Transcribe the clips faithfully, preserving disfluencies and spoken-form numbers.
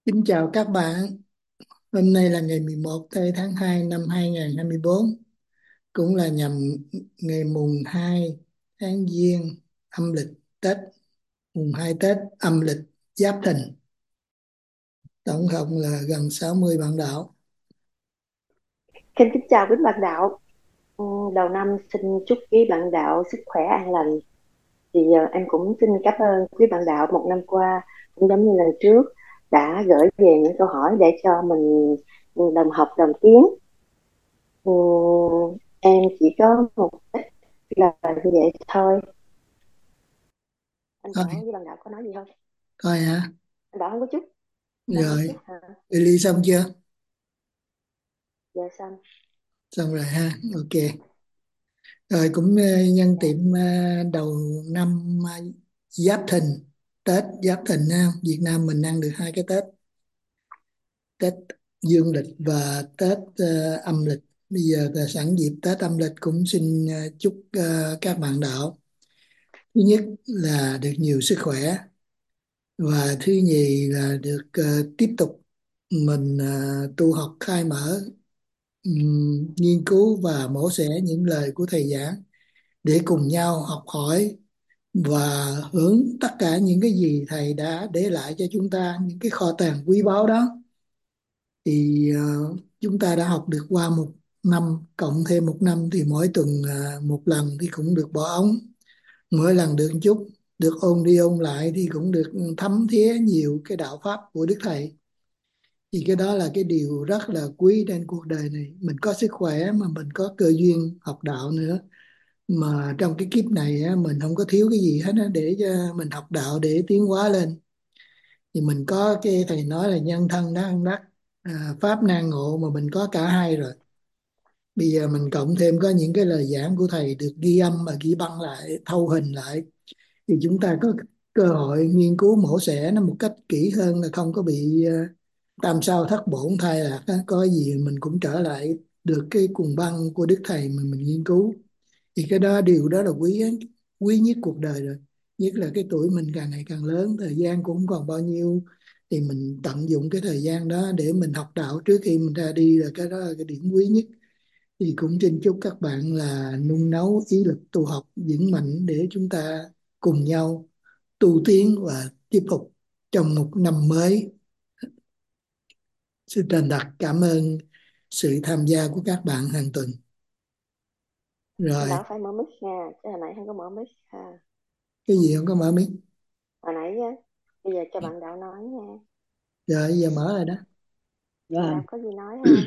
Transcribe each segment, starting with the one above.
Kính chào các bạn, hôm nay là ngày mười một tây tháng hai năm hai nghìn không trăm hai mươi bốn, cũng là nhằm ngày mùng hai tháng Giêng âm lịch Tết, mùng hai Tết âm lịch Giáp Thìn, tổng cộng là gần sáu mươi bạn đạo. Xin kính chào quý bạn đạo. Ừ, Đầu năm xin chúc quý bạn đạo sức khỏe an lành. Thì ờ, em cũng xin cảm ơn quý bạn đạo một năm qua cũng giống như lần trước đã gửi về những câu hỏi để cho mình ừ, đồng học đồng tiếng. Ừ, em chỉ có một ít lời như vậy thôi. Anh Thôi, Bảo với bạn đạo có nói gì không? thôi hả? Anh Bảo không có chút. Anh Bảo không có chút Rồi, hả? Billy xong chưa? Dạ xong. Xong rồi ha, ok. Rồi cũng ờ, nhân Dạ. tiện ờ, đầu năm ờ, Giáp Thìn, Tết Giáp Thìn ha, Việt Nam mình ăn được hai cái Tết, Tết dương lịch và Tết ờ, âm lịch. Bây giờ là sẵn dịp Tết âm lịch cũng xin ờ, chúc ờ, các bạn đạo thứ nhất là được nhiều sức khỏe, và thứ nhì là được ờ, tiếp tục mình ờ, tu học khai mở, ừm, nghiên cứu và mổ xẻ những lời của thầy giảng để cùng nhau học hỏi và hưởng tất cả những cái gì thầy đã để lại cho chúng ta, những cái kho tàng quý báu đó. Thì ờ, chúng ta đã học được qua một năm, cộng thêm một năm thì mỗi tuần ờ, một lần thì cũng được bỏ ống, mỗi lần được một chút, được ôn đi ôn lại thì cũng được thấm thía nhiều cái đạo pháp của Đức Thầy. Thì cái đó là cái điều rất là quý trên cuộc đời này, mình có sức khỏe mà mình có cơ duyên học đạo nữa, mà trong cái kiếp này á, mình không có thiếu cái gì hết á, để cho mình học đạo để tiến hóa lên. Thì mình có cái thầy nói là nhân thân đã ăn đắc, à, pháp nan ngộ, mà mình có cả hai rồi. Bây giờ mình cộng thêm có những cái lời giảng của thầy được ghi âm và ghi băng lại, thâu hình lại, thì chúng ta có cơ hội nghiên cứu mổ xẻ nó một cách kỹ hơn, là không có bị ờ, tam sao thất bổn thai lạc á. Có gì mình cũng trở lại được cái cuồng băng của Đức Thầy mà mình nghiên cứu. Thì cái đó, điều đó là quý quý nhất cuộc đời rồi. Nhất là cái tuổi mình càng ngày càng lớn, thời gian cũng không còn bao nhiêu, thì mình tận dụng cái thời gian đó để mình học đạo trước khi mình ra đi, là cái đó là cái điểm quý nhất. Thì cũng xin chúc các bạn là nung nấu ý lực tu học vững mạnh để chúng ta cùng nhau tu tiến và tiếp tục trong một năm mới. Xin thành thật cảm ơn sự tham gia của các bạn hàng tuần. Anh Rồi, Bảo phải mở mic nha, chứ hồi nãy không có mở mic ha. cái gì không có mở mic? Hồi nãy á, bây giờ cho bạn đạo nói nha. Rồi giờ mở rồi đó. Bạn Rồi, đạo có gì nói không?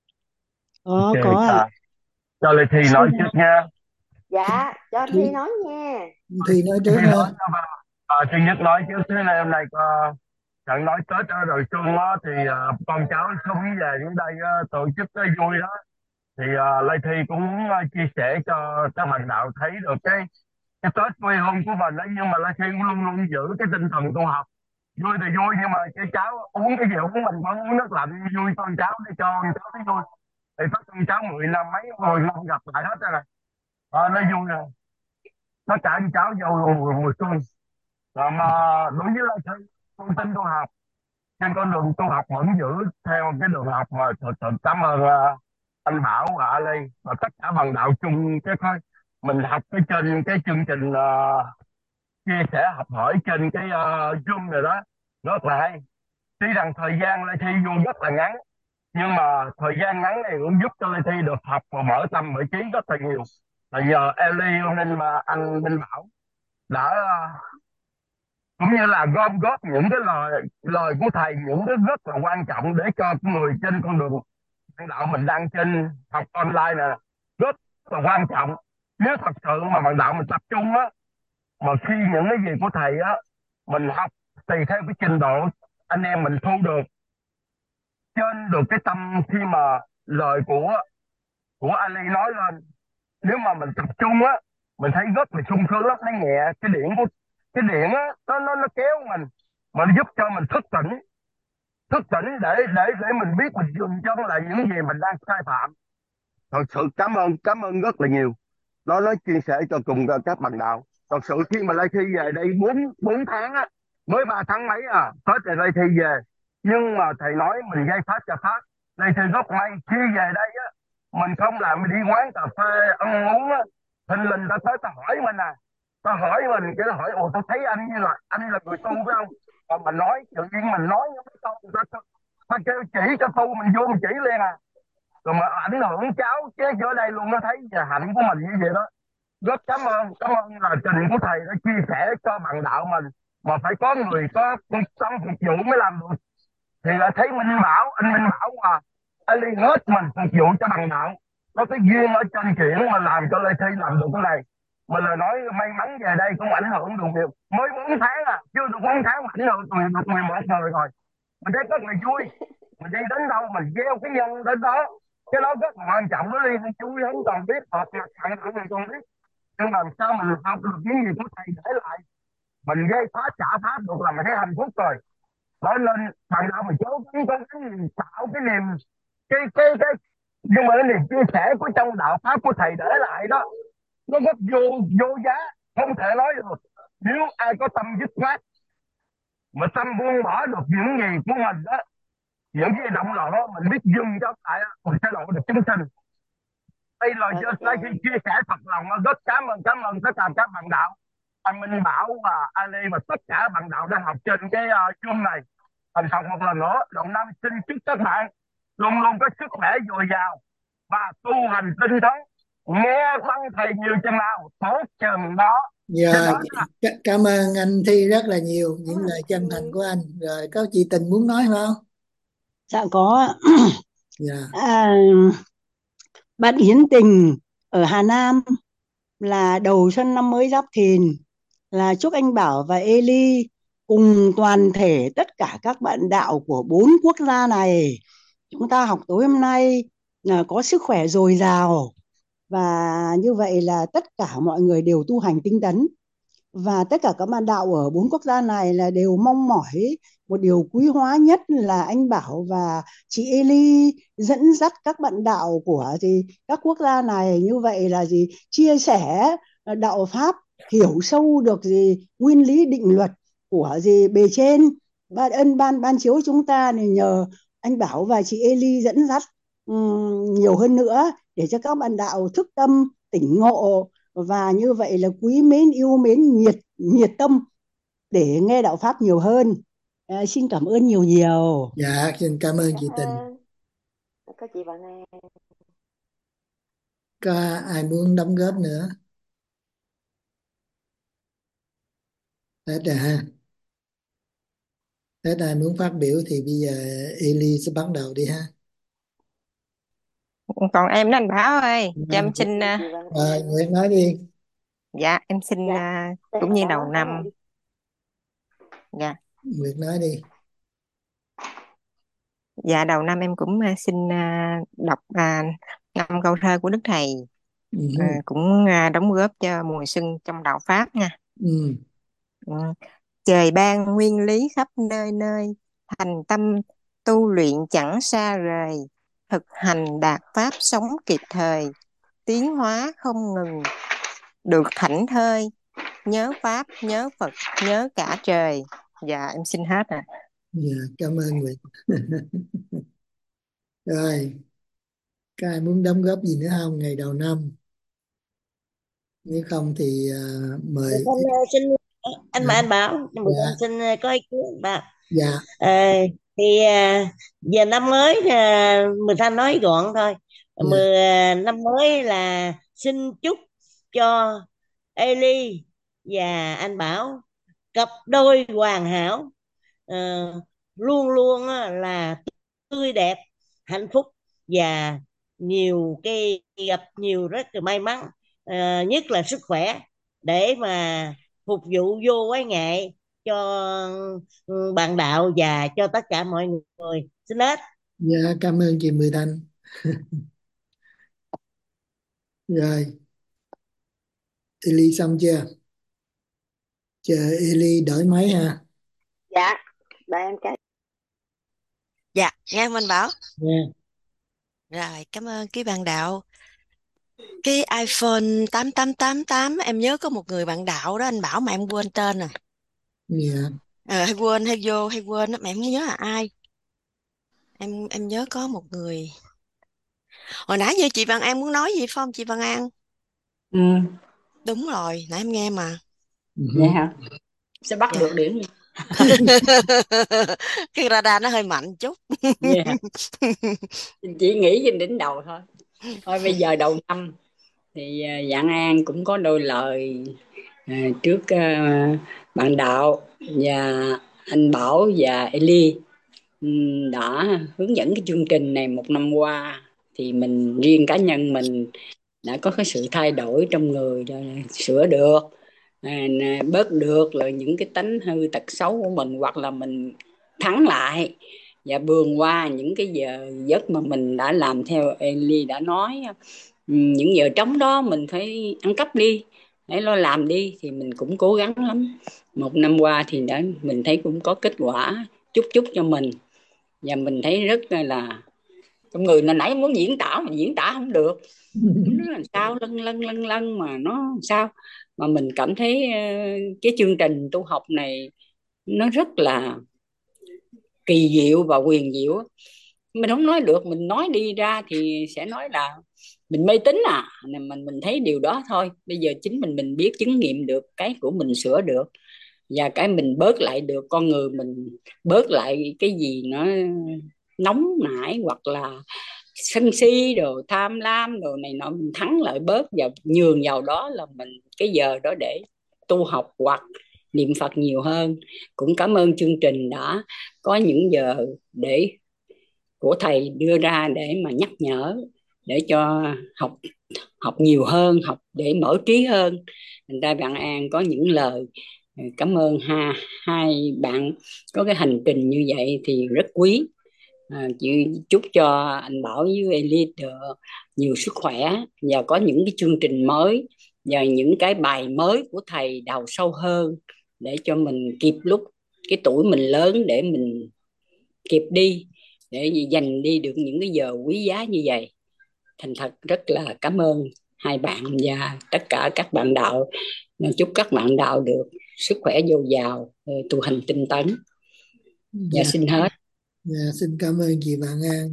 có Ok, có ạ. à, cho Lê Thi nói trước nha. Dạ, cho anh Thi Thi, nói nha. Thi nói Lê trước Thi ha. nói cho bà. À, thứ nhất nói trước, thế này hôm nay có trận nói Tết ở rồi Xuân á, thì à, con cháu xuống về đến đây á, tổ chức cái vui đó. Thì à, Lê Thi cũng muốn à, chia sẻ cho các bạn đạo thấy được cái cái Tết quê hương của mình đấy, nhưng mà Lê Thi cũng luôn luôn giữ cái tinh thần tu học. Vui thì vui, nhưng mà cái cháu uống cái gì uống, mình vẫn uống nước lạnh vui con cháu để cho con cháu thấy vui. Thì Tết con cháu mười năm mấy mười năm gặp lại hết rồi này. Ờ, nó vui rồi, nó trả cho cháu vô mùa, mùa xuân. Rồi mà đối với lại thầy, con tin tu học trên con đường tu học vẫn giữ theo cái đường học mà thật sự cảm ơn uh, anh Bảo và Ali và tất cả bằng đạo chung cái thôi. Mình học cái trên cái chương trình uh, chia sẻ học hỏi trên cái uh, Zoom này đó, rất là hay. Tuy rằng thời gian lại thi vô rất là ngắn, nhưng mà thời gian ngắn này cũng giúp cho Lê Thi được học và mở tâm mở trí rất là nhiều. Là nhờ Ellie nên mà anh Minh Bảo đã ờ, cũng như là gom góp những cái lời lời của thầy, những cái rất là quan trọng để cho người trên con đường bạn đạo mình đang trên học online nè, rất là quan trọng. Nếu thật sự mà bạn đạo mình tập trung á, mà khi những cái gì của thầy á mình học tùy theo cái trình độ anh em mình thu được, trên được cái tâm khi mà lời của của Ali nói lên, nếu mà mình tập trung á, mình thấy rất là sung sướng lắm, thấy nhẹ cái điện của cái điện á, nó nó nó kéo mình, mà nó giúp cho mình thức tỉnh, thức tỉnh để để để mình biết mình dừng chân lại những gì mình đang sai phạm. Thật sự cảm ơn, cảm ơn rất là nhiều. Nó nói chia sẻ cho cùng các bạn đạo. Thật sự khi mà Lê Thi về đây bốn bốn tháng á, mới ba tháng mấy à, Tết rồi Lê Thi về, Nhưng mà thầy nói mình gây phá cho pháp. Đây thì gốc may khi về đây á, mình không làm mình đi quán cà phê ăn uống á, thình lình ta tới ta hỏi mình à, ta hỏi mình cái hỏi ồ tôi thấy anh như là anh là người tu phải không, mà mình nói tự nhiên mình nói những cái câu người ta, ta, ta kêu chỉ cho tu mình vô mình chỉ liền à, rồi mà ảnh hưởng cháu chứ ở đây luôn, nó thấy giờ hạnh của mình như vậy đó. Rất cảm ơn, cảm ơn là trình của thầy đã chia sẻ cho bạn đạo mình, mà phải có người có tâm phục vụ mới làm được. Thì là thấy Minh Bảo, anh Minh Bảo mà anh đi hết mình phục vụ cho bằng đạo, có cái duyên ở trên chuyện mà làm cho Lê Thi làm được cái này. Mà lời nói may mắn về đây cũng ảnh hưởng được nhiều, mới bốn tháng à, chưa được bốn tháng mà ảnh hưởng được mười một người rồi. Mình thấy rất là vui, mình đi đến đâu mình gieo cái nhân đến đó, cái đó rất là quan trọng. Nó đi chú không còn biết học mặt thằng nào mình còn biết, nhưng làm sao mình học được những gì của thầy để lại, mình gây phá trả pháp được là mình thấy hạnh phúc rồi. Đó nên bạn nào mà cố gắng cố gắng tạo cái niềm, cái cái cái nhưng mà cái niềm chia sẻ của trong đạo pháp của thầy để lại đó, nó rất vô vô giá, không thể nói được. Nếu ai có tâm dứt khoát mà tâm buông bỏ được những gì của mình đó, những cái động loạn đó mình biết dừng cho tại mình sẽ độ được chúng sinh. Đây là Ok. đây khi chia sẻ thật lòng, rất cảm ơn cảm ơn tất cả các bạn đạo, anh Minh Bảo và Ali và tất cả bạn đạo đang học trên cái uh, Zoom này. Thành thật một lần nữa, đầu năm xin chúc các bạn luôn luôn có sức khỏe dồi dào và tu hành tinh tấn, nghe văn thầy nhiều chừng nào tốt chừng đó. Cái Rồi, đó là c- cảm ơn anh Thi rất là nhiều những lời chân thành Ừ. của anh. Rồi có chị Tình muốn nói không? Dạ có. Dạ. À, bạn Hiến Tình ở Hà Nam là đầu xuân năm mới Giáp Thìn là chúc anh Bảo và Eli cùng toàn thể tất cả các bạn đạo của bốn quốc gia này chúng ta học tối hôm nay là có sức khỏe dồi dào, và như vậy là tất cả mọi người đều tu hành tinh tấn, và tất cả các bạn đạo ở bốn quốc gia này là đều mong mỏi một điều quý hóa nhất là anh Bảo và chị Eli dẫn dắt các bạn đạo của gì các quốc gia này, như vậy là gì chia sẻ đạo pháp, hiểu sâu được gì nguyên lý định luật của gì bề trên, ban ân ban ban chiếu chúng ta thì nhờ anh Bảo và chị Eli dẫn dắt um, nhiều hơn nữa để cho các bạn đạo thức tâm tỉnh ngộ, và như vậy là quý mến yêu mến nhiệt nhiệt tâm để nghe đạo pháp nhiều hơn. À, xin cảm ơn nhiều nhiều. Dạ, xin cảm ơn Cảm chị Tình. ơn. Có chị bạn An. Có ai muốn đóng góp nữa? Hết rồi ha. Hết ai muốn phát biểu thì bây giờ Eli sẽ bắt đầu đi ha. Còn em đó anh Bảo ơi, cho Rồi, em xin Chị à, bạn rồi, An. Nguyệt nói đi. dạ em xin Dạ. à, Đây cũng là như đầu Bảo nói năm. đi. Dạ, Nguyệt nói đi. dạ đầu năm em cũng à, xin à, đọc à, năm câu thơ của Đức Thầy, à, Ừ. cũng à, đóng góp cho mùa xuân trong đạo pháp nha. Ừ. Ừ. Trời ban nguyên lý khắp nơi nơi, thành tâm tu luyện chẳng xa rời, thực hành đạt pháp sống kịp thời, tiến hóa không ngừng, được thảnh thơi, nhớ pháp nhớ Phật nhớ cả trời. Dạ em xin hết à. Dạ, cảm ơn Nguyệt. Rồi, các ai muốn đóng góp gì nữa không ngày đầu năm? Nếu không thì à, Mười mời. Thanh ờ, xin anh À, mà anh Bảo Mười Thanh dạ, xin ờ, có ý kiến anh Bảo. dạ, Ờ, thì ờ, giờ năm mới uh, Mười Thanh nói gọn thôi. dạ, Mười ờ, năm mới là xin chúc cho Eli và anh Bảo cặp đôi hoàn hảo, ờ, luôn luôn á là tươi đẹp, hạnh phúc, và nhiều cái gặp nhiều rất là may mắn, ờ, nhất là sức khỏe để mà phục vụ vô quái ngại cho ừ, bạn đạo và cho tất cả mọi người. Xin hết. dạ, cảm ơn chị Mười Thanh. Rồi, Eli xong chưa? Chờ Eli đổi máy ha. Dạ. Bạn em cái. Dạ, nghe không anh Bảo? Nha. Rồi, cảm ơn cái bạn đạo. Cái iPhone tám tám tám tám em nhớ có một người bạn đạo đó anh Bảo mà em quên tên rồi. Dạ. Ờ, hay quên hay vô hay quên đó mà em không nhớ là ai. em em nhớ có một người hồi nãy giờ chị Văn An muốn nói gì phải không chị Văn An? Ừ, Đúng rồi, nãy em nghe mà. vậy hả? Sẽ bắt Dạ. được điểm. Cái radar nó hơi mạnh chút. Yeah. Chỉ nghĩ trên đỉnh đầu thôi. Thôi bây giờ đầu năm thì à, Dạng An cũng có đôi lời à, trước à, bạn Đạo và anh Bảo và Eli ừm, đã hướng dẫn cái chương trình này một năm qua, thì mình riêng cá nhân mình đã có cái sự thay đổi trong người rồi, sửa được à, nè, bớt được là những cái tánh hư tật xấu của mình, hoặc là mình thắng lại và vượt qua những cái giờ giấc mà mình đã làm theo Eli đã nói. Ừ, những giờ trống đó mình phải ăn cắp đi để lo làm đi, thì mình cũng cố gắng lắm. Một năm qua thì đã mình thấy cũng có kết quả chút chút cho mình, và mình thấy rất là trong người là nãy muốn diễn tả mà diễn tả không được, nó làm sao lân lân lân lân mà nó làm sao mà mình cảm thấy ờ, cái chương trình tu học này nó rất là kỳ diệu và huyền diệu. Mình không nói được, mình nói đi ra thì sẽ nói là mình mê tín à, mình mình thấy điều đó thôi. Bây giờ chính mình mình biết chứng nghiệm được cái của mình sửa được, và cái mình bớt lại được, con người mình bớt lại cái gì nó nóng nảy hoặc là sân si đồ tham lam đồ này nọ, mình thắng lại bớt và nhường vào đó là mình cái giờ đó để tu học hoặc niệm Phật nhiều hơn. Cũng cảm ơn chương trình đã có những giờ để của thầy đưa ra để mà nhắc nhở, để cho học học nhiều hơn, học để mở trí hơn. Thành ra bạn An có những lời cảm ơn ha, hai bạn có cái hành trình như vậy thì rất quý. À, chị chúc cho anh Bảo với Elite được nhiều sức khỏe và có những cái chương trình mới và những cái bài mới của thầy đào sâu hơn, để cho mình kịp lúc cái tuổi mình lớn để mình kịp đi, để dành đi được những cái giờ quý giá như vậy. Thành thật rất là cảm ơn hai bạn và tất cả các bạn đạo. Chúc các bạn đạo được sức khỏe dồi dào, tu hành tinh tấn. Và Dạ, xin hết. dạ, xin cảm ơn chị Vạn An.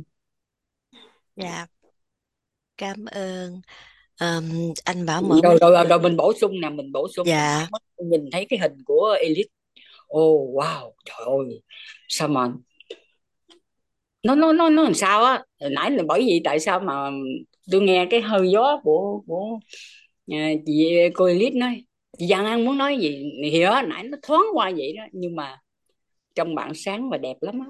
Dạ, cảm ơn. Ờm, anh Bảo mở Rồi, mic. rồi, rồi, rồi mình bổ sung nè, mình bổ sung. Dạ. Nãy mình nhìn thấy cái hình của Elite. Ồ, wow, trời ơi, sao mà nó nó nó nó làm sao á. Hồi nãy là bởi vì tại sao mà tôi nghe cái hơi gió của của à, chị cô Elite nói chị Giang An muốn nói gì thì đó, nãy nó thoáng qua vậy đó, nhưng mà trong bạn sáng và đẹp lắm á.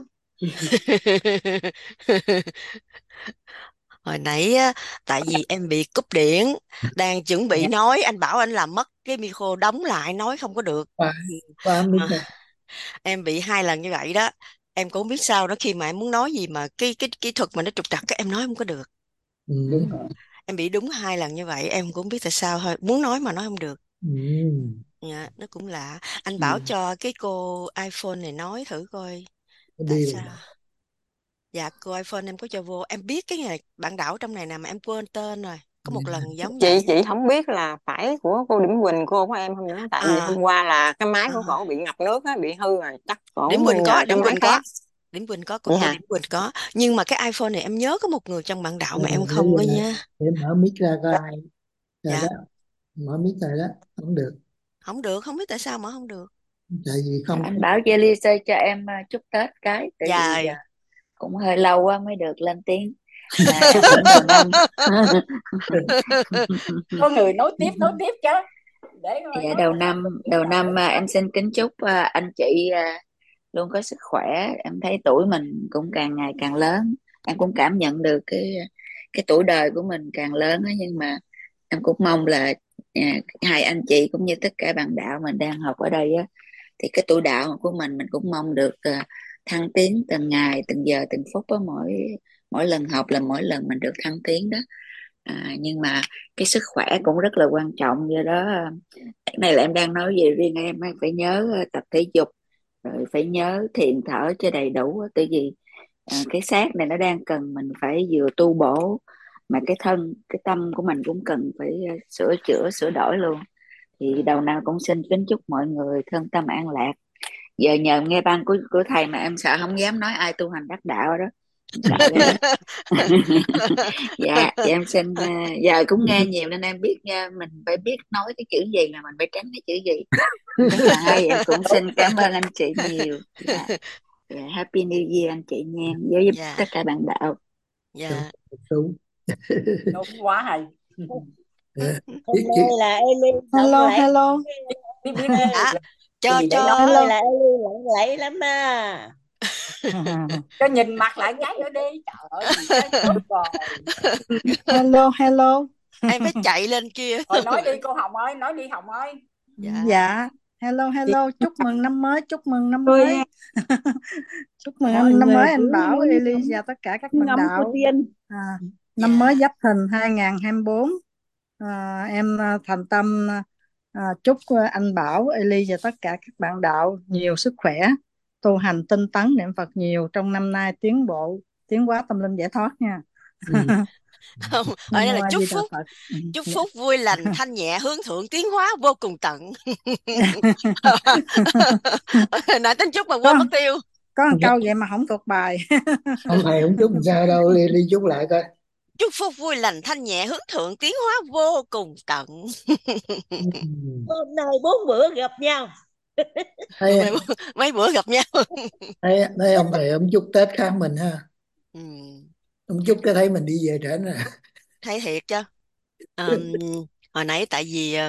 Hồi nãy á, tại vì em bị cúp điện, đang chuẩn bị nói, anh bảo anh làm mất cái micro, đóng lại nói không có được. Và, và biết Mà rồi. em bị hai lần như vậy đó. Em cũng không biết sao đó, khi mà em muốn nói gì mà cái cái kỹ thuật mà nó trục trặc cái em nói không có được. Ừ. Đúng rồi. Em bị đúng hai lần như vậy, em cũng không biết tại sao thôi, muốn nói mà nói không được. Ừ. Dạ, nó cũng lạ. Anh Ừ. bảo cho cái cô iPhone này nói thử coi tại Đi rồi. sao. Dạ, cô iPhone em có cho vô, em biết cái này bạn đảo trong này nè mà em quên tên rồi. Có một lần giống chị vậy. chị không biết là phải của cô Điểm Quỳnh, cô của em không nữa, tại vì À, hôm qua là cái máy của à. cổ bị ngập nước á, bị hư rồi, chắc cổ Điểm Quỳnh có, nhờ cái Điểm máy Quỳnh có. khác. Điểm Quỳnh có, cô Vậy cho hả? Điểm Quỳnh có. Nhưng mà cái iPhone này em nhớ có một người trong bạn đạo Rồi, mà em để, không có để, nhớ. để mở mic ra coi ai. Rồi Dạ, đó, mở mic rồi đó, không được. không được, không biết tại sao mà không được. Tại vì À, không anh có. bảo Jelly Sơi cho em à, chúc Tết cái, tại vì Dạ. à, cũng hơi lâu quá mới được lên tiếng, mà cũng đầu năm. Có người nối tiếp nối tiếp chứ, để coi Dạ, nói đầu là sao được năm tiếp đầu nào. năm à, em xin kính chúc à, anh chị à, luôn có sức khỏe. Em thấy tuổi mình cũng càng ngày càng lớn, em cũng cảm nhận được cái cái tuổi đời của mình càng lớn á, nhưng mà em cũng mong là à, hai anh chị cũng như tất cả bạn đạo mình đang học ở đây á, thì cái tuổi đạo của mình mình cũng mong được à, thăng tiến từng ngày từng giờ từng phút á, mỗi mỗi lần học là mỗi lần mình được thăng tiến đó. À, nhưng mà cái sức khỏe cũng rất là quan trọng, do đó à, cái này là em đang nói về riêng em á, phải nhớ à, tập thể dục, rồi phải nhớ thiền thở cho đầy đủ á, tại vì à, cái xác này nó đang cần mình phải vừa tu bổ, mà cái thân cái tâm của mình cũng cần phải à, sửa chữa sửa đổi luôn. Thì đầu nào cũng xin kính chúc mọi người thân tâm an lạc. Giờ nhờ nghe băng của của thầy mà em sợ không dám nói ai tu hành đắc đạo đó, Đợi đó. Dạ dạ em xin ờ, giờ cũng nghe nhiều nên em biết ờ, mình phải biết nói cái chữ gì mà mình phải tránh cái chữ gì. Rất là hay, em cũng xin cảm ơn anh chị nhiều. Dạ, dạ, Happy New Year anh chị nha, với Dạ, tất cả bạn đạo. Đúng, dạ. đúng. Đúng quá hay. Dạ. Hôm Chứ, chứ, nay là Eli lộng Hello, lẫy. hello. Biết biết biết À, là cái cho gì để Hôm nói cho nay Hello. là Eli lộng lẫy lắm à. cho nhìn mặt lại nháy nữa đi, trời ơi gì cái chết rồi. Hello, hello. em phải chạy lên kia. Rồi nói đi cô Hồng ơi, nói đi Hồng ơi. Dạ, Dạ, hello, Chị hello. Chúc mừng năm mới, chúc mừng năm Tôi mới. Chúc mừng mọi anh năm người mới cứ anh Bảo, Eli ngắm và tất cả các bạn ngắm cô đạo. Tiên. À, năm mới dạ. Giáp Thìn hai không hai tư. À, em à, thành tâm à, chúc à, anh Bảo, Eli và tất cả các bạn đạo nhiều sức khỏe, tu hành tinh tấn niệm Phật nhiều trong năm nay, tiến bộ, tiến hóa tâm linh giải thoát nha. ừ. Không, ở Nam đây mô là A chúc Di Đà phúc, Phật. Ừ, chúc dạ. phúc vui lành thanh nhẹ hướng thượng tiến hóa vô cùng tận. Nãy tính chúc mà có quên mất tiêu. có một câu vậy mà không thuộc bài. Ông thầy không chúc làm sao đâu, đi, đi chúc lại coi. Chúc phúc vui lành thanh nhẹ hướng thượng tiến hóa vô cùng tận. Ừ. Hôm nay bốn bữa gặp nhau. Thấy, mấy, mấy bữa gặp nhau. thấy, thấy ông thầy ông chúc Tết khác mình ha. Ừ, Ông chúc cái thấy mình đi về trển rồi. thấy thiệt chứ. Ờm, hồi nãy tại vì ờ,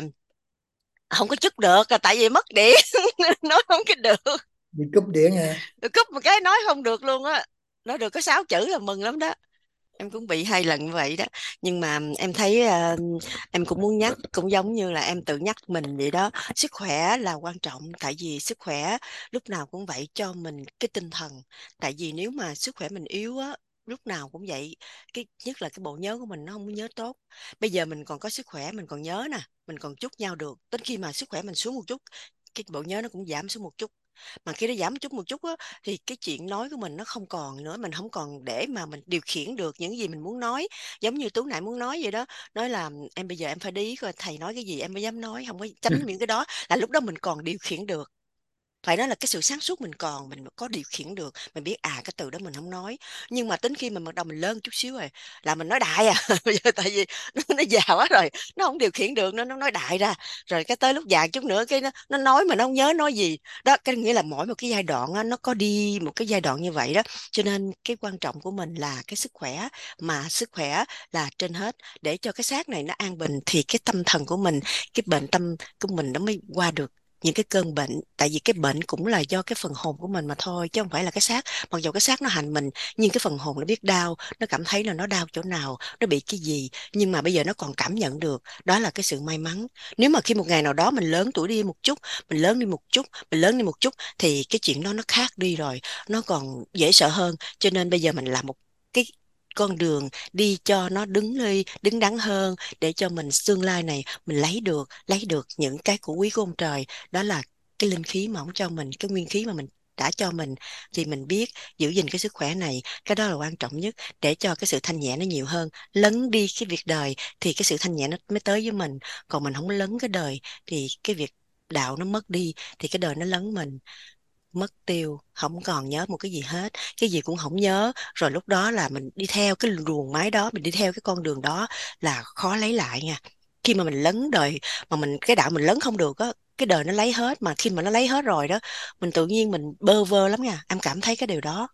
không có chúc được, là tại vì mất điện. Nói không có được. Bị cúp điện à. Cúp một cái nói không được luôn á. Nói được có sáu chữ là mừng lắm đó. Em cũng bị hai lần như vậy đó. Nhưng mà em thấy ờ, em cũng muốn nhắc, cũng giống như là em tự nhắc mình vậy đó, sức khỏe là quan trọng. Tại vì sức khỏe lúc nào cũng vậy, cho mình cái tinh thần. Tại vì nếu mà sức khỏe mình yếu á, lúc nào cũng vậy, cái nhất là cái bộ nhớ của mình nó không có nhớ tốt. Bây giờ mình còn có sức khỏe, mình còn nhớ nè, mình còn chúc nhau được. Đến khi mà sức khỏe mình xuống một chút, cái bộ nhớ nó cũng giảm xuống một chút. Mà khi nó giảm một chút một chút á, thì cái chuyện nói của mình nó không còn nữa, mình không còn để mà mình điều khiển được những gì mình muốn nói. Giống như Tú nãy muốn nói vậy đó, nói là em bây giờ em phải để ý coi thầy nói cái gì em mới dám nói, không có tránh những cái đó, là lúc đó mình còn điều khiển được. Phải nói là cái sự sáng suốt mình còn, mình có điều khiển được, mình biết à cái từ đó mình không nói. Nhưng mà tính khi mà bắt đầu mình lớn chút xíu rồi là mình nói đại à. Bây giờ tại vì nó, nó già quá rồi, nó không điều khiển được, nó nó nói đại ra. Rồi cái tới lúc già chút nữa cái nó, nó nói mà nó không nhớ nói gì đó. Cái nghĩa là mỗi một cái giai đoạn á, nó có đi một cái giai đoạn như vậy đó. Cho nên cái quan trọng của mình là cái sức khỏe, mà sức khỏe là trên hết. Để cho cái xác này nó an bình thì cái tâm thần của mình, cái bệnh tâm của mình nó mới qua được những cái cơn bệnh. Tại vì cái bệnh cũng là do cái phần hồn của mình mà thôi, chứ không phải là cái xác. Mặc dù cái xác nó hành mình, nhưng cái phần hồn nó biết đau, nó cảm thấy là nó đau chỗ nào, nó bị cái gì, nhưng mà bây giờ nó còn cảm nhận được. Đó là cái sự may mắn. Nếu mà khi một ngày nào đó mình lớn tuổi đi một chút, mình lớn đi một chút, mình lớn đi một chút, thì cái chuyện đó nó khác đi rồi, nó còn dễ sợ hơn. Cho nên bây giờ mình làm một cái con đường đi cho nó đứng lên đứng đắn hơn, để cho mình tương lai này mình lấy được lấy được những cái của quý của ông trời. Đó là cái linh khí mà ông cho mình, cái nguyên khí mà mình đã cho mình. Thì mình biết giữ gìn cái sức khỏe này, cái đó là quan trọng nhất, để cho cái sự thanh nhẹ nó nhiều hơn. Lấn đi cái việc đời thì cái sự thanh nhẹ nó mới tới với mình. Còn mình không lấn cái đời thì cái việc đạo nó mất đi, thì cái đời nó lấn mình, mất tiêu, không còn nhớ một cái gì hết, cái gì cũng không nhớ. Rồi lúc đó là mình đi theo cái luồng máy đó, mình đi theo cái con đường đó là khó lấy lại nha. Khi mà mình lấn đời, mà mình cái đạo mình lấn không được á, cái đời nó lấy hết. Mà khi mà nó lấy hết rồi đó, mình tự nhiên mình bơ vơ lắm nha, em cảm thấy cái điều đó.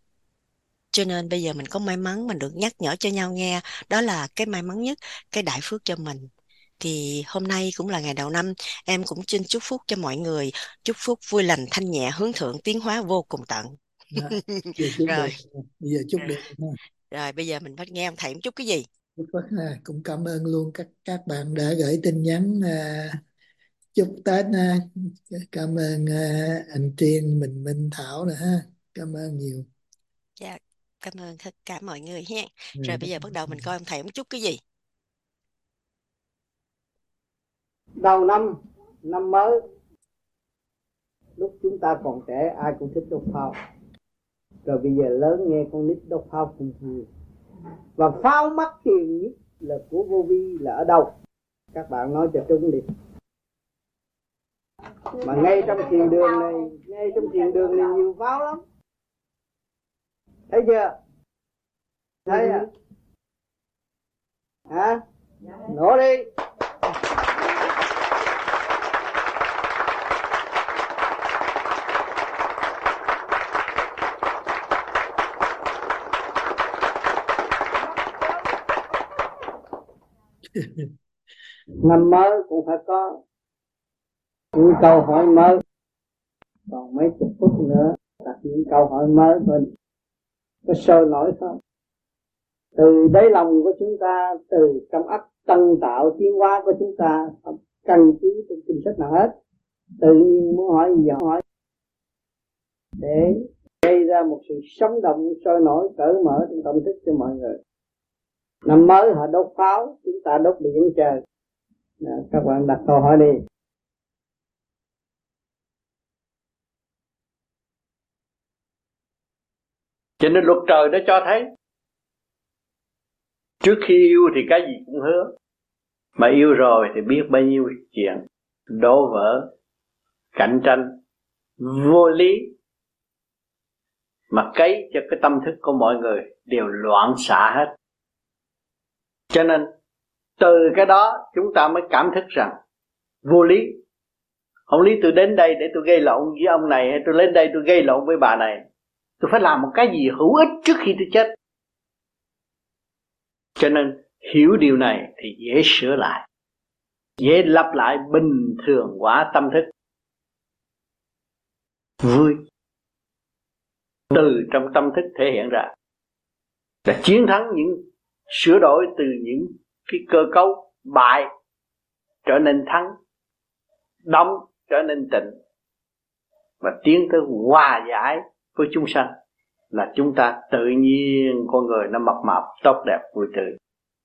Cho nên bây giờ mình có may mắn mình được nhắc nhở cho nhau nghe, đó là cái may mắn nhất, cái đại phước cho mình. Thì hôm nay cũng là ngày đầu năm, em cũng xin chúc phúc cho mọi người, chúc phúc vui lành thanh nhẹ hướng thượng tiến hóa vô cùng tận. Đó. Giờ chúc được, Rồi, bây giờ chúc được ha. rồi bây giờ mình phải nghe ông thầy chúc cái gì. Chúc Phật ha. Cũng cảm ơn luôn các các bạn đã gửi tin nhắn à, chúc Tết ha. Cảm ơn à, anh Triên, mình Minh Thảo nữa ha. Cảm ơn nhiều. Dạ, cảm ơn tất cả mọi người ha. Rồi Rồi, bây giờ bắt đầu mình coi ông thầy ông chúc cái gì. Đầu năm, năm mới, lúc chúng ta còn trẻ ai cũng thích đốt pháo, rồi bây giờ lớn nghe con nít đốt pháo cũng vui. Và pháo mắc tiền nhất là của vô vi là ở đâu? Các bạn nói cho chúng đi. Mà ngay trong thiền đường này, ngay trong thiền đường này nhiều pháo lắm, thấy chưa? Thấy à? Hả? Nổ đi. Năm mới cũng phải có những câu hỏi mới. Còn mấy chục phút nữa đặt những câu hỏi mới mình có sôi nổi không? Từ đáy lòng của chúng ta, từ trong óc tân tạo tiến hóa của chúng ta, không căn cứ trong kinh sách nào hết. Tự nhiên muốn hỏi gì hỏi, để gây ra một sự sống động sôi nổi cởi mở trong tâm thức cho mọi người. Năm mới họ đốt pháo, chúng ta đốt điện trời. Đó, các bạn đặt câu hỏi đi. Cho nên luật trời đã cho thấy, trước khi yêu thì cái gì cũng hứa, mà yêu rồi thì biết bao nhiêu chuyện đổ vỡ, cạnh tranh, vô lý, mà cấy cho cái tâm thức của mọi người đều loạn xạ hết. Cho nên từ cái đó chúng ta mới cảm thức rằng vô lý. Không lý tôi đến đây để tôi gây lộn với ông này, hay tôi lên đây tôi gây lộn với bà này. Tôi phải làm một cái gì hữu ích trước khi tôi chết. Cho nên hiểu điều này thì dễ sửa lại, dễ lặp lại bình thường hóa tâm thức. Vui từ trong tâm thức thể hiện ra, là chiến thắng những sửa đổi từ những cái cơ cấu bại trở nên thắng, đông trở nên tịnh, và tiến tới hòa giải với chúng sanh, là chúng ta tự nhiên con người nó mập mạp tốt đẹp vui tươi.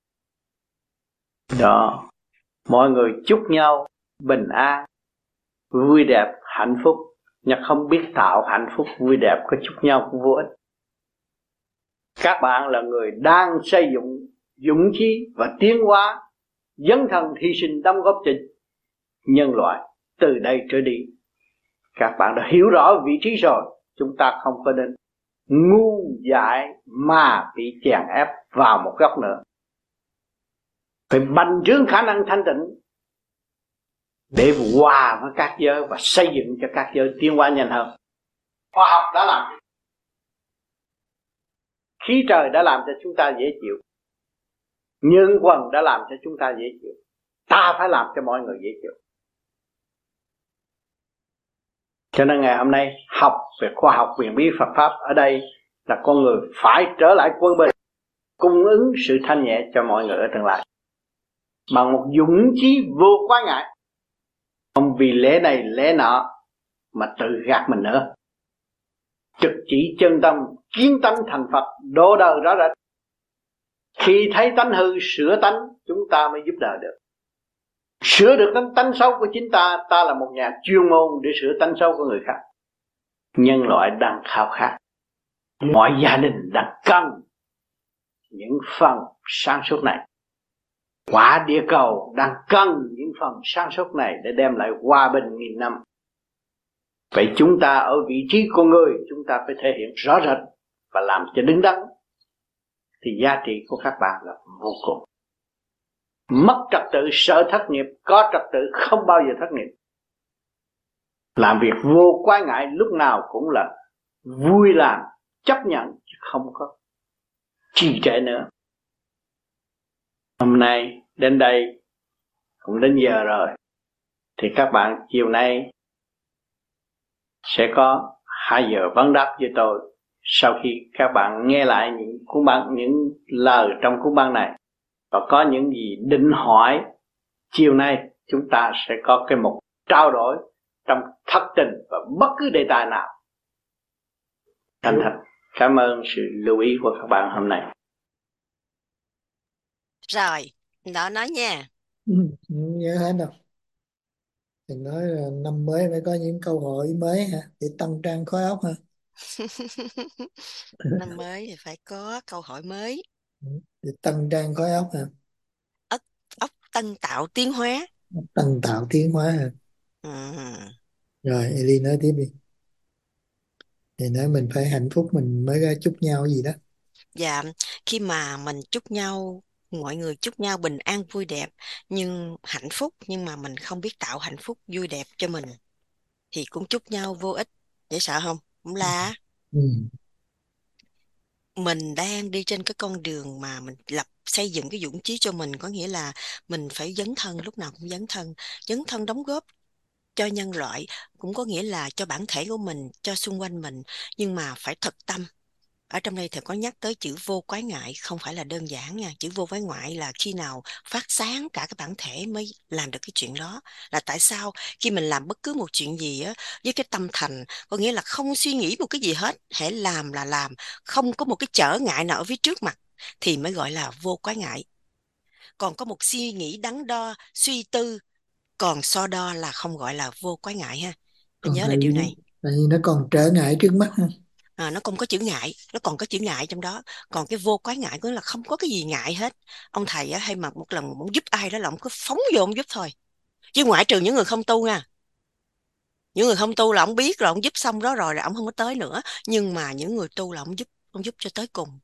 Đó, mọi người chúc nhau bình an, vui đẹp, hạnh phúc, nhưng không biết tạo hạnh phúc vui đẹp, có chúc nhau cũng vô ích. Các bạn là người đang xây dựng dũng khí và tiến hóa, dấn thân hy sinh đóng góp cho nhân loại từ đây trở đi. Các bạn đã hiểu rõ vị trí rồi, chúng ta không có nên ngu dại mà bị chèn ép vào một góc nữa. Phải bành trướng khả năng thanh tịnh để hòa với các giới và xây dựng cho các giới tiến hóa nhanh hơn. Khoa học đã làm, khí trời đã làm cho chúng ta dễ chịu, nhân quần đã làm cho chúng ta dễ chịu. Ta phải làm cho mọi người dễ chịu. Cho nên ngày hôm nay học về khoa học quyền bí Phật Pháp ở đây là con người phải trở lại quân bình, cung ứng sự thanh nhẹ cho mọi người ở tương lai bằng một dũng chí vô quá ngại, không vì lẽ này lẽ nọ mà tự gạt mình nữa. Trực chỉ chân tâm, kiến tánh thành Phật, độ đời rõ rệt. Khi thấy tánh hư sửa tánh, chúng ta mới giúp đời được. Sửa được tánh, tánh xấu của chính ta, ta là một nhà chuyên môn để sửa tánh xấu của người khác. Nhân loại đang khao khát, mọi gia đình đang cần những phần sáng suốt này. Quả địa cầu đang cần những phần sáng suốt này để đem lại hòa bình nghìn năm. Vậy chúng ta ở vị trí con người, chúng ta phải thể hiện rõ rệt và làm cho đứng đắn, thì giá trị của các bạn là vô cùng. Mất trật tự sợ thất nghiệp, có trật tự không bao giờ thất nghiệp. Làm việc vô quái ngại lúc nào cũng là vui làm, chấp nhận, chứ không có trì trệ nữa. Hôm nay đến đây cũng đến giờ rồi, thì các bạn chiều nay sẽ có hai giờ vấn đáp với tôi. Sau khi các bạn nghe lại những cuốn băng, những lời trong cuốn băng này, và có những gì định hỏi, chiều nay chúng ta sẽ có cái mục trao đổi trong thất tình và bất cứ đề tài nào. Thành thật cảm ơn sự lưu ý của các bạn hôm nay. Rồi, đó nói nha. Ừ, không nhớ hết đâu. Thì nói là năm mới phải có những câu hỏi mới hả, để tăng trang khối óc hả? Năm mới thì phải có câu hỏi mới. Để tăng trang khối óc hả? Ốc, ốc tân tạo tiến hóa. Tăng tạo tiến hóa hả? Ừ. Rồi Eli nói tiếp đi. Thì nói mình phải hạnh phúc mình mới ra chúc nhau gì đó. Dạ, khi mà mình chúc nhau, mọi người chúc nhau bình an vui đẹp nhưng hạnh phúc, nhưng mà mình không biết tạo hạnh phúc vui đẹp cho mình thì cũng chúc nhau vô ích. Dễ sợ không? Không la. Ừ. Mình đang đi trên cái con đường mà mình lập xây dựng cái dũng chí cho mình, có nghĩa là mình phải dấn thân, lúc nào cũng dấn thân. Dấn thân đóng góp cho nhân loại, cũng có nghĩa là cho bản thể của mình, cho xung quanh mình, nhưng mà phải thật tâm. Ở trong đây thầy có nhắc tới chữ vô quái ngại, không phải là đơn giản nha. Chữ vô quái ngại là khi nào phát sáng cả cái bản thể mới làm được cái chuyện đó. Là tại sao khi mình làm bất cứ một chuyện gì á với cái tâm thành, có nghĩa là không suy nghĩ một cái gì hết, hãy làm là làm, không có một cái trở ngại nào ở phía trước mặt, thì mới gọi là vô quái ngại. Còn có một suy nghĩ đắn đo, suy tư, còn so đo là không gọi là vô quái ngại ha. Tôi Còn nhớ tại là điều vì nó, này. tại vì nó còn trở ngại trước mắt ha. À, nó không có chữ ngại, nó còn có chữ ngại trong đó. Còn cái vô quái ngại có nghĩa là không có cái gì ngại hết. Ông thầy á, hay mà một lần muốn giúp ai đó là ông cứ phóng vô ông giúp thôi, chứ ngoại trừ những người không tu nha. Những người không tu là ông biết rồi, ông giúp xong đó rồi là ông không có tới nữa. Nhưng mà những người tu là ông giúp, ông giúp cho tới cùng.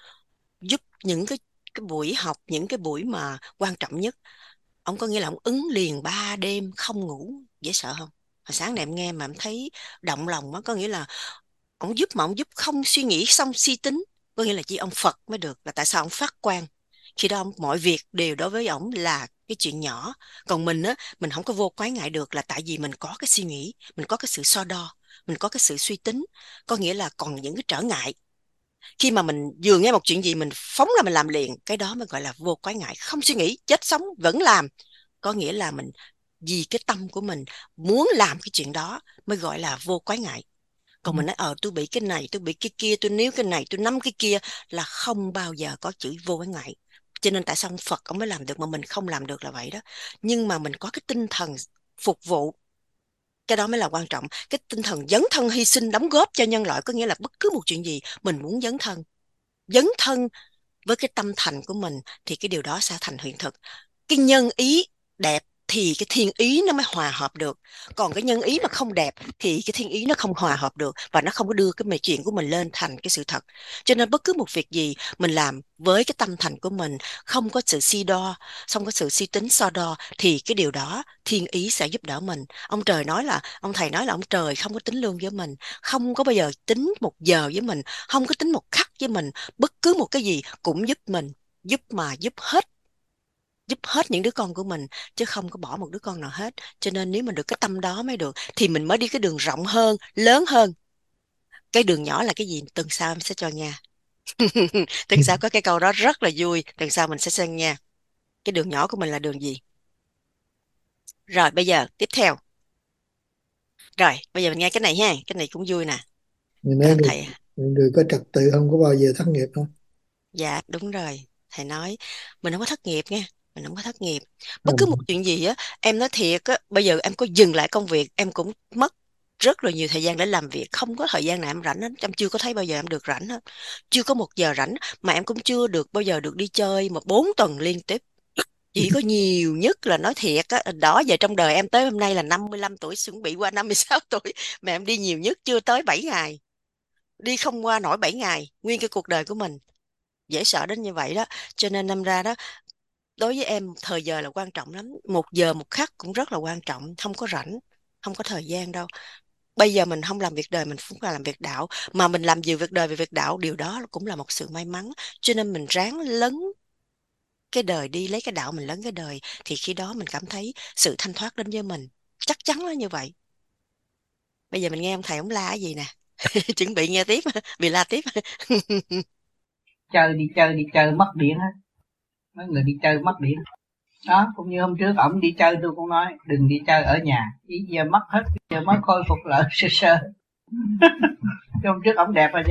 Giúp những cái cái buổi học, những cái buổi mà quan trọng nhất, ông có nghĩa là ông ứng liền ba đêm không ngủ. Dễ sợ không? Hồi sáng này em nghe mà em thấy động lòng á, có nghĩa là ông giúp mà ông giúp không suy nghĩ, xong suy tính, có nghĩa là chỉ ông Phật mới được. Là tại sao ông phát quang? Khi đó ông, mọi việc đều đối với ông là cái chuyện nhỏ. Còn mình á, mình không có vô quái ngại được, là tại vì mình có cái suy nghĩ, mình có cái sự so đo, mình có cái sự suy tính, có nghĩa là còn những cái trở ngại. Khi mà mình vừa nghe một chuyện gì mình phóng ra mình làm liền, cái đó mới gọi là vô quái ngại. Không suy nghĩ, chết sống vẫn làm, có nghĩa là mình vì cái tâm của mình muốn làm cái chuyện đó mới gọi là vô quái ngại. Còn mình nói ờ tôi bị cái này, tôi bị cái kia, tôi níu cái này, tôi nắm cái kia, là không bao giờ có chữ vô quái ngại. Cho nên tại sao ông Phật ông mới làm được mà mình không làm được là vậy đó. Nhưng mà mình có cái tinh thần phục vụ, cái đó mới là quan trọng. Cái tinh thần dấn thân hy sinh đóng góp cho nhân loại, có nghĩa là bất cứ một chuyện gì mình muốn dấn thân. Dấn thân với cái tâm thành của mình thì cái điều đó sẽ thành hiện thực. Cái nhân ý đẹp thì cái thiên ý nó mới hòa hợp được. Còn cái nhân ý mà không đẹp thì cái thiên ý nó không hòa hợp được, và nó không có đưa cái mệ chuyện của mình lên thành cái sự thật. Cho nên bất cứ một việc gì mình làm với cái tâm thành của mình, không có sự si đo, không có sự suy tính so đo, thì cái điều đó thiên ý sẽ giúp đỡ mình. Ông trời nói là, ông thầy nói là ông trời không có tính lương với mình, không có bao giờ tính một giờ với mình, không có tính một khắc với mình. Bất cứ một cái gì cũng giúp mình, giúp mà giúp hết, giúp hết những đứa con của mình, chứ không có bỏ một đứa con nào hết. Cho nên nếu mà được cái tâm đó mới được, thì mình mới đi cái đường rộng hơn, lớn hơn. Cái đường nhỏ là cái gì, tuần sau em sẽ cho nha. Tuần sau có cái câu đó rất là vui, tuần sau mình sẽ xem nha. Cái đường nhỏ của mình là đường gì? Rồi bây giờ tiếp theo, rồi bây giờ mình nghe cái này ha, cái này cũng vui nè. Mình nói À, người, thầy, người có trật tự không có bao giờ thất nghiệp đâu. dạ đúng rồi, thầy nói mình không có thất nghiệp nha, mình không có thất nghiệp. Bất cứ một Ừ. chuyện gì á, em nói thiệt á, bây giờ em có dừng lại công việc em cũng mất rất là nhiều thời gian để làm việc, không có thời gian nào em rảnh hết. Em chưa có thấy bao giờ em được rảnh hết, chưa có một giờ rảnh. Mà em cũng chưa được bao giờ được đi chơi mà bốn tuần liên tiếp. Chỉ có nhiều nhất là nói thiệt á, đó giờ trong đời em tới hôm nay là năm mươi lăm tuổi, chuẩn bị qua năm mươi sáu tuổi, mà em đi nhiều nhất chưa tới bảy ngày, đi không qua nổi bảy ngày nguyên cái cuộc đời của mình. Dễ sợ đến như vậy đó. Cho nên năm ra đó, đối với em thời giờ là quan trọng lắm, một giờ một khắc cũng rất là quan trọng. Không có rảnh, không có thời gian đâu. Bây giờ mình không làm việc đời, mình cũng là làm việc đạo, mà mình làm nhiều việc đời về việc đạo, điều đó cũng là một sự may mắn. Cho nên mình ráng lấn cái đời đi, lấy cái đạo mình lấn cái đời, thì khi đó mình cảm thấy sự thanh thoát đến với mình, chắc chắn là như vậy. Bây giờ mình nghe ông thầy ông la cái gì nè. Chuẩn bị nghe tiếp, bị la tiếp. Chơi đi chơi đi chơi mất điện hết, mấy người đi chơi mất điện đó. Cũng như hôm trước ổng đi chơi tôi cũng nói đừng đi chơi ở nhà, ý giờ mất hết, giờ mới khôi phục lại sơ sơ. Chứ hôm trước ổng đẹp rồi chứ.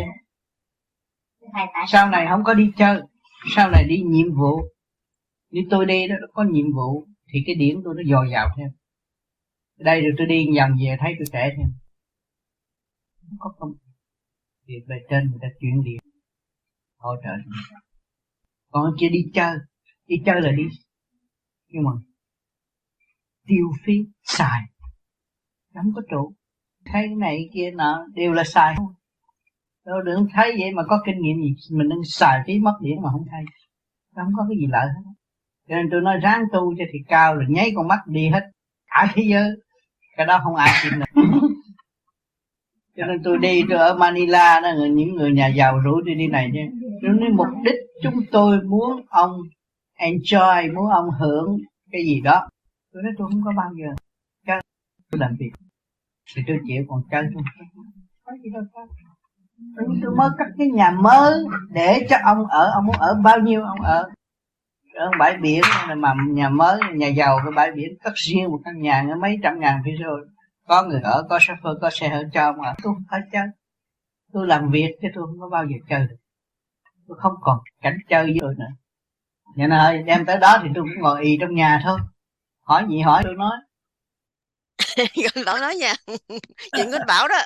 Sau này không có đi chơi, sau này đi nhiệm vụ. Như tôi đi đó có nhiệm vụ thì cái điển tôi nó dồi dào thêm. Đây rồi tôi đi dần về thấy tôi trẻ thêm. Không có không. Thì về trên người ta chuyển điện hỗ trợ. Còn chỉ đi chơi, đi chơi là đi, nhưng mà tiêu phí xài, không có trụ. Thấy cái này kia nọ đều là xài không. Tôi đừng thấy vậy mà có kinh nghiệm gì, mình đang xài phí mất điển mà không thấy, không có cái gì lợi hết. Cho nên tôi nói ráng tu cho thì cao, rồi nháy con mắt đi hết cả thế giới, cái đó không ai tin được. Cho nên tôi đi tôi ở Manila đó, những người nhà giàu rủ tôi đi này chứ. Tôi nói mục đích chúng tôi muốn ông enjoy, muốn ông hưởng cái gì đó. Tôi nói tôi không có bao giờ chơi, tôi làm việc thì tôi chịu, còn chơi tôi không có gì đâu chơi. Tôi, tôi mới cất cái nhà mới để cho ông ở, ông muốn ở bao nhiêu ông ở. Ở bãi biển mà nhà mới, nhà giàu cái bãi biển cất riêng một căn nhà nó mấy trăm ngàn phía rồi. Có người ở, có chauffeur, có xe ở cho mà tôi không phải chơi. Tôi làm việc chứ tôi không có bao giờ chơi được. Tôi không còn cảnh chơi với tôi nữa. Vậy nên hơi đem tới đó thì tôi cũng ngồi ì trong nhà thôi. Hỏi gì hỏi tôi nói. Bảo nói nha. Chuyện của anh Bảo đó.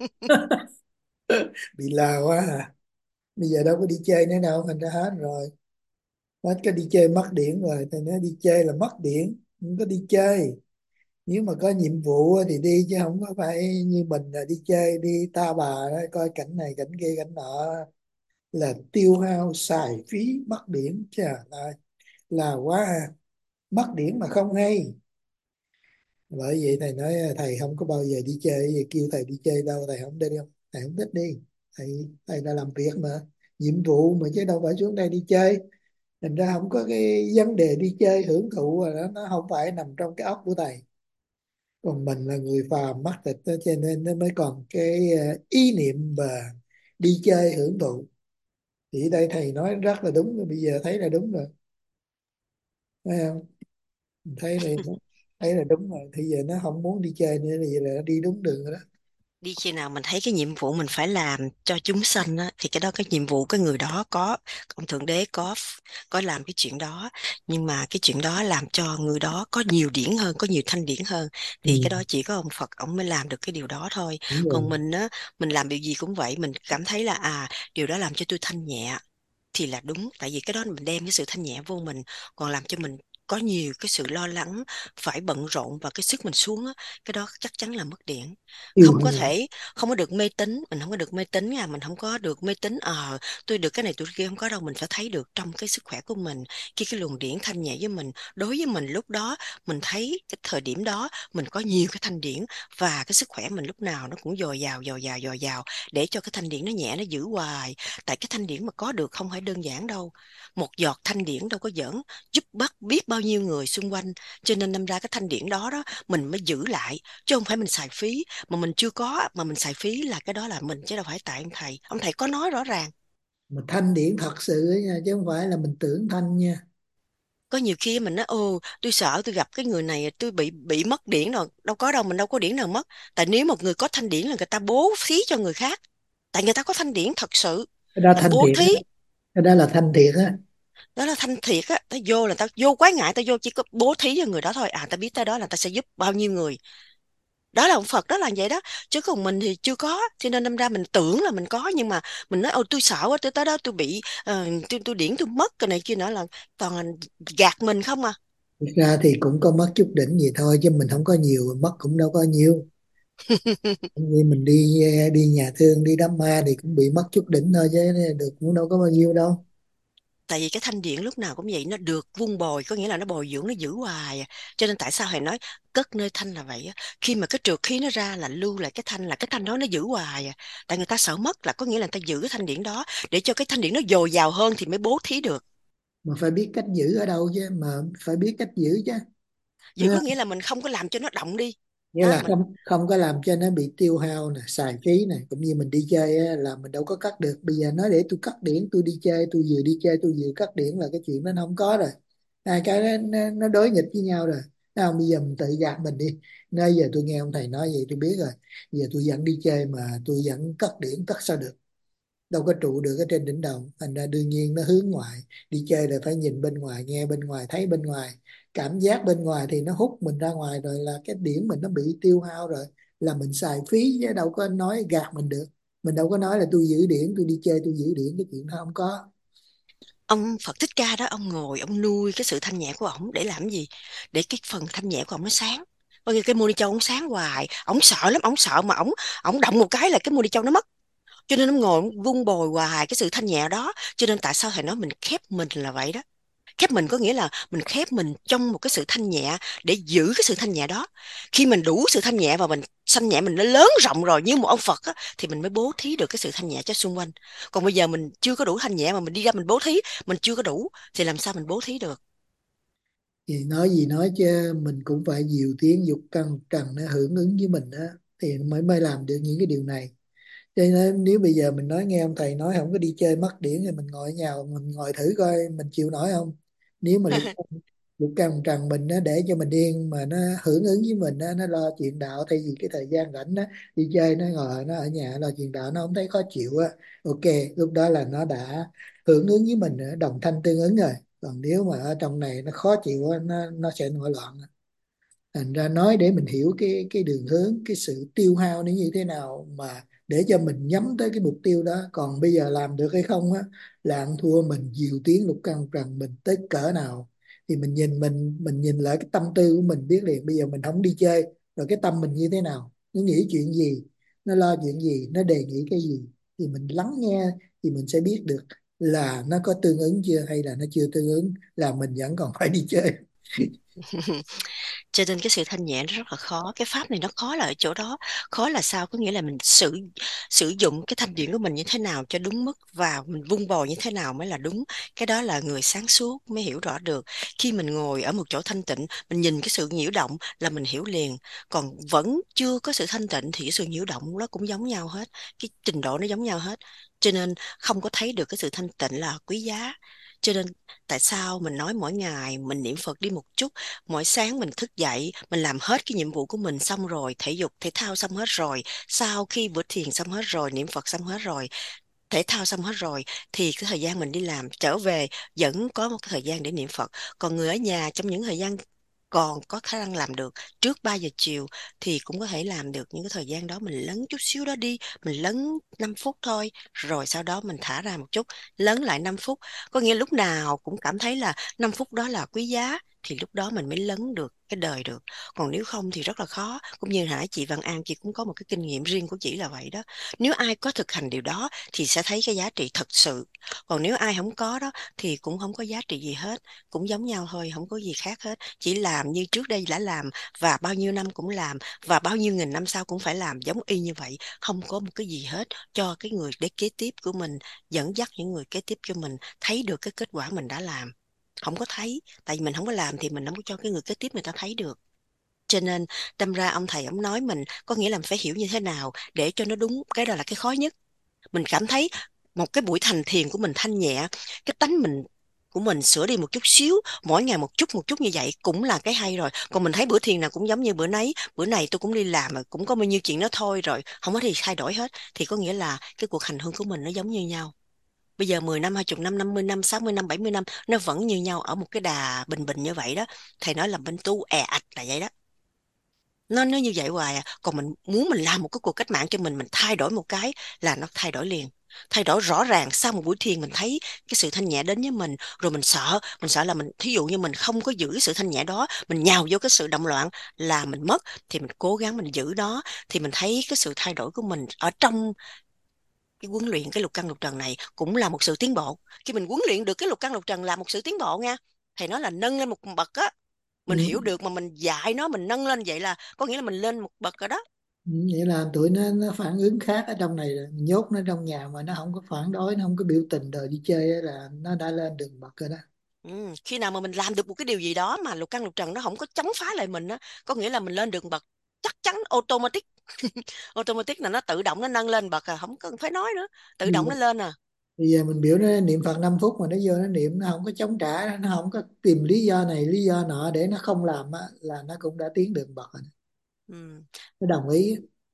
Bị la quá à. Bây giờ đâu có đi chơi nữa đâu, thành ra hết rồi. Hết cái đi chơi mất điển rồi, thì nó đi chơi là mất điển, không có đi chơi. Nếu mà có nhiệm vụ thì đi, chứ không có phải như mình là đi chơi, đi ta bà đó, coi cảnh này cảnh kia cảnh nọ, là tiêu hao xài phí mất điển. Trời ơi, là quá à. Mất điển mà không hay. Bởi vậy thầy nói thầy không có bao giờ đi chơi, vậy kêu thầy đi chơi đâu thầy không đi đâu, thầy không thích đi. Thầy thầy đã làm việc mà, nhiệm vụ mà, chứ đâu phải xuống đây đi chơi. Thành ra không có cái vấn đề đi chơi hưởng thụ rồi đó, nó không phải nằm trong cái óc của thầy. Còn mình là người phàm mắc thịt đó, cho nên nó mới còn cái ờ, ý niệm mà đi chơi hưởng thụ. Thì ở đây thầy nói rất là đúng rồi, bây giờ thấy là đúng rồi, thấy không? Thấy này, thấy là đúng rồi, thì giờ nó không muốn đi chơi nữa, thì là nó đi đúng đường rồi đó. Đi khi nào mình thấy cái nhiệm vụ mình phải làm cho chúng sanh á, thì cái đó cái nhiệm vụ cái người đó có, ông thượng đế có có làm cái chuyện đó, nhưng mà cái chuyện đó làm cho người đó có nhiều điển hơn, có nhiều thanh điển hơn, Ừ, thì cái đó chỉ có ông Phật ông mới làm được cái điều đó thôi. đúng rồi. Còn mình á, mình làm điều gì cũng vậy, mình cảm thấy là à điều đó làm cho tôi thanh nhẹ thì là đúng, tại vì cái đó mình đem cái sự thanh nhẹ vô mình. Còn làm cho mình có nhiều cái sự lo lắng, phải bận rộn và cái sức mình xuống á, cái đó chắc chắn là mất điện. Yêu Không có hận. thể, không có được mê tín, mình không có được mê tín nha, mình không có được mê tín ờ tôi được cái này tôi kia, không có đâu. Mình phải thấy được trong cái sức khỏe của mình, khi cái luồng điển thanh nhẹ với mình, đối với mình lúc đó mình thấy cái thời điểm đó mình có nhiều cái thanh điển, và cái sức khỏe mình lúc nào nó cũng dồi dào dồi dào dồi dào, để cho cái thanh điển nó nhẹ, nó giữ hoài. Tại cái thanh điển mà có được không phải đơn giản đâu, một giọt thanh điển đâu có giỡn, giúp bắt biết bao nhiêu người xung quanh. Cho nên đâm ra cái thanh điển đó đó mình mới giữ lại, chứ không phải mình xài phí. Mà mình chưa có mà mình xài phí là cái đó là mình, chứ đâu phải tại ông thầy. Ông thầy có nói rõ ràng. Mà thanh điển thật sự ấy nha, chứ không phải là mình tưởng thanh nha. Có nhiều khi mình nói ồ tôi sợ tôi gặp cái người này tôi bị bị mất điển rồi, đâu có đâu, mình đâu có điển nào mất. Tại nếu một người có thanh điển là người ta bố thí cho người khác, tại người ta có thanh điển thật sự Cái đó là thanh bố thiệt thí. á, cái đó là thanh thiệt á. Đó là thanh thiệt á, ta vô là ta vô quái ngại, ta vô chỉ có bố thí cho người đó thôi à, ta biết tới đó là ta sẽ giúp bao nhiêu người. Đó là ông Phật đó là vậy đó, chứ còn mình thì chưa có, cho nên đâm ra mình tưởng là mình có, nhưng mà mình nói ôi tôi sợ quá, tôi tới đó tôi bị ờ, tôi tôi điển tôi mất cái này kia nữa, là toàn là gạt mình không à. Thực ra thì cũng có mất chút đỉnh gì thôi, chứ mình không có nhiều, mất cũng đâu có nhiều. Như mình đi đi nhà thương, đi đám ma thì cũng bị mất chút đỉnh thôi, chứ được cũng đâu có bao nhiêu đâu. Tại vì cái thanh điển lúc nào cũng vậy, nó được vun bồi, có nghĩa là nó bồi dưỡng, nó giữ hoài à. Cho nên tại sao thầy nói cất nơi thanh là vậy á, khi mà cái trượt khí nó ra là lưu lại cái thanh, là cái thanh đó nó giữ hoài à. Tại người ta sợ mất, là có nghĩa là người ta giữ cái thanh điển đó để cho cái thanh điển nó dồi dào hơn thì mới bố thí được. Mà phải biết cách giữ ở đâu chứ, mà phải biết cách giữ chứ. Giữ có nghĩa là mình không có làm cho nó động đi Nghĩa đó là mình. không không có làm cho nó bị tiêu hao nè, xài phí nè. Cũng như mình đi chơi á, là mình đâu có cắt được. Bây giờ nói để tôi cắt điển, tôi đi chơi, tôi vừa đi chơi tôi vừa cắt điển, là cái chuyện đó nó không có rồi. Hai cái đó, nó, nó đối nghịch với nhau rồi. Thấy không? Bây giờ mình tự gạt mình đi. Nói giờ tôi nghe ông thầy nói vậy tôi biết rồi. Giờ tôi vẫn đi chơi mà tôi vẫn cắt điển, cắt sao được, đâu có trụ được ở trên đỉnh đầu. Thành ra đương nhiên nó hướng ngoại. Đi chơi là phải nhìn bên ngoài, nghe bên ngoài, thấy bên ngoài, cảm giác bên ngoài, thì nó hút mình ra ngoài rồi, là cái điểm mình nó bị tiêu hao rồi, là mình xài phí, chứ đâu có nói gạt mình được. Mình đâu có nói là tôi giữ điển, tôi đi chơi tôi giữ điển, cái chuyện đó không có. Ông Phật Thích Ca đó, ông ngồi ông nuôi cái sự thanh nhẹ của ổng để làm gì? Để cái phần thanh nhẹ của ổng nó sáng. Bởi vì cái moni châu ổng sáng hoài, ổng sợ lắm, ổng sợ mà ổng ổng động một cái là cái moni châu nó mất. cho nên nó ngồi vun bồi hoài cái sự thanh nhẹ đó. Cho nên tại sao thầy nói mình khép mình là vậy đó. Khép mình có nghĩa là mình khép mình trong một cái sự thanh nhẹ để giữ cái sự thanh nhẹ đó. Khi mình đủ sự thanh nhẹ và mình thanh nhẹ mình nó lớn rộng rồi như một ông Phật á, thì mình mới bố thí được cái sự thanh nhẹ cho xung quanh. Còn bây giờ mình chưa có đủ thanh nhẹ mà mình đi ra mình bố thí, mình chưa có đủ thì làm sao mình bố thí được. Thì nói gì nói chứ mình cũng phải dìu tiếng dục căn trần nó hưởng ứng với mình đó, thì mới mới làm được những cái điều này. Cho nên nếu bây giờ mình nói nghe ông thầy nói không có đi chơi mắc điển thì mình ngồi ở nhà mình ngồi thử coi mình chịu nổi không. Nếu mà lục lục căn trần mình nó để cho mình yên mà nó hưởng ứng với mình nó, nó lo chuyện đạo thay vì cái thời gian rảnh đó đi chơi, nó ngồi nó ở nhà lo chuyện đạo nó không thấy khó chịu á. Ok, lúc đó là nó đã hưởng ứng với mình nữa, đồng thanh tương ứng rồi. Còn nếu mà ở trong này nó khó chịu á, nó nó sẽ nổi loạn. Thành ra nói để mình hiểu cái cái đường hướng, cái sự tiêu hao nó như thế nào mà để cho mình nhắm tới cái mục tiêu đó. Còn bây giờ làm được hay không á là ăn thua mình dìu tiếng lục căn trần mình tới cỡ nào. Thì mình nhìn mình mình nhìn lại cái tâm tư của mình biết liền. Bây giờ mình không đi chơi rồi cái tâm mình như thế nào, nó nghĩ chuyện gì, nó lo chuyện gì, nó đề nghị cái gì, thì mình lắng nghe thì mình sẽ biết được là nó có tương ứng chưa hay là nó chưa tương ứng, là mình vẫn còn phải đi chơi. Cho nên cái sự thanh nhẹ nó rất là khó. Cái pháp này nó khó là ở chỗ đó. Khó là sao? Có nghĩa là mình sử sử dụng cái thanh điển của mình như thế nào cho đúng mức và mình vun bồi như thế nào mới là đúng. Cái đó là người sáng suốt mới hiểu rõ được. Khi mình ngồi ở một chỗ thanh tịnh, mình nhìn cái sự nhiễu động là mình hiểu liền. Còn vẫn chưa có sự thanh tịnh thì cái sự nhiễu động nó cũng giống nhau hết. Cái trình độ nó giống nhau hết. Cho nên không có thấy được cái sự thanh tịnh là quý giá. Cho nên tại sao mình nói mỗi ngày mình niệm Phật đi một chút, mỗi sáng mình thức dậy mình làm hết cái nhiệm vụ của mình xong rồi, thể dục thể thao xong hết rồi, sau khi bữa thiền xong hết rồi, niệm Phật xong hết rồi, thể thao xong hết rồi, thì cái thời gian mình đi làm trở về vẫn có một cái thời gian để niệm Phật. Còn người ở nhà trong những thời gian còn có khả năng làm được trước ba giờ chiều thì cũng có thể làm được những cái thời gian đó, mình lấn chút xíu đó đi, mình lấn năm phút thôi, rồi sau đó mình thả ra một chút, lấn lại năm phút. Có nghĩa lúc nào cũng cảm thấy là năm phút đó là quý giá thì lúc đó mình mới lấn được cái đời được. Còn nếu không thì rất là khó. Cũng như nãy chị Văn An, chị cũng có một cái kinh nghiệm riêng của chị là vậy đó. Nếu ai có thực hành điều đó thì sẽ thấy cái giá trị thật sự. Còn nếu ai không có đó thì cũng không có giá trị gì hết, cũng giống nhau thôi, không có gì khác hết. Chỉ làm như trước đây đã làm và bao nhiêu năm cũng làm và bao nhiêu nghìn năm sau cũng phải làm giống y như vậy, không có một cái gì hết cho cái người để kế tiếp của mình, dẫn dắt những người kế tiếp cho mình thấy được cái kết quả mình đã làm. Không có thấy, tại vì mình không có làm thì mình không có cho cái người kế tiếp người ta thấy được. Cho nên đâm ra ông thầy ông nói mình có nghĩa là mình phải hiểu như thế nào để cho nó đúng. Cái đó là cái khó nhất. Mình cảm thấy một cái buổi thành thiền của mình thanh nhẹ, cái tánh mình của mình sửa đi một chút xíu, mỗi ngày một chút một chút như vậy cũng là cái hay rồi. Còn mình thấy bữa thiền nào cũng giống như bữa nấy, bữa này tôi cũng đi làm mà cũng có bao nhiêu chuyện đó thôi, rồi không có gì thay đổi hết, thì có nghĩa là cái cuộc hành hương của mình nó giống như nhau. Bây giờ mười năm, hai mươi năm, năm mươi năm, sáu mươi năm, bảy mươi năm nó vẫn như nhau ở một cái đà bình bình như vậy đó. Thầy nói là bên tu è ạch là vậy đó. Nó nó như vậy hoài à. Còn mình muốn mình làm một cái cuộc cách mạng cho mình mình thay đổi một cái là nó thay đổi liền, thay đổi rõ ràng. Sau một buổi thiền mình thấy cái sự thanh nhẹ đến với mình, rồi mình sợ mình sợ là mình, thí dụ như mình không có giữ cái sự thanh nhẹ đó, mình nhào vô cái sự động loạn là mình mất, thì mình cố gắng mình giữ đó, thì mình thấy cái sự thay đổi của mình ở trong cái huấn luyện cái lục căn lục trần này cũng là một sự tiến bộ. Khi mình huấn luyện được cái lục căn lục trần là một sự tiến bộ nha. Thầy nói là nâng lên một bậc á. Mình hiểu Ừ. được mà mình dạy nó, mình nâng lên vậy là có nghĩa là mình lên một bậc rồi đó. Ừ, vậy là tụi nó nó phản ứng khác ở trong này rồi. Nhốt nó trong nhà mà nó không có phản đối, nó không có biểu tình rồi đi chơi á là nó đã lên đường bậc rồi đó. Ừ. Khi nào mà mình làm được một cái điều gì đó mà lục căn lục trần nó không có chống phá lại mình á, có nghĩa là mình lên được bậc chắc chắn, automatic. Automatic là nó tự động nó nâng lên bậc à, không cần phải nói nữa, tự bây động giờ, nó lên à. bây giờ mình biểu nó niệm Phật năm phút mà nó vô nó niệm, nó không có chống trả, nó không có tìm lý do này lý do nọ để nó không làm á, là nó cũng đã tiến đường bậc rồi. Ừ. Nó đồng ý.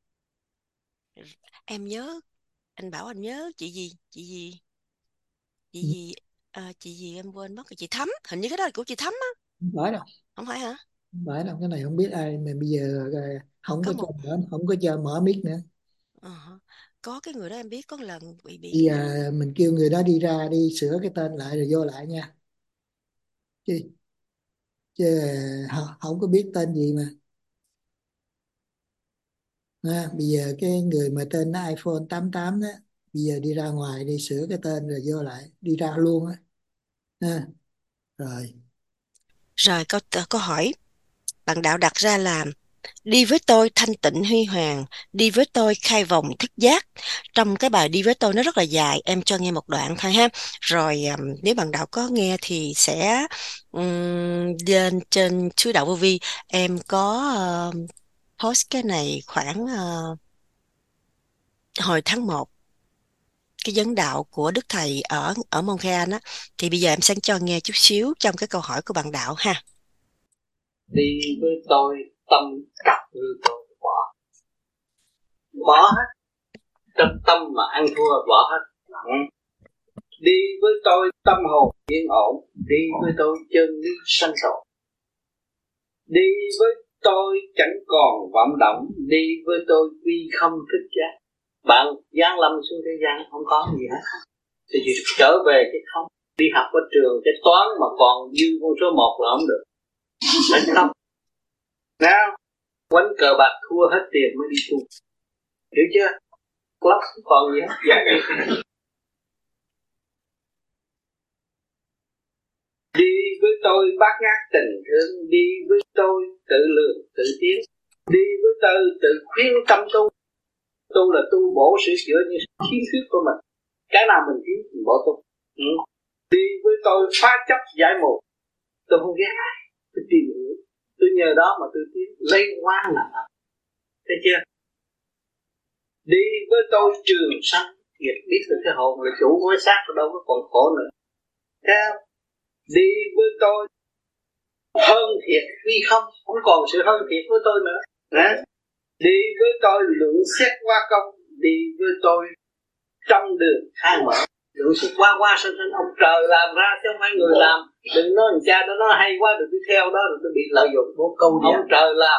Em nhớ, anh bảo anh nhớ chị gì, chị gì, chị Ừ, gì, à, chị gì em quên mất rồi. Chị Thắm, hình như cái đó là của chị Thắm á. không phải đâu, Không phải hả? không phải đâu, cái này không biết ai mà bây giờ à, không Có có cho một, mở, không có cho mở mic nữa. ờ, có cái người đó em biết có lần bị Bây bị giờ mình kêu người đó đi ra đi sửa cái tên lại rồi vô lại nha, chứ chứ không, không có biết tên gì mà. À, bây giờ cái người mà tên nó iPhone tám tám đó Bây giờ đi ra ngoài đi sửa cái tên rồi vô lại, đi ra luôn á. Ha. Rồi. Rồi câu câu hỏi bạn đạo đặt ra là đi với tôi thanh tịnh huy hoàng, đi với tôi khai vòng thức giác. Trong cái bài đi với tôi nó rất là dài, em cho nghe một đoạn thôi ha. Rồi um, nếu bạn đạo có nghe thì sẽ um, lên trên Chúa Đạo Vô Vi em có uh, post cái này khoảng uh, hồi tháng một, cái vấn đạo của Đức Thầy ở ở Montreal á, thì bây giờ em sẽ cho nghe chút xíu trong cái câu hỏi của bạn đạo ha. Đi với tôi tâm cặp như tôi bỏ bỏ hết, trong tâm mà ăn thua bỏ hết. Ừ. Đi với tôi tâm hồn yên ổn, đi với tôi chân lý sanh sổ, đi với tôi chẳng còn vọng động, đi với tôi vì không thức giác. Bạn giáng lâm xuống thế gian không có gì hết, thì chỉ trở về cái không. Đi học ở trường cái toán mà còn dư con số một là không được, phải không? Nào, quánh cờ bạc thua hết tiền mới đi tu, hiểu chưa? Lắm còn gì hết. Dạ. Đi với tôi bát ngát tình thương, đi với tôi tự lượng tự tiến, đi với tôi tự khuyên tâm tu. Tu là tu bổ sửa chữa những khiếm khuyết của mình, cái nào mình thiếu mình bổ tu. Ừ. Đi với tôi phá chấp giải mù, tôi không ghét ai, tôi tìm hiểu, tôi nhờ đó mà tôi tiến lấy hóa là thật. Thấy chưa? Đi với tôi trường sanh, thiệt biết được cái hồn là chủ của cái xác, đâu có còn khổ nữa. Thấy không? Đi với tôi hơn thiệt vì không, không còn sự hơn thiệt với tôi nữa. Hả? Đi với tôi lượng xét qua công, đi với tôi trong đường khai mở. Lượng xét qua qua sân sân ông trời làm ra chứ không phải người làm. Đừng nói thằng cha đó nó hay quá rồi tôi theo đó rồi tôi bị lợi dụng. Một câu ông trời làm.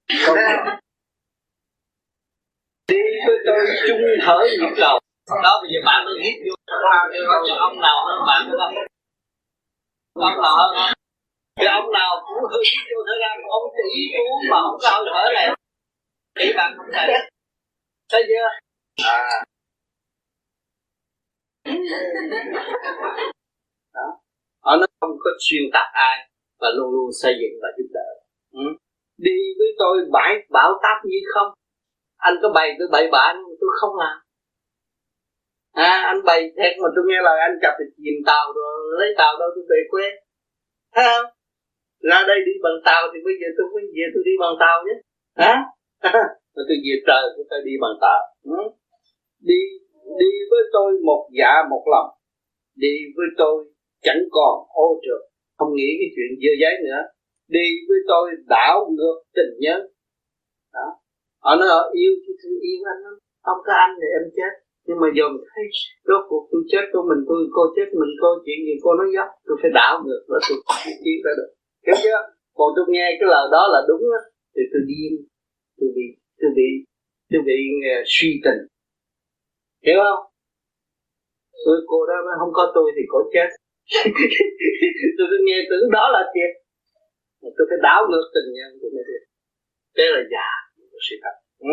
Đi với tôi chung thở nhịp cầu. Đó bây giờ bạn mới hít vô cho ông nào hơn bạn nữa không? Ông nào hơn không? Thì ông nào cũng hơi hít vô thở ra, ông chỉ uống mà không có hơi thở này. Thì bạn không thể. Thấy chưa? À. Đó. Họ nó không có xuyên tạc ai và luôn luôn xây dựng và giúp đỡ. Ừ. Đi với tôi bãi bảo táp như không. Anh có bày tôi bậy bạ nhưng tôi không làm. À, anh bày thiệt mà tôi nghe lời anh chập thì chìm tàu rồi lấy tàu đâu tôi về quê. Thấy không? Ra đây đi bằng tàu thì bây giờ tôi phải về tôi đi bằng tàu chứ. Hả? Rồi tôi về trời tôi phải đi bằng tàu. Ừ. Đi đi với tôi một dạ một lòng, đi với tôi chẳng còn ô trượt, không nghĩ cái chuyện dơ giấy nữa. Đi với tôi đảo ngược tình nhân. Đó. Họ nói họ yêu thì tôi yêu anh lắm, không có anh thì em chết. Nhưng mà giờ mình thấy rốt cuộc tôi chết của mình, tôi cô chết mình, cô chuyện gì cô nói dốc, tôi phải đảo ngược đó, tôi không chia ra được, hiểu chưa? Còn tôi nghe cái lời đó là đúng á thì tôi điên, tôi bị tôi bị tôi bị uh, suy tình, hiểu không? Tôi cô đó không có tôi thì cô chết. Tôi cứ nghe tưởng đó là thiệt, tôi phải đảo ngược tình nhân của mình. Thế là giả của sự thật. Ừ.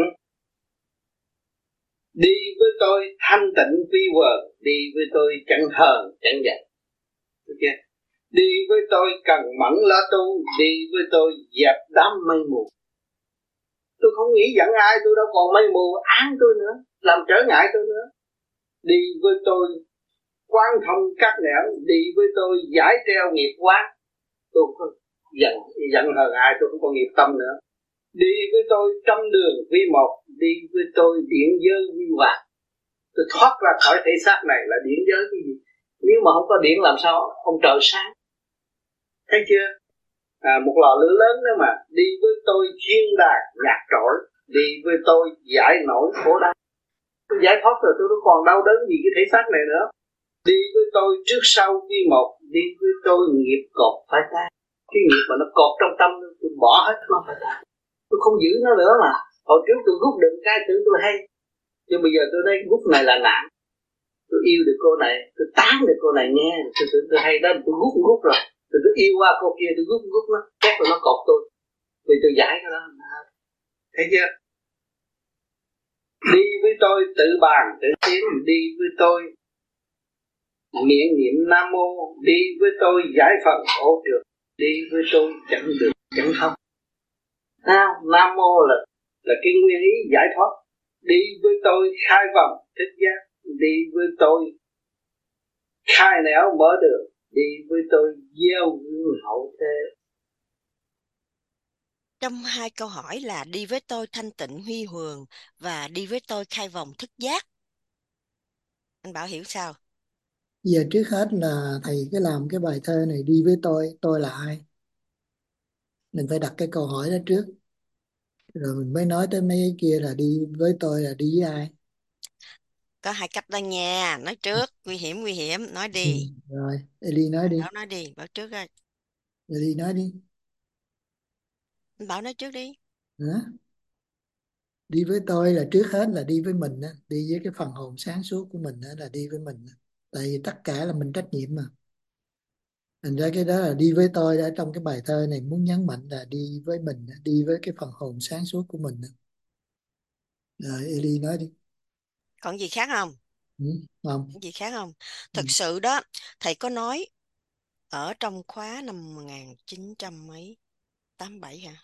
Đi với tôi thanh tịnh quy quờ, đi với tôi chẳng hờn chẳng giận. Okay. Đi với tôi cần mẫn lá tu, đi với tôi dẹp đám mây mù. Tôi không nghĩ giận ai, tôi đâu còn mây mù án tôi nữa, làm trở ngại tôi nữa. Đi với tôi quan thông các nẻo, đi với tôi giải treo nghiệp quá. Tôi không có giận, giận hờn ai, tôi không có nghiệp tâm nữa. Đi với tôi trăm đường vi một, đi với tôi điện giới vi vàng. Tôi thoát ra khỏi thể xác này là điện giới cái gì? Nếu mà không có điện làm sao ông trời sáng? Thấy chưa? À, một lò lửa lớn đó mà. Đi với tôi chuyên đàn nhạc trỗi, đi với tôi giải nổi khổ đau. Tôi giải thoát rồi tôi không còn đau đớn gì cái thể xác này nữa. Đi với tôi trước sau vi một, đi với tôi nghiệp cột phải tan. Cái nghiệp mà nó cột trong tâm tôi bỏ hết nó phải tan. Tôi không giữ nó nữa mà. Hồi trước tôi rút được cái tưởng tôi hay, nhưng bây giờ tôi thấy rút này là nạn. Tôi yêu được cô này, tôi tán được cô này nghe, tôi tưởng tôi hay đó, tôi rút rút rồi. Tôi cứ yêu qua cô kia, tôi rút rút nó, chắc là nó cột tôi. Vì tôi giải cái đó. Thấy chưa? Đi với tôi tự bàn tự tiến, đi với tôi miệng niệm Nam Mô, đi với tôi giải phần ô trượt, đi với tôi chẳng được chẳng thông. Nào, Nam Mô là là cái nguyên lý giải thoát. Đi với tôi khai vòng thích giác, đi với tôi khai nẻo mở đường, đi với tôi gieo gương hậu thế. Trong hai câu hỏi là đi với tôi thanh tịnh huy hoàng và đi với tôi khai vòng thức giác, anh Bảo hiểu sao? Giờ trước hết là thầy cứ làm cái bài thơ này, đi với tôi, tôi là ai? Mình phải đặt cái câu hỏi đó trước, rồi mình mới nói tới mấy cái kia là đi với tôi là đi với ai. Có hai cách đó nha, nói trước, nguy hiểm nguy hiểm, nói Ừ, đi. rồi, Eli nói Anh đi, Bảo nói đi, Bảo trước ơi. Eli nói đi. Anh Bảo nói trước đi. Hả? Đi với tôi là trước hết là đi với mình á, đi với cái phần hồn sáng suốt của mình á, là đi với mình á. Tại vì tất cả là mình trách nhiệm mà. Thành ra cái đó là đi với tôi ở trong cái bài thơ này muốn nhấn mạnh là đi với mình, đi với cái phần hồn sáng suốt của mình. Rồi Eli nói đi. Còn gì khác không? Ừ, không. Còn gì khác không? Ừ. Thực sự đó, thầy có nói ở trong khóa năm một nghìn chín trăm mấy, tám bảy hả?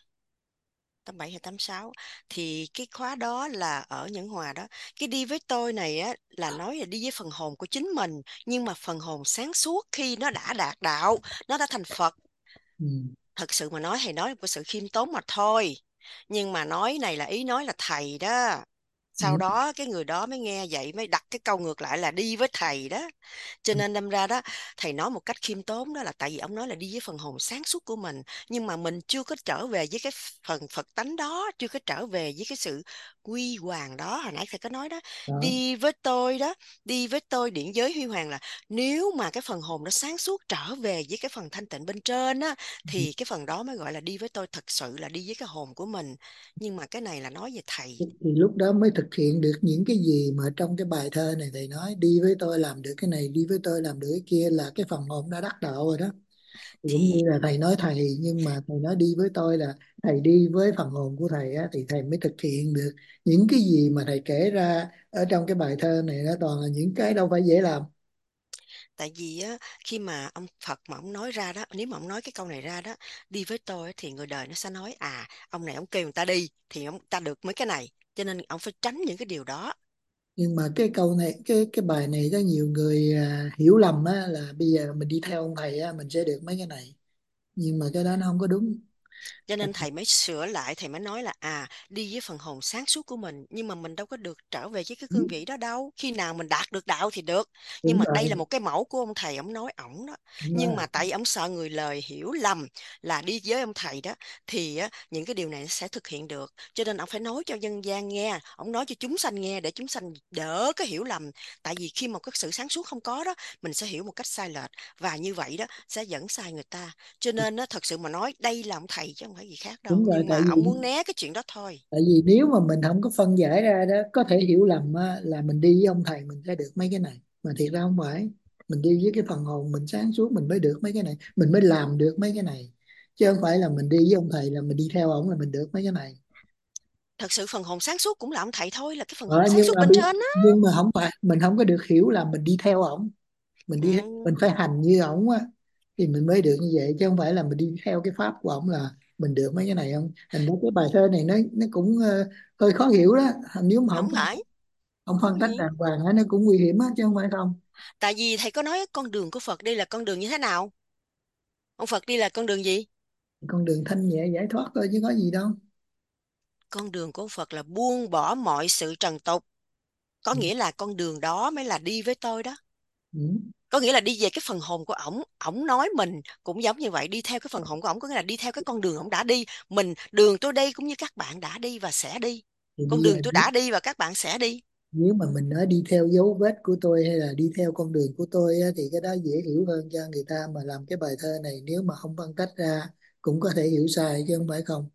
tám bảy hay tám sáu, thì cái khóa đó là ở Nhẫn Hòa đó. Cái đi với tôi này á là nói là đi với phần hồn của chính mình, nhưng mà phần hồn sáng suốt khi nó đã đạt đạo, nó đã thành Phật. Ừ. Thật sự mà nói, thầy nói một sự khiêm tốn mà thôi, nhưng mà nói này là ý nói là thầy đó. Sau Ừ. đó cái người đó mới nghe vậy mới đặt cái câu ngược lại là đi với thầy đó. Cho nên đâm ra đó, thầy nói một cách khiêm tốn đó là tại vì ông nói là đi với phần hồn sáng suốt của mình, nhưng mà mình chưa có trở về với cái phần Phật tánh đó, chưa có trở về với cái sự quy hoàng đó. Hồi nãy thầy có nói đó, Đó. đi với tôi đó, đi với tôi điển giới huy hoàng, là nếu mà cái phần hồn nó sáng suốt trở về với cái phần thanh tịnh bên trên á, thì cái phần đó mới gọi là đi với tôi, thật sự là đi với cái hồn của mình. Nhưng mà cái này là nói về thầy. Thì lúc đó mới thực hiện được những cái gì mà trong cái bài thơ này thầy nói, đi với tôi làm được cái này, đi với tôi làm được cái kia, là cái phần hồn đã đắc đạo rồi đó. Thì cũng Thì như là thầy nói thầy, nhưng mà thầy nói đi với tôi là thầy đi với phần hồn của thầy á, thì thầy mới thực hiện được những cái gì mà thầy kể ra ở trong cái bài thơ này. Nó toàn là những cái đâu phải dễ làm. tại vì á, khi mà ông Phật mà ông nói ra đó, nếu mà ông nói cái câu này ra đó, đi với tôi á, thì người đời nó sẽ nói à, ông này ông kêu người ta đi thì ông ta được mấy cái này, cho nên ông phải tránh những cái điều đó. Nhưng mà cái câu này, cái cái bài này có nhiều người à, hiểu lầm á, là bây giờ mình đi theo ông thầy á mình sẽ được mấy cái này, nhưng mà cái đó nó không có đúng. Cho nên thầy mới sửa lại, thầy mới nói là à, đi với phần hồn sáng suốt của mình, nhưng mà mình đâu có được trở về với cái cương vị đó đâu. Khi nào mình đạt được đạo thì được. Nhưng Đúng mà đây là rồi, một cái mẫu của ông thầy, ông nói ổng đó. đúng Nhưng rồi. mà tại ông sợ người lời hiểu lầm là đi với ông thầy đó, thì á, những cái điều này nó sẽ thực hiện được. Cho nên ông phải nói cho dân gian nghe, ông nói cho chúng sanh nghe để chúng sanh đỡ cái hiểu lầm. Tại vì khi mà cái sự sáng suốt không có đó, mình sẽ hiểu một cách sai lệch, và như vậy đó sẽ dẫn sai người ta. Cho nên á, thật sự mà nói đây là ông thầy chứ không phải gì khác đâu, Đúng rồi, nhưng tại mà ông vì muốn né cái chuyện đó thôi. tại vì nếu mà mình không có phân giải ra đó, có thể hiểu lầm á, là mình đi với ông thầy mình sẽ được mấy cái này, mà thiệt ra không phải. Mình đi với cái phần hồn mình sáng suốt mình mới được mấy cái này, mình mới làm được mấy cái này, chứ không phải là mình đi với ông thầy là mình đi theo ổng là mình được mấy cái này. Thật sự phần hồn sáng suốt cũng là ông thầy thôi, là cái phần hồn Ờ, sáng nhưng suốt mà bên biết, trên á. nhưng mà không phải, mình không có được hiểu là mình đi theo ổng, mình đi mình Ừ, phải hành như ổng á, thì mình mới được như vậy, chứ không phải là mình đi theo cái pháp của ổng là mình được mấy cái này. Không, thành ra cái bài thơ này nó nó cũng ờ, hơi khó hiểu đó. Nếu mà không không phải. không Không phân tách gì. đàng hoàng á nó cũng nguy hiểm á, chứ không phải không. Tại vì thầy có nói con đường của Phật đi là con đường như thế nào? Ông Phật đi là con đường gì? Con đường thanh nhẹ giải thoát thôi chứ có gì đâu. Con đường của ông Phật là buông bỏ mọi sự trần tục. Có nghĩa là con đường đó mới là đi với tôi đó. Ừ. Có nghĩa là đi về cái phần hồn của ổng. Ổng nói mình cũng giống như vậy, đi theo cái phần hồn của ổng, có nghĩa là đi theo cái con đường ổng đã đi. Mình, đường tôi đi cũng như các bạn đã đi và sẽ đi. Thì bây Con giờ đường tôi nếu, đã đi và các bạn sẽ đi. nếu mà mình nói đi theo dấu vết của tôi hay là đi theo con đường của tôi á, thì cái đó dễ hiểu hơn cho người ta, mà làm cái bài thơ này nếu mà không phân tách ra cũng có thể hiểu sai chứ không phải không.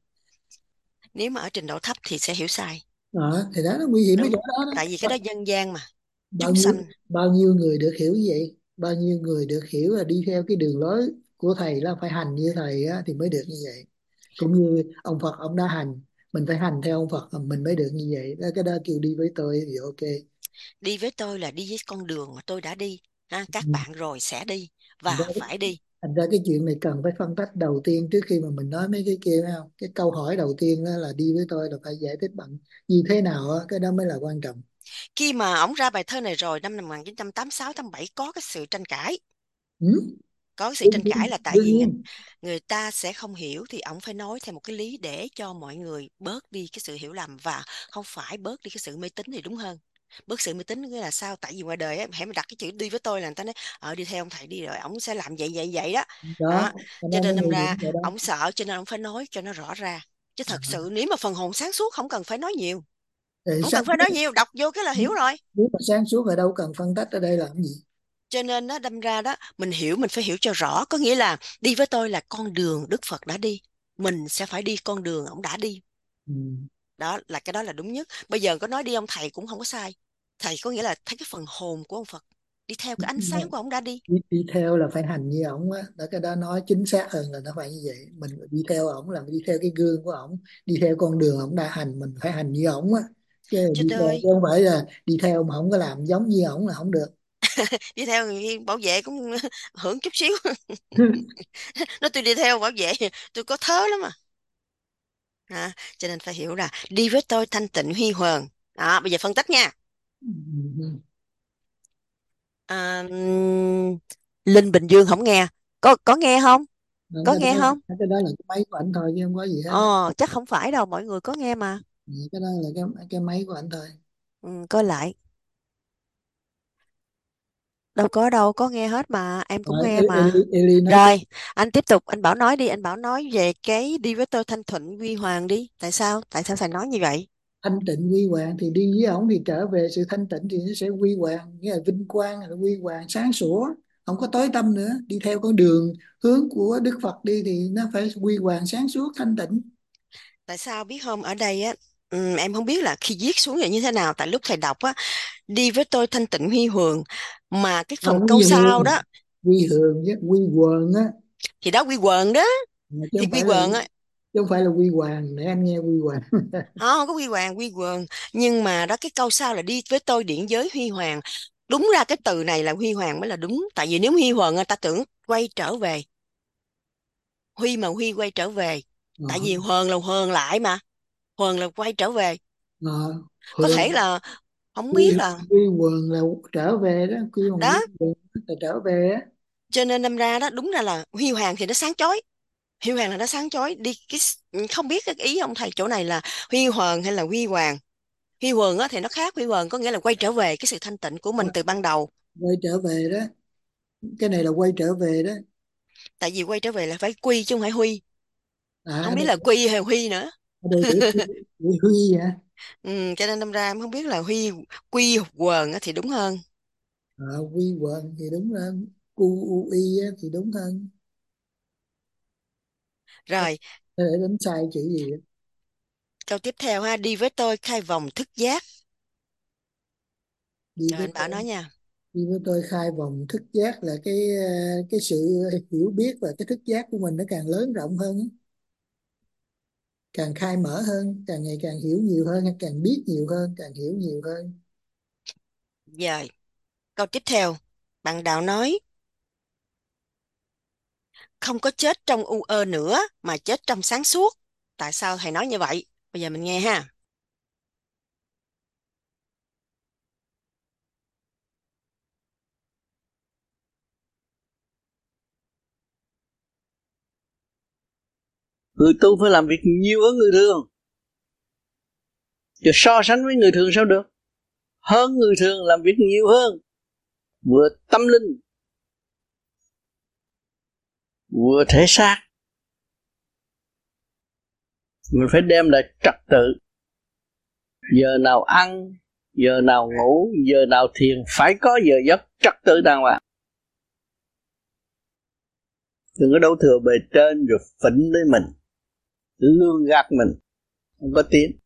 Nếu mà ở trình độ thấp thì sẽ hiểu sai. Đó, thì đó nó nguy hiểm ở Đúng, chỗ đó tại vì cái đó. đó dân gian mà. bao Chúng nhiêu sanh. bao nhiêu người được hiểu như vậy, bao nhiêu người được hiểu là đi theo cái đường lối của thầy là phải hành như thầy á, thì mới được như vậy. Cũng như ông Phật ông đã hành, mình phải hành theo ông Phật mình mới được như vậy đó. Cái đó kêu đi với tôi thì ok. Đi với tôi là đi với con đường mà tôi đã đi ha. Các Ừ. bạn rồi sẽ đi Thành ra, và phải đi. thành ra cái chuyện này cần phải phân tích đầu tiên trước khi mà mình nói mấy cái kia, phải không? Cái câu hỏi đầu tiên đó là đi với tôi là phải giải thích bằng như thế nào á, cái đó mới là quan trọng. Khi mà ổng ra bài thơ này rồi năm một nghìn chín trăm tám mươi sáu tám mươi bảy có cái sự tranh cãi. Ừ? Có cái sự Đương tranh nhiên, cãi là tại đương vì người, nhiên. người ta sẽ không hiểu thì ổng phải nói theo một cái lý để cho mọi người bớt đi cái sự hiểu lầm và không phải bớt đi cái sự mê tín thì đúng hơn. Bớt sự mê tín nghĩa là sao? Tại vì ngoài đời á, hãy mà đặt cái chữ đi với tôi là người ta nói ờ đi theo ông thầy đi rồi ổng sẽ làm vậy vậy vậy đó. Đó, Đó. cái Cho đó mới nên đâm nguy ra hiểm rồi đó. ổng sợ cho nên ổng phải nói cho nó rõ ra. Chứ thật À, sự nếu mà phần hồn sáng suốt không cần phải nói nhiều. thì Không sáng cần phải nói suốt, nhiều, đọc vô cái là hiểu rồi. nếu mà sáng suốt ở đâu cần phân tích ở đây làm gì. Cho nên nó đâm ra đó mình hiểu mình phải hiểu cho rõ, có nghĩa là đi với tôi là con đường Đức Phật đã đi, mình sẽ phải đi con đường ông đã đi. Ừ. Đó là cái đó là đúng nhất. Bây giờ có nói đi ông thầy cũng không có sai. Thầy có nghĩa là thấy cái phần hồn của ông Phật đi theo cái ánh sáng của ông đã đi. đi, đi theo là phải hành như ổng á, đó cái đó nói chính xác hơn là nó phải như vậy. Mình đi theo ổng là đi theo cái gương của ổng, đi theo con đường ổng đã hành mình phải hành như ổng á, chứ Trời đi theo ơi, chứ không phải là đi theo mà không có làm giống như ổng là không được. đi theo người bảo vệ cũng hưởng chút xíu. Nói tôi đi theo bảo vệ tôi có thớ lắm mà. À, cho nên phải hiểu là đi với tôi thanh tịnh huy hoàng. Đó, bây giờ phân tích nha. À, ừm, Linh Bình Dương không nghe, có có nghe không, Đó, có cái đó nghe là không? cái đó là cái máy của anh thôi chứ không có gì hết á. Ờ chắc không phải đâu, mọi người có nghe mà. Ừ, cái đó là cái cái máy của anh thôi. Ừ, coi lại, đâu có đâu, có nghe hết mà, em cũng Rồi nghe Eli, mà. Eli nói tiếp. Rồi anh tiếp tục, anh Bảo nói đi, anh Bảo nói về cái đi với tôi thanh thuận huy hoàng đi, tại sao tại sao thầy nói như vậy? Thanh tịnh quy hoàng thì đi với ổng thì trở về sự thanh tịnh thì nó sẽ quy hoàng, nghĩa là vinh quang, là quy hoàng sáng sủa, không có tối tăm nữa. Đi theo con đường hướng của Đức Phật đi thì nó phải quy hoàng sáng suốt thanh tịnh. Tại sao biết không, ở đây á, ừm, em không biết là khi viết xuống vậy như thế nào, tại lúc thầy đọc á, đi với tôi thanh tịnh huy hoàng, mà cái phần Không, quy câu sau hường, đó quy hường với quy quần á. thì đó quy quần đó, Chứ thì không quy phải là quần á. chứ không phải là quy hoàng, để anh nghe quy hoàng. Không, không có quy hoàng quy quần, nhưng mà đó cái câu sau là đi với tôi điện giới huy hoàng. Đúng ra cái từ này là huy hoàng mới là đúng, tại vì nếu huy hoàng người ta tưởng quay trở về, huy mà huy quay trở về, Ờ, tại vì hờn là hờn lại mà, hờn là quay trở về. ờ, Có hường, thể là không quy biết là quy quần là trở về đó, quy hoàng quy đó, quần là trở về á. cho nên đâm ra đó đúng ra là huy hoàng thì nó sáng chói, huy hoàng là nó sáng chói đi cái, không biết cái ý ông thầy chỗ này là huy hoàng hay là huy hoàng. Huy hoàng á thì nó khác, huy hoàng có nghĩa là quay trở về cái sự thanh tịnh của mình Quay từ ban đầu. quay trở về đó, cái này là quay trở về đó. Tại vì quay trở về là phải quy chứ không phải huy, À không ở biết đây, là quy hay huy nữa. ở đây chữ huy, chữ huy hả? Ừ, cho nên đâm ra em không biết là huy quy quần á thì đúng hơn. À, quy quần thì đúng hơn, u u i á thì đúng hơn. Rồi Để đánh sai chữ gì á. câu tiếp theo ha, đi với tôi khai vòng thức giác. đi Rồi với anh Bảo tôi nói nha. đi với tôi khai vòng thức giác là cái ờ, cái sự hiểu biết và cái thức giác của mình nó càng lớn rộng hơn á. Càng khai mở hơn, càng ngày càng hiểu nhiều hơn, càng biết nhiều hơn, càng hiểu nhiều hơn. Rồi câu tiếp theo, bạn đạo nói không có chết trong u ơ nữa mà chết trong sáng suốt. Tại sao thầy nói như vậy? Bây giờ mình nghe ha. Người tu phải làm việc nhiều hơn người thường, chứ so sánh với người thường sao được. Hơn người thường làm việc nhiều hơn, vừa tâm linh vừa thể xác. Mình phải đem lại trật tự, giờ nào ăn, giờ nào ngủ, giờ nào thiền, phải có giờ giấc trật tự đàng hoàng. Đừng có đổ thừa bề trên rồi phỉnh lấy mình, lương gạt mình, không có tiến.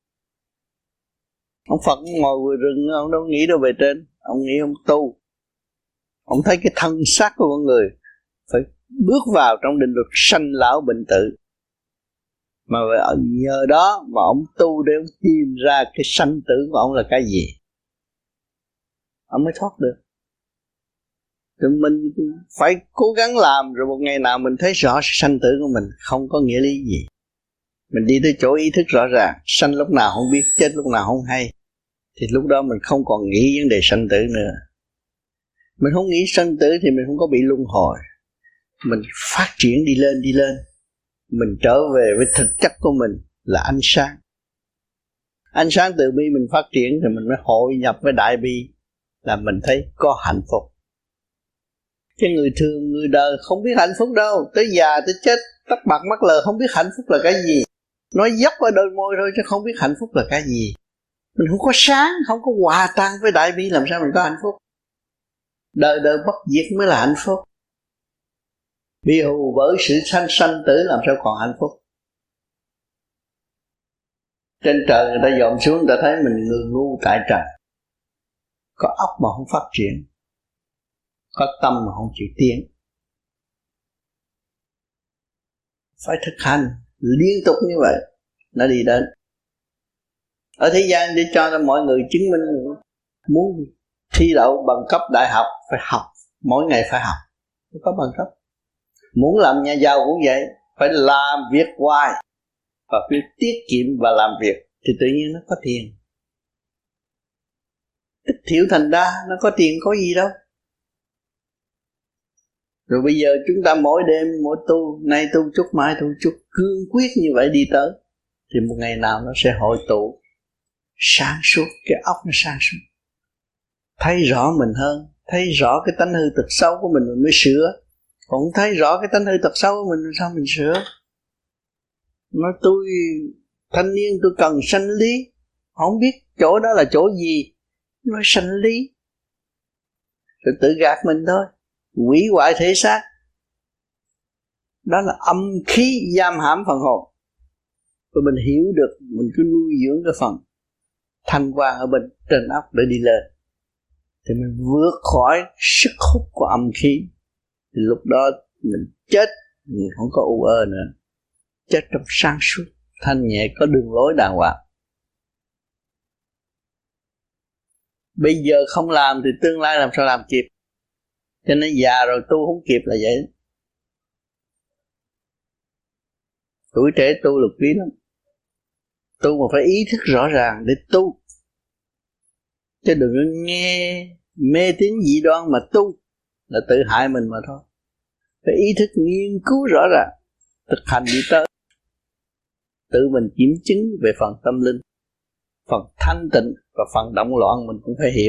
Ông Phật ngồi ngoài rừng, ông đâu nghĩ đâu bề trên, ông nghĩ ông tu. Ông thấy cái thân xác của con người phải bước vào trong định luật sanh lão bệnh tử. Mà nhờ đó mà ông tu để ông tìm ra cái sanh tử của ông là cái gì, ông mới thoát được. Rồi mình phải cố gắng làm, rồi một ngày nào mình thấy rõ sanh tử của mình không có nghĩa lý gì. Mình đi tới chỗ ý thức rõ ràng, sanh lúc nào không biết, chết lúc nào không hay, thì lúc đó mình không còn nghĩ vấn đề sanh tử nữa. Mình không nghĩ sanh tử thì mình không có bị luân hồi. Mình phát triển đi lên đi lên, mình trở về với thực chất của mình là ánh sáng. Ánh sáng từ bi mình phát triển thì mình mới hội nhập với đại bi, là mình thấy có hạnh phúc. Cái người thường, người đời không biết hạnh phúc đâu. Tới già tới chết tóc bạc mắt lờ không biết hạnh phúc là cái gì. Nói dốc ở đôi môi thôi chứ không biết hạnh phúc là cái gì. Mình không có sáng, không có hòa tan với đại bi, làm sao mình có hạnh phúc. Đời đời bất diệt mới là hạnh phúc. Bị hù bởi sự sanh sanh tử làm sao còn hạnh phúc. Trên trời người ta dòm xuống, người ta thấy mình người ngu tại trần, có óc mà không phát triển, có tâm mà không chịu tiến. Phải thực hành liên tục như vậy nó đi đến. Ở thế gian để cho nên mọi người chứng minh, muốn thi đậu bằng cấp đại học phải học, mỗi ngày phải học, phải có bằng cấp. Muốn làm nhà giàu cũng vậy, phải làm việc hoài và biết tiết kiệm và làm việc thì tự nhiên nó có tiền. Ít thiểu thành đa, nó có tiền có gì đâu. Rồi bây giờ chúng ta mỗi đêm mỗi tu, nay tu chút mai tu chút, cương quyết như vậy đi tới, thì một ngày nào nó sẽ hội tụ sáng suốt, cái óc nó sáng suốt, thấy rõ mình hơn, thấy rõ cái tánh hư tật xấu của mình mình mới sửa. Còn không thấy rõ cái tánh hư tật xấu của mình sao mình sửa. Nói tôi thanh niên tôi cần sanh lý, không biết chỗ đó là chỗ gì, nói sanh lý rồi tự gạt mình thôi, hủy hoại thể xác. Đó là âm khí giam hãm phần hồn. Rồi mình hiểu được, mình cứ nuôi dưỡng cái phần thanh quan ở bên trên óc để đi lên, thì mình vượt khỏi sức hút của âm khí. Thì lúc đó mình chết, mình không có u ơ nữa, chết trong sáng suốt, thanh nhẹ, có đường lối đàng hoàng. Bây giờ không làm thì tương lai làm sao làm kịp. Cho nên già rồi tu không kịp là vậy. Tuổi trẻ tu là quý lắm. Tu mà phải ý thức rõ ràng để tu, chứ đừng nghe mê tín dị đoan mà tu là tự hại mình mà thôi. Phải ý thức nghiên cứu rõ ràng, thực hành đi tới, tự mình kiểm chứng về phần tâm linh, phần thanh tịnh và phần động loạn mình cũng phải hiểu.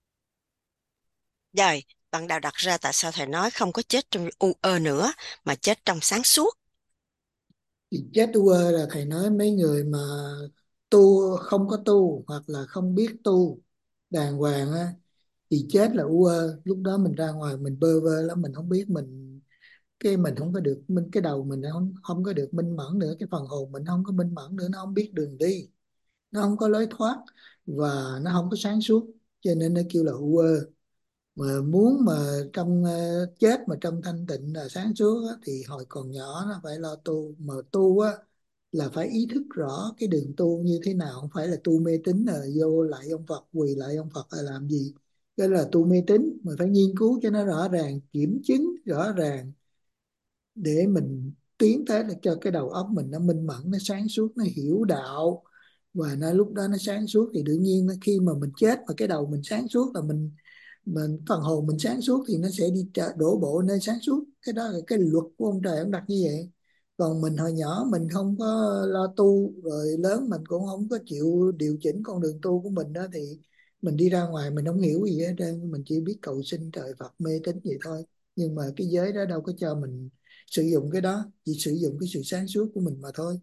Rồi, bạn Đạo đặt ra tại sao thầy nói không có chết trong u ơ nữa mà chết trong sáng suốt? Thì chết u ơ là thầy nói mấy người mà tu không có tu hoặc là không biết tu đàng hoàng á, thì chết là u ơ. Lúc đó mình ra ngoài mình bơ vơ lắm, mình không biết mình, cái mình không có được minh, cái đầu mình không không có được minh mẫn nữa, cái phần hồn mình không có minh mẫn nữa, nó không biết đường đi, nó không có lối thoát và nó không có sáng suốt, cho nên nó kêu là u ơ. Mà muốn mà trong ờ, chết mà trong thanh tịnh là sáng suốt á, thì hồi còn nhỏ nó phải lo tu. Mà tu á là phải ý thức rõ cái đường tu như thế nào, không phải là tu mê tín là vô lại ông Phật, quỳ lại ông Phật là làm gì. Cái là tu mê tín, mà phải nghiên cứu cho nó rõ ràng, kiểm chứng rõ ràng để mình tiến tới là cho cái đầu óc mình nó minh mẫn, nó sáng suốt, nó hiểu đạo, và nó lúc đó nó sáng suốt thì đương nhiên khi mà mình chết mà cái đầu mình sáng suốt là mình mình phần hồn mình sáng suốt thì nó sẽ đi đổ bộ nơi sáng suốt. Cái đó là cái luật của ông trời ông đặt như vậy. Còn mình hồi nhỏ mình không có lo tu, rồi lớn mình cũng không có chịu điều chỉnh con đường tu của mình đó, thì mình đi ra ngoài mình không hiểu gì hết trơn, mình chỉ biết cầu xin trời Phật mê tín vậy thôi. Nhưng mà cái giới đó đâu có cho mình sử dụng cái đó, chỉ sử dụng cái sự sáng suốt của mình mà thôi.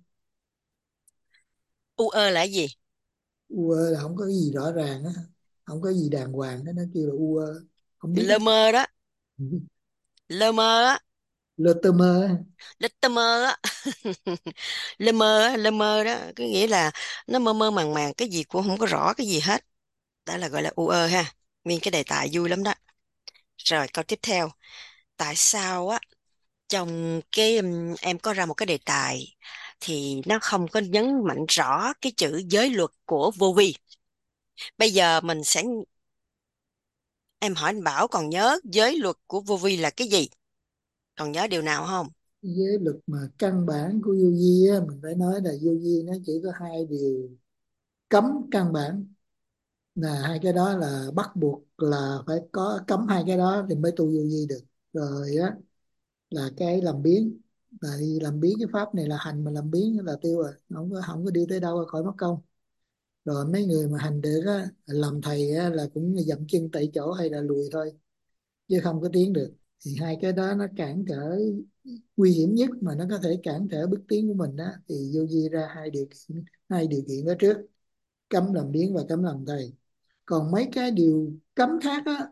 U ơ là gì? U ơ là không có cái gì rõ ràng á, không có gì đàng hoàng đó, nó kêu là u ơ, không biết Lơ mơ đó, lơ mơ á, lơ tơ mơ á. lơ tơ mơ á. Lơ mơ á, lơ mơ đó, có nghĩa là nó mơ mơ màng màng, cái gì cũng không có rõ cái gì hết. Đó là gọi là u ơ ha. Nguyên cái đề tài vui lắm đó. Rồi câu tiếp theo, tại sao á trong cái um, em có ra một cái đề tài thì nó không có nhấn mạnh rõ cái chữ giới luật của vô vi. Bây giờ mình sẽ em hỏi anh Bảo còn nhớ giới luật của vô vi là cái gì? Còn nhớ điều nào không? Giới luật mà căn bản của vô vi á, mình phải nói là vô vi nó chỉ có hai điều cấm căn bản, là hai cái đó là bắt buộc là phải có cấm hai cái đó thì mới tu vô vi được. Rồi á là cái làm biến, tại vì làm biến cái pháp này là hành mà làm biến là tiêu rồi, không có không có đi tới đâu khỏi mất công. Rồi mấy người mà hành được á, làm thầy á, là cũng dậm chân tại chỗ hay là lùi thôi chứ không có tiến được. Thì hai cái đó nó cản trở, nguy hiểm nhất mà nó có thể cản trở bước tiến của mình đó, thì vô vi ra hai điều kiện hai điều kiện đó trước, cấm làm biến và cấm làm thầy. Còn mấy cái điều cấm khác á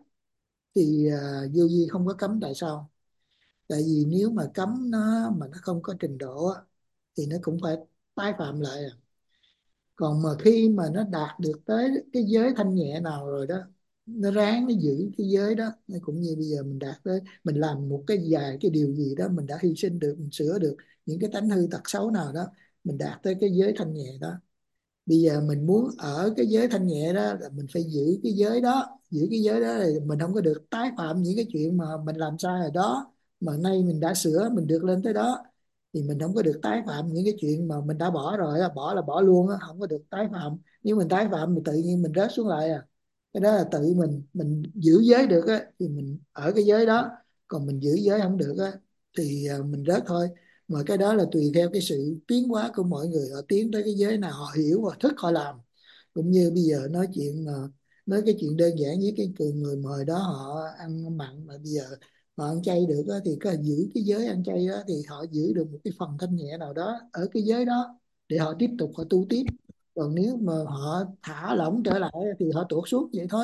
thì à, vô vi không có cấm. Tại sao? Tại vì nếu mà cấm nó mà nó không có trình độ á, thì nó cũng phải tái phạm lại à. Còn mà khi mà nó đạt được tới cái giới thanh nhẹ nào rồi đó, nó ráng nó giữ cái giới đó. Nó cũng như bây giờ mình đạt tới, mình làm một cái vài cái điều gì đó, mình đã hy sinh được, mình sửa được những cái tánh hư tật xấu nào đó, mình đạt tới cái giới thanh nhẹ đó. Bây giờ mình muốn ở cái giới thanh nhẹ đó là mình phải giữ cái giới đó. Giữ cái giới đó thì mình không có được tái phạm những cái chuyện mà mình làm sai rồi đó, mà nay mình đã sửa, mình được lên tới đó, thì mình không có được tái phạm những cái chuyện mà mình đã bỏ rồi á. Bỏ là bỏ luôn á, không có được tái phạm. Nếu mình tái phạm thì tự nhiên mình rớt xuống lại à. Cái đó là tự mình mình giữ giới được á thì mình ở cái giới đó, còn mình giữ giới không được á thì à, mình rớt thôi. Mà cái đó là tùy theo cái sự tiến hóa của mọi người, họ tiến tới cái giới nào họ hiểu và thức họ làm. Cũng như bây giờ nói chuyện mà, nói cái chuyện đơn giản với cái người người mà hồi đó họ ăn mặn mà bây giờ họ ăn chay được á, thì có giữ cái giới ăn chay đó thì họ giữ được một cái phần thanh nhẹ nào đó ở cái giới đó để họ tiếp tục họ tu tiếp. Còn nếu mà họ thả lỏng trở lại thì họ tuột xuống vậy thôi.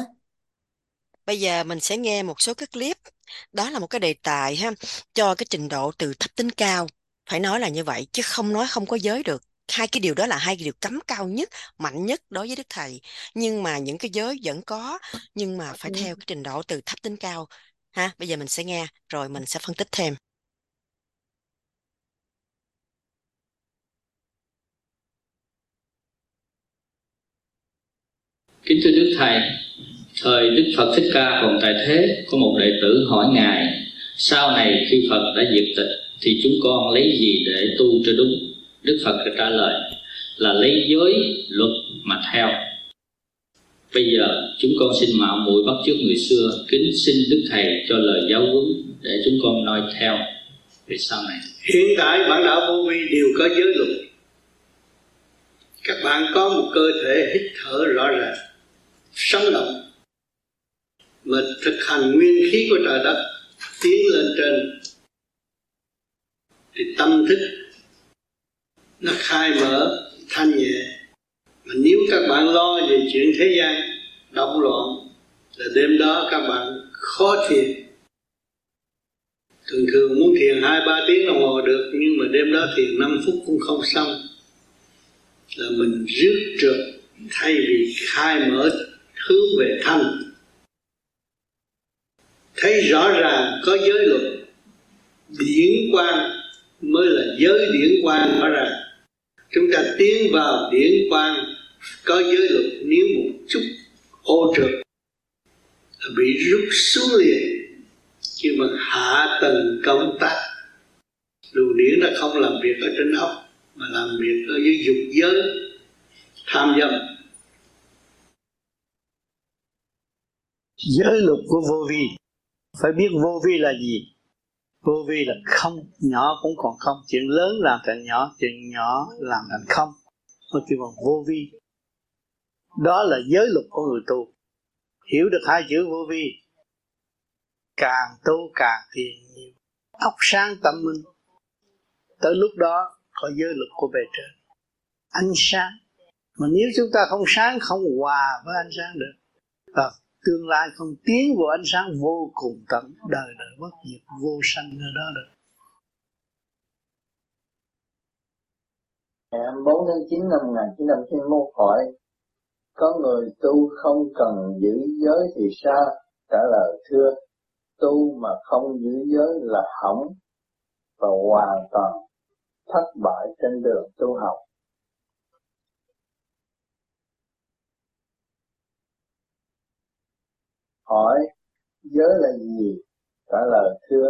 Bây giờ mình sẽ nghe một số cái clip. Đó là một cái đề tài ha, cho cái trình độ từ thấp đến cao. Phải nói là như vậy, chứ không nói không có giới được. Hai cái điều đó là hai cái điều cấm cao nhất, mạnh nhất đối với Đức Thầy. Nhưng mà những cái giới vẫn có, nhưng mà phải theo cái trình độ từ thấp đến cao. Ha, bây giờ mình sẽ nghe, rồi mình sẽ phân tích thêm. Kính thưa Đức Thầy, thời Đức Phật Thích Ca còn tại thế, có một đệ tử hỏi Ngài: sau này khi Phật đã diệt tịch thì chúng con lấy gì để tu cho đúng? Đức Phật đã trả lời là lấy giới luật mà theo. Bây giờ chúng con xin mạo muội bắt chước người xưa, kính xin Đức Thầy cho lời giáo huấn để chúng con noi theo về sau này. Hiện tại bản đạo vô vi đều có giới luật. Các bạn có một cơ thể hít thở rõ ràng, sống động, mà thực hành nguyên khí của trời đất tiến lên trên, thì tâm thức nó khai mở thanh nhẹ. Mà nếu các bạn lo về chuyện thế gian động loạn là đêm đó các bạn khó thiền. Thường thường muốn thiền hai ba tiếng đồng hồ được, nhưng mà đêm đó thiền năm phút cũng không xong, là mình rước trượt thay vì khai mở hướng về thanh. Thấy rõ ràng có giới luật, điển quang mới là giới điển quang rõ ràng. Chúng ta tiến vào điển quang có giới luật, nếu một chút ô trượt là bị rút xuống liền. Chứ mà hạ tầng công tác, luồng điển nó không làm việc ở trên óc mà làm việc ở dưới dục giới tham dâm. Giới luật của vô vi, phải biết vô vi là gì. Vô vi là không, nhỏ cũng còn không. Chuyện lớn làm thành nhỏ, chuyện nhỏ làm thành không. Nó kêu bằng vô vi. Đó là giới luật của người tu. Hiểu được hai chữ vô vi, càng tu càng thiền nhiều, óc sáng tâm minh. Tới lúc đó có giới luật của bề trên, ánh sáng. Mà nếu chúng ta không sáng, không hòa với ánh sáng được, và tương lai không tiến vào ánh sáng vô cùng tận, đời đời bất diệt, vô sanh nơi đó được. Ngày hai mươi bốn tháng chín năm một nghìn chín trăm chín mươi mốt hỏi: có người tu không cần giữ giới thì sao? Trả lời: thưa, tu mà không giữ giới là hỏng và hoàn toàn thất bại trên đường tu học. Hỏi giới là gì? Trả lời thưa,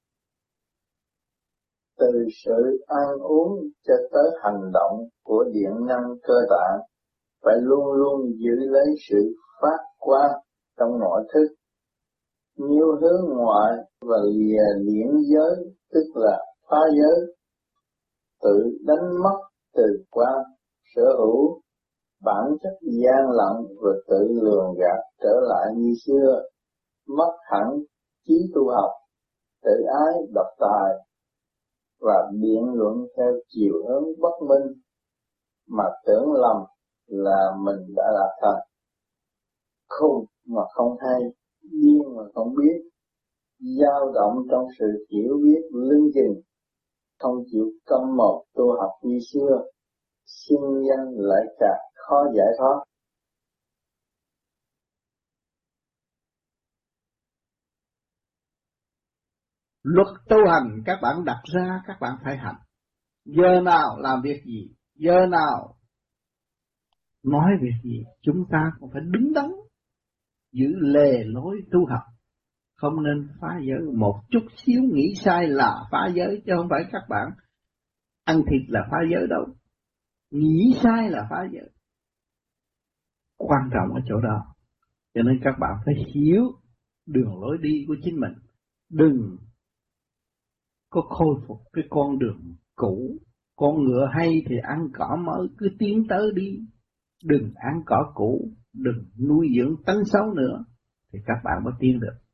từ sự ăn uống cho tới hành động của điện năng cơ tạng phải luôn luôn giữ lấy sự phát quang trong mọi thức. Nếu hướng ngoại và lìa liễn giới, tức là phá giới, tự đánh mất từ quan sở hữu, bản chất gian lận và tự lường gạt trở lại như xưa, mất hẳn trí tu học, tự ái độc tài và biện luận theo chiều hướng bất minh, mà tưởng lầm là mình đã là thần. Khùng mà không hay, điên mà không biết, dao động trong sự hiểu biết lưng chừng, không chịu câm mồm tu học như xưa, xin danh lại càng khó giải thoát. Luật tu hành các bạn đặt ra, các bạn phải hành. Giờ nào làm việc gì, giờ nào nói việc gì, chúng ta cũng phải đứng đắn, giữ lề lối tu học. Không nên phá giới, một chút xíu nghĩ sai là phá giới, chứ không phải các bạn ăn thịt là phá giới đâu. Nghĩ sai là phá giới. Quan trọng ở chỗ đó. Cho nên các bạn phải hiểu đường lối đi của chính mình. Đừng có khôi phục cái con đường cũ. Con ngựa hay thì ăn cỏ mới, cứ tiến tới đi. Đừng ăn cỏ cũ, đừng nuôi dưỡng tánh xấu nữa, thì các bạn mới tiến được.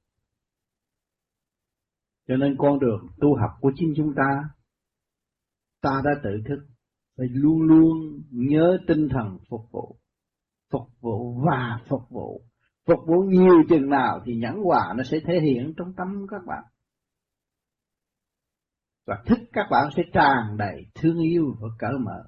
Cho nên con đường tu học của chính chúng ta, ta đã tự thức, phải luôn luôn nhớ tinh thần phục vụ. Phục vụ và phục vụ. Phục vụ nhiều chừng nào thì nhẫn hòa nó sẽ thể hiện trong tâm các bạn. Và thức các bạn sẽ tràn đầy thương yêu và cởi mở.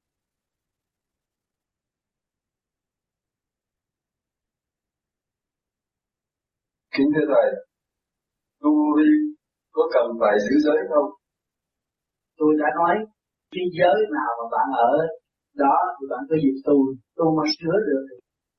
Kính thưa Thầy, tu vi có cần phải giữ giới không? Tôi đã nói, cái giới nào mà bạn ở đó thì bạn có dịp tu, tu mà sửa được.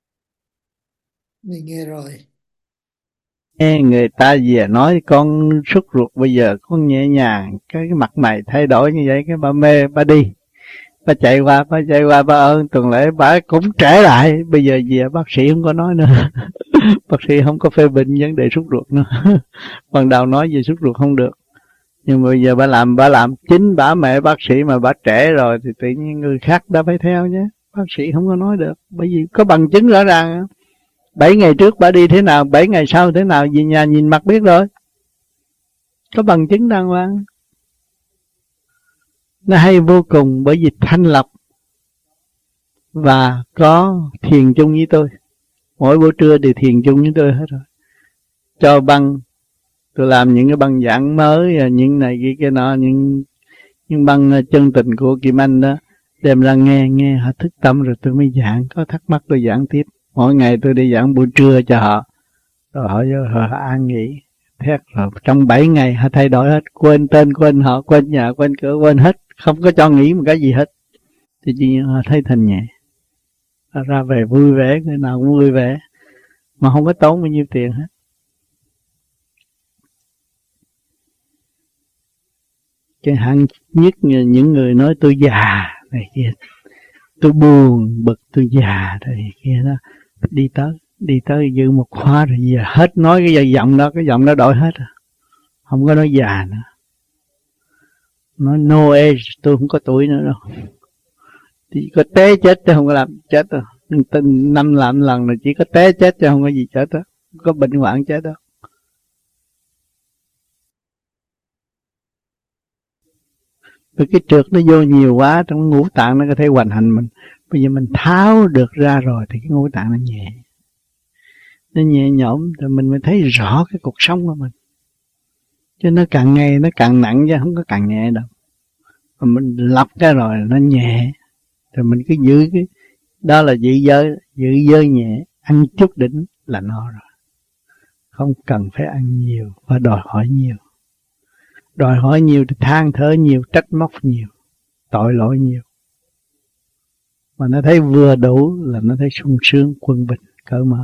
Mình nghe rồi. Nghe người ta về nói con sốt ruột, bây giờ con nhẹ nhàng, cái mặt mày thay đổi như vậy, cái bà mê, bà đi. Bà chạy qua, bà chạy qua, bà ơn tuần lễ, bà cũng trẻ lại. Bây giờ về bác sĩ không có nói nữa. Bác sĩ không có phê bình vấn đề sốt ruột nữa. Ban đầu nói về sốt ruột không được. Nhưng mà bây giờ bà làm, bà làm chính bà mẹ bác sĩ mà bà trẻ rồi thì tự nhiên người khác đã phải theo nhé. Bác sĩ không có nói được. Bởi vì có bằng chứng rõ ràng. Bảy ngày trước bà đi thế nào, bảy ngày sau thế nào, về nhà nhìn mặt biết rồi. Có bằng chứng đàng hoàng. Nó hay vô cùng bởi vì thanh lập và có thiền chung với tôi. Mỗi buổi trưa đều thiền chung với tôi hết rồi. Cho băng, tôi làm những cái băng giảng mới, những này kia kia nọ, những, những băng chân tình của Kim Anh đó. Đem ra nghe, nghe họ thức tâm rồi tôi mới giảng, có thắc mắc tôi giảng tiếp. Mỗi ngày tôi đi giảng buổi trưa cho họ, rồi họ, họ, họ an nghỉ. Thế rồi trong bảy ngày họ thay đổi hết, quên tên, quên họ, quên nhà, quên cửa, quên hết. Không có cho nghĩ một cái gì hết. Thì chỉ họ thấy thanh nhẹ. Họ ra về vui vẻ, người nào cũng vui vẻ. Mà không có tốn bao nhiêu tiền hết. Cái hạng nhất những người nói tôi già này kia, tôi buồn bực, tôi già này kia đó, đi tới đi tới dự một khóa rồi giờ hết nói cái giọng đó, cái giọng đó đổi hết rồi. Không có nói già nữa, nói no age, tôi không có tuổi nữa đâu, chỉ có té chết chứ không có làm chết đâu. Năm làm lần là chỉ có té chết chứ không có gì chết đó, không có bệnh hoạn chết đâu. Vì cái trượt nó vô nhiều quá, trong ngũ tạng nó có thể hoành hành mình. Bây giờ mình tháo được ra rồi thì cái ngũ tạng nó nhẹ. Nó nhẹ nhõm rồi mình mới thấy rõ cái cuộc sống của mình. Chứ nó càng ngày nó càng nặng chứ không có càng nhẹ đâu. Mà mình lọc ra rồi nó nhẹ. Rồi mình cứ giữ cái, đó là giữ giới, giữ giới nhẹ, ăn chút đỉnh là no rồi. Không cần phải ăn nhiều và đòi hỏi nhiều. Đòi hỏi nhiều thì than thở nhiều, trách móc nhiều. tội lỗi nhiều. Mà nó thấy vừa đủ là nó thấy sung sướng, quân bình, cởi mở.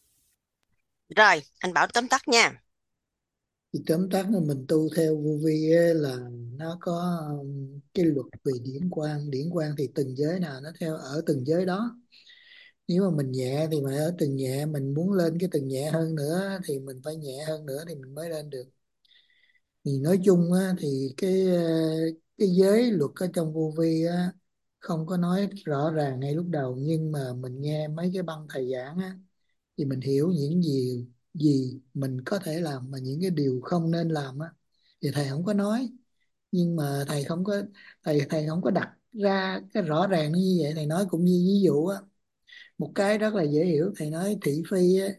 Rồi, anh Bảo tóm tắt nha. Thì tóm tắt là mình tu theo vô vi ấy, là nó có um, cái luật về điển quang. Điển quang thì từng giới nào nó theo ở từng giới đó. Nếu mà mình nhẹ thì phải ở từng nhẹ, mình muốn lên cái từng nhẹ hơn nữa thì mình phải nhẹ hơn nữa thì mình mới lên được. Thì nói chung á, thì cái ờ, cái giới luật ở trong vô vi á, không có nói rõ ràng ngay lúc đầu, nhưng mà mình nghe mấy cái băng thầy giảng á, thì mình hiểu những gì gì mình có thể làm mà những cái điều không nên làm á, thì thầy không có nói. Nhưng mà thầy không có thầy thầy không có đặt ra cái rõ ràng như vậy. Thầy nói cũng như ví dụ á, một cái rất là dễ hiểu. Thầy nói thị phi á,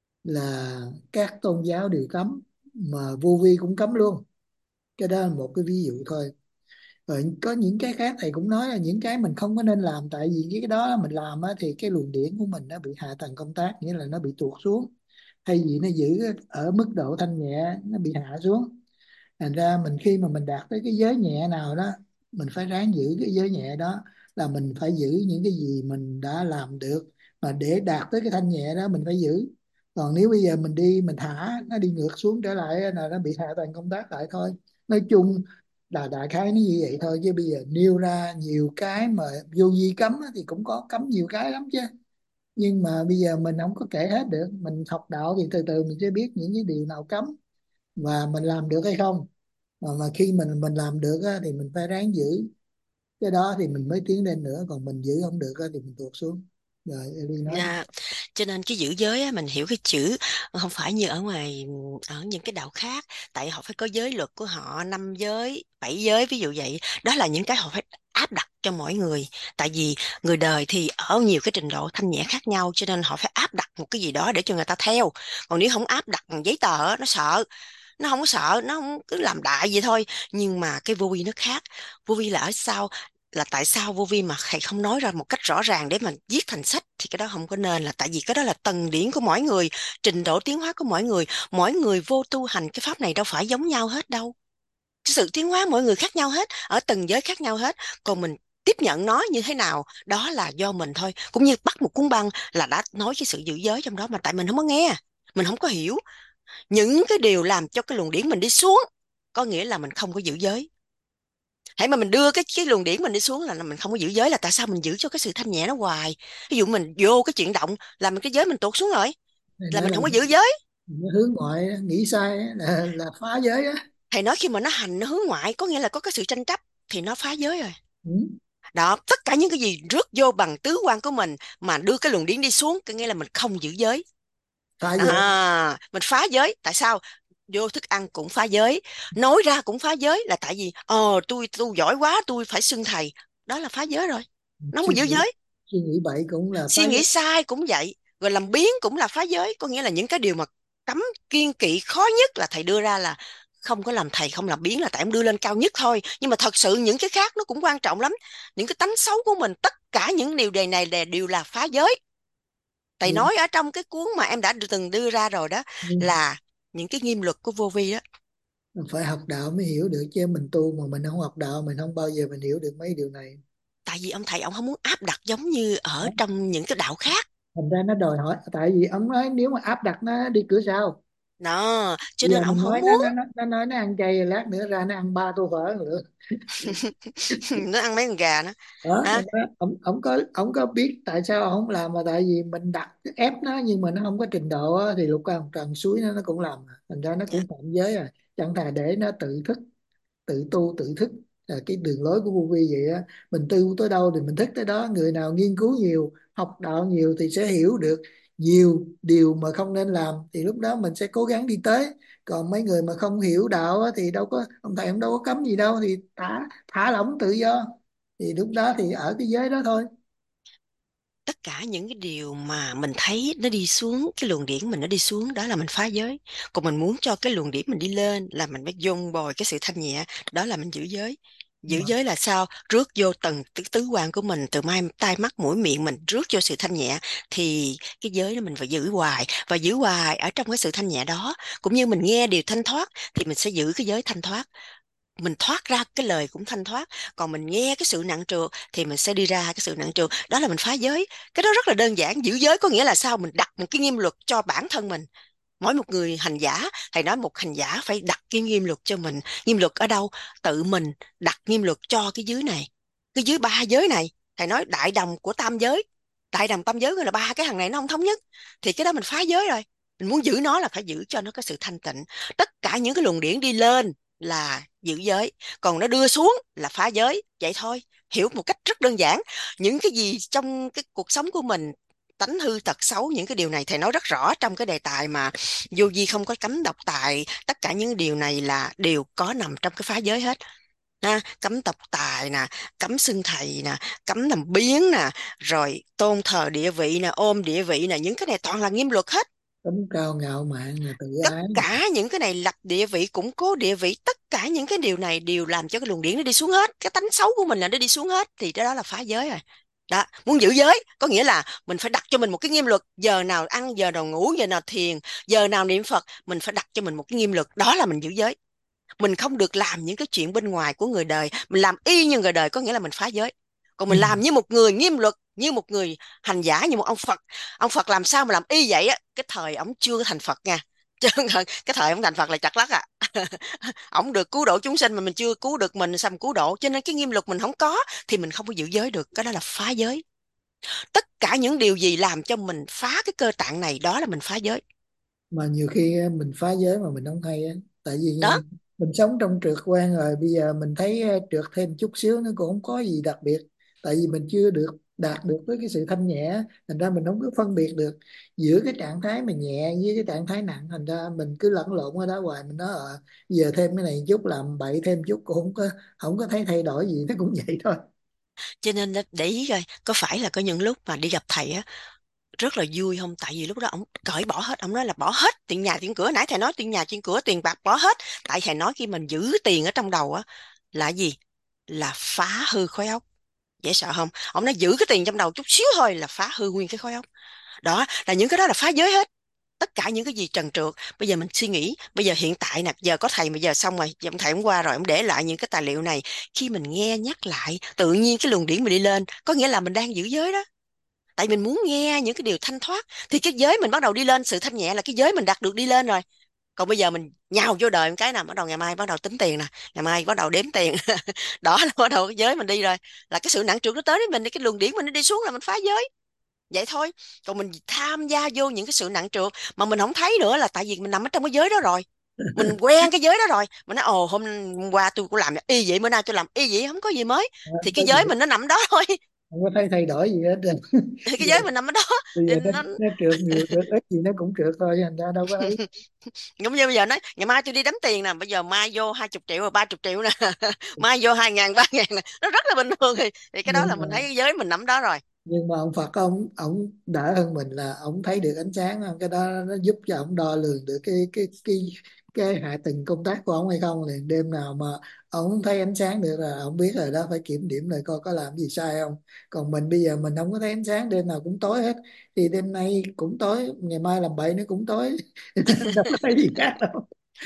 là các tôn giáo đều cấm, mà vô vi cũng cấm luôn. Cái đó là một cái ví dụ thôi. Rồi có những cái khác thầy cũng nói là những cái mình không có nên làm, tại vì cái đó mình làm á, thì cái luồng điển của mình nó bị hạ tầng công tác, nghĩa là nó bị tuột xuống. Thay vì nó giữ ở mức độ thanh nhẹ, nó bị hạ xuống. Thành ra mình khi mà mình đạt tới cái giới nhẹ nào đó, mình phải ráng giữ cái giới nhẹ đó, là mình phải giữ những cái gì mình đã làm được. Mà để đạt tới cái thanh nhẹ đó mình phải giữ. Còn nếu bây giờ mình đi mình thả nó đi ngược xuống trở lại là nó bị hạ tầng công tác lại thôi. Nói chung là đại khái nó như vậy thôi, chứ bây giờ nêu ra nhiều cái mà vô vi cấm á, thì cũng có cấm nhiều cái lắm chứ. Nhưng mà bây giờ mình không có kể hết được. Mình học đạo thì từ từ mình sẽ biết những cái điều nào cấm và mình làm được hay không. mà, mà khi mình mình làm được á, thì mình phải ráng giữ cái đó thì mình mới tiến lên nữa. Còn mình giữ không được á, thì mình tuột xuống. Rồi Ellie nói. Dạ. Cho nên cái giữ giới á, mình hiểu cái chữ không phải như ở ngoài, ở những cái đạo khác, tại họ phải có giới luật của họ, năm giới, bảy giới ví dụ vậy. Đó là những cái họ phải áp đặt cho mỗi người. Tại vì người đời thì ở nhiều cái trình độ thanh nhẹ khác nhau, cho nên họ phải áp đặt một cái gì đó để cho người ta theo. Còn nếu không áp đặt bằng giấy tờ á, nó sợ, nó không có sợ, nó không cứ làm đại vậy thôi. Nhưng mà cái vô vi nó khác. Vô vi là ở sau, là tại sao vô vi mà thầy không nói ra một cách rõ ràng để mà viết thành sách, thì cái đó không có nên, là tại vì cái đó là tầng điển của mỗi người, trình độ tiến hóa của mỗi người. Mỗi người vô tu hành cái pháp này đâu phải giống nhau hết đâu. Cái sự tiến hóa mỗi người khác nhau hết, ở từng giới khác nhau hết. Còn mình tiếp nhận nó như thế nào đó là do mình thôi. Cũng như bắt một cuốn băng là đã nói cái sự giữ giới trong đó, mà tại mình không có nghe, mình không có hiểu những cái điều làm cho cái luồng điển mình đi xuống, có nghĩa là mình không có giữ giới. Hãy mà mình đưa cái cái luồng điển mình đi xuống là, là mình không có giữ giới, là tại sao mình giữ cho cái sự thanh nhẹ nó hoài. Ví dụ mình vô cái chuyển động là mình cái giới mình tuột xuống rồi, Thầy là nói mình là không có giữ giới. nó hướng ngoại nghĩ sai á, là, là phá giới á. Thầy nói khi mà nó hành nó hướng ngoại, có nghĩa là có cái sự tranh chấp, thì nó phá giới rồi. Ừ. Đó, tất cả những cái gì rước vô bằng tứ quan của mình mà đưa cái luồng điển đi xuống, có nghĩa là mình không giữ giới. Phá giới. À, mình phá giới. Tại sao? Vô thức ăn cũng phá giới, nói ra cũng phá giới, là tại vì ờ tôi tôi giỏi quá, tôi phải xưng thầy. Đó là phá giới rồi, nó không có suy giữ nghĩ giới. suy nghĩ bậy cũng là phá Suy giới. nghĩ sai cũng vậy, rồi làm biếng cũng là phá giới. Có nghĩa là những cái điều mà cấm kiêng kỵ khó nhất là thầy đưa ra là không có làm thầy, không làm biếng, là tại em đưa lên cao nhất thôi. Nhưng mà thật sự những cái khác nó cũng quan trọng lắm. Những cái tánh xấu của mình, tất cả những điều đề này đều là phá giới. Thầy Ừ. nói ở trong cái cuốn mà em đã từng đưa ra rồi đó, Ừ. là những cái nghiêm luật của vô vi đó. Mình phải học đạo mới hiểu được, chứ mình tu mà mình không học đạo mình không bao giờ mình hiểu được mấy điều này. Tại vì ông thầy ông không muốn áp đặt giống như ở Đó. trong những cái đạo khác. Thành ra nó đòi hỏi, tại vì ông nói nếu mà áp đặt nó đi cửa sau. Đó, cho Bây nên giờ ông mình không nói nó muốn. nó nó nó nói nó ăn chay, lát nữa ra nó ăn ba tô phở nữa. Nó ăn mấy con gà nữa. Đó À, thành ra ông ông có ông có biết tại sao ông không làm, mà tại vì mình đặt ép nó, nhưng mà nó không có trình độ á, thì lục căn trần suối nó nó cũng làm. Thành ra nó dạ. cũng phạm giới rồi. Chẳng thà để nó tự thức, tự tu tự thức, là cái đường lối của vô vi vậy á. Mình tu tới đâu thì mình thức tới đó. Người nào nghiên cứu nhiều, học đạo nhiều thì sẽ hiểu được nhiều điều mà không nên làm, thì lúc đó mình sẽ cố gắng đi tới. Còn mấy người mà không hiểu đạo á, thì đâu có, ông thầy ông đâu có cấm gì đâu, thì thả thả lỏng tự do, thì lúc đó thì ở cái giới đó thôi. Tất cả những cái điều mà mình thấy nó đi xuống, cái luồng điển mình nó đi xuống, đó là mình phá giới. Còn mình muốn cho cái luồng điển mình đi lên, là mình phải dồn bồi cái sự thanh nhẹ, đó là mình giữ giới. Giữ Mà giới là sao? Rước vô tầng tứ, tứ quan của mình, từ mai tai mắt mũi miệng mình rước vô sự thanh nhẹ, thì cái giới đó mình phải giữ hoài. Và giữ hoài ở trong cái sự thanh nhẹ đó, cũng như mình nghe điều thanh thoát thì mình sẽ giữ cái giới thanh thoát. mình thoát ra cái lời cũng thanh thoát, còn mình nghe cái sự nặng trược thì mình sẽ đi ra cái sự nặng trược, đó là mình phá giới. Cái đó rất là đơn giản. Giữ giới có nghĩa là sao? Mình đặt một cái nghiêm luật cho bản thân mình. Mỗi một người hành giả, thầy nói một hành giả phải đặt cái nghiêm luật cho mình. Nghiêm luật ở đâu? Tự mình đặt nghiêm luật cho cái giới này, cái dưới ba giới này. Thầy nói đại đồng của tam giới, đại đồng tam giới gọi là ba cái thằng này nó không thống nhất, thì cái đó mình phá giới rồi. Mình muốn giữ nó là phải giữ cho nó có sự thanh tịnh. Tất cả những cái luồng điển đi lên là giữ giới, còn nó đưa xuống là phá giới. Vậy thôi, hiểu một cách rất đơn giản. Những cái gì trong cái cuộc sống của mình, tánh hư tật xấu, những cái điều này thầy nói rất rõ trong cái đề tài mà vô vi không có cấm độc tài. Tất cả những điều này là đều có nằm trong cái phá giới hết. Ha, cấm độc tài nè, cấm xưng thầy nè, cấm làm biếng nè, rồi tôn thờ địa vị nè, ôm địa vị nè, những cái này toàn là nghiêm luật hết. Tấm cao ngạo mạn là tự Tất ái. cả những cái này lập địa vị, củng cố địa vị, tất cả những cái điều này đều làm cho cái luồng điển nó đi xuống hết. Cái tánh xấu của mình là nó đi xuống hết, thì cái đó là phá giới rồi. Đó, muốn giữ giới có nghĩa là mình phải đặt cho mình một cái nghiêm luật. Giờ nào ăn, giờ nào ngủ, giờ nào thiền, giờ nào niệm Phật, mình phải đặt cho mình một cái nghiêm luật. Đó là mình giữ giới. Mình không được làm những cái chuyện bên ngoài của người đời. Mình làm y như người đời có nghĩa là mình phá giới. Còn mình Ừ. làm như một người nghiêm luật, như một người hành giả, như một ông Phật. Ông Phật làm sao mà làm y vậy á? Cái thời ông chưa thành Phật nha. Chứ cái thời ông thành Phật là chặt lắc à. Ông được cứu độ chúng sinh mà mình chưa cứu được mình, sao mình cứu độ? Cho nên cái nghiêm luật mình không có thì mình không có giữ giới được. Cái đó là phá giới. Tất cả những điều gì làm cho mình phá cái cơ tạng này, đó là mình phá giới. Mà nhiều khi mình phá giới mà mình không hay á, tại vì Đó, mình sống trong trượt quan rồi, bây giờ mình thấy trượt thêm chút xíu nó cũng không có gì đặc biệt, tại vì mình chưa được đạt được với cái sự thanh nhẹ, thành ra mình không có phân biệt được giữa cái trạng thái mà nhẹ với cái trạng thái nặng, thành ra mình cứ lẫn lộn ở đó hoài. Mình nói ờ giờ thêm cái này chút, làm bậy thêm chút cũng không có không có thấy thay đổi gì, nó cũng vậy thôi. cho nên để ý coi có phải là có những lúc mà đi gặp thầy á rất là vui không? Tại vì lúc đó ông cởi bỏ hết, ông nói là bỏ hết tiền nhà tiền cửa. Nãy thầy nói tiền nhà tiền cửa, tiền bạc bỏ hết. Tại thầy nói khi mình giữ tiền ở trong đầu á là gì? Là phá hư khối óc. Dễ sợ không? Ông nói giữ cái tiền trong đầu chút xíu thôi là phá hư nguyên cái khối óc. Đó là những cái đó là phá giới hết. Tất cả những cái gì trần trượt. Bây giờ mình suy nghĩ, bây giờ hiện tại nè, giờ có thầy, bây giờ xong rồi, giờ ông thầy hôm qua rồi ông để lại những cái tài liệu này. Khi mình nghe nhắc lại, tự nhiên cái luồng điển mình đi lên, có nghĩa là mình đang giữ giới đó. Tại mình muốn nghe những cái điều thanh thoát thì cái giới mình bắt đầu đi lên. Sự thanh nhẹ là cái giới mình đạt được đi lên rồi. Còn bây giờ mình nhào vô đời một cái nào, bắt đầu ngày mai bắt đầu tính tiền nè, ngày mai bắt đầu đếm tiền. Đó là bắt đầu cái giới mình đi rồi, là cái sự nặng trĩu nó tới với mình, cái luồng điển mình nó đi xuống là mình phá giới. Vậy thôi. Còn mình tham gia vô những cái sự nặng trược mà mình không thấy nữa, là tại vì mình nằm ở trong cái giới đó rồi. Mình quen cái giới đó rồi. Mình nói ồ, hôm qua tôi cũng làm y vậy, bữa nay tôi làm y vậy, không có gì mới. Không Thì có cái gì, giới mình nó nằm đó thôi. không có thấy thay đổi gì hết trơn. Thì cái Giờ giới mình nằm ở đó. bây Thì giờ nó, nó nó trượt nhiều trượt ít gì nó cũng trượt thôi, thành ra đâu có ấy. giống như bây giờ nói ngày mai tôi đi đếm tiền nè, bây giờ mai vô hai chục triệu rồi ba chục triệu nè. Mai vô hai ngàn ba ngàn nè, nó rất là bình thường. Thì, thì cái đó nhưng là mà mình thấy cái giới mình nằm đó rồi. nhưng mà ông Phật ông ông đỡ hơn mình là ông thấy được ánh sáng không? Cái đó nó giúp cho ông đo lường được cái cái cái cái hạ tầng công tác của ông hay không. Thì đêm nào mà ông không thấy ánh sáng được là ông biết rồi đó, phải kiểm điểm lại coi có làm gì sai không. Còn mình bây giờ mình không có thấy ánh sáng, đêm nào cũng tối hết, thì đêm nay cũng tối, ngày mai làm bậy nó cũng tối. Đâu có thấy gì khác đâu,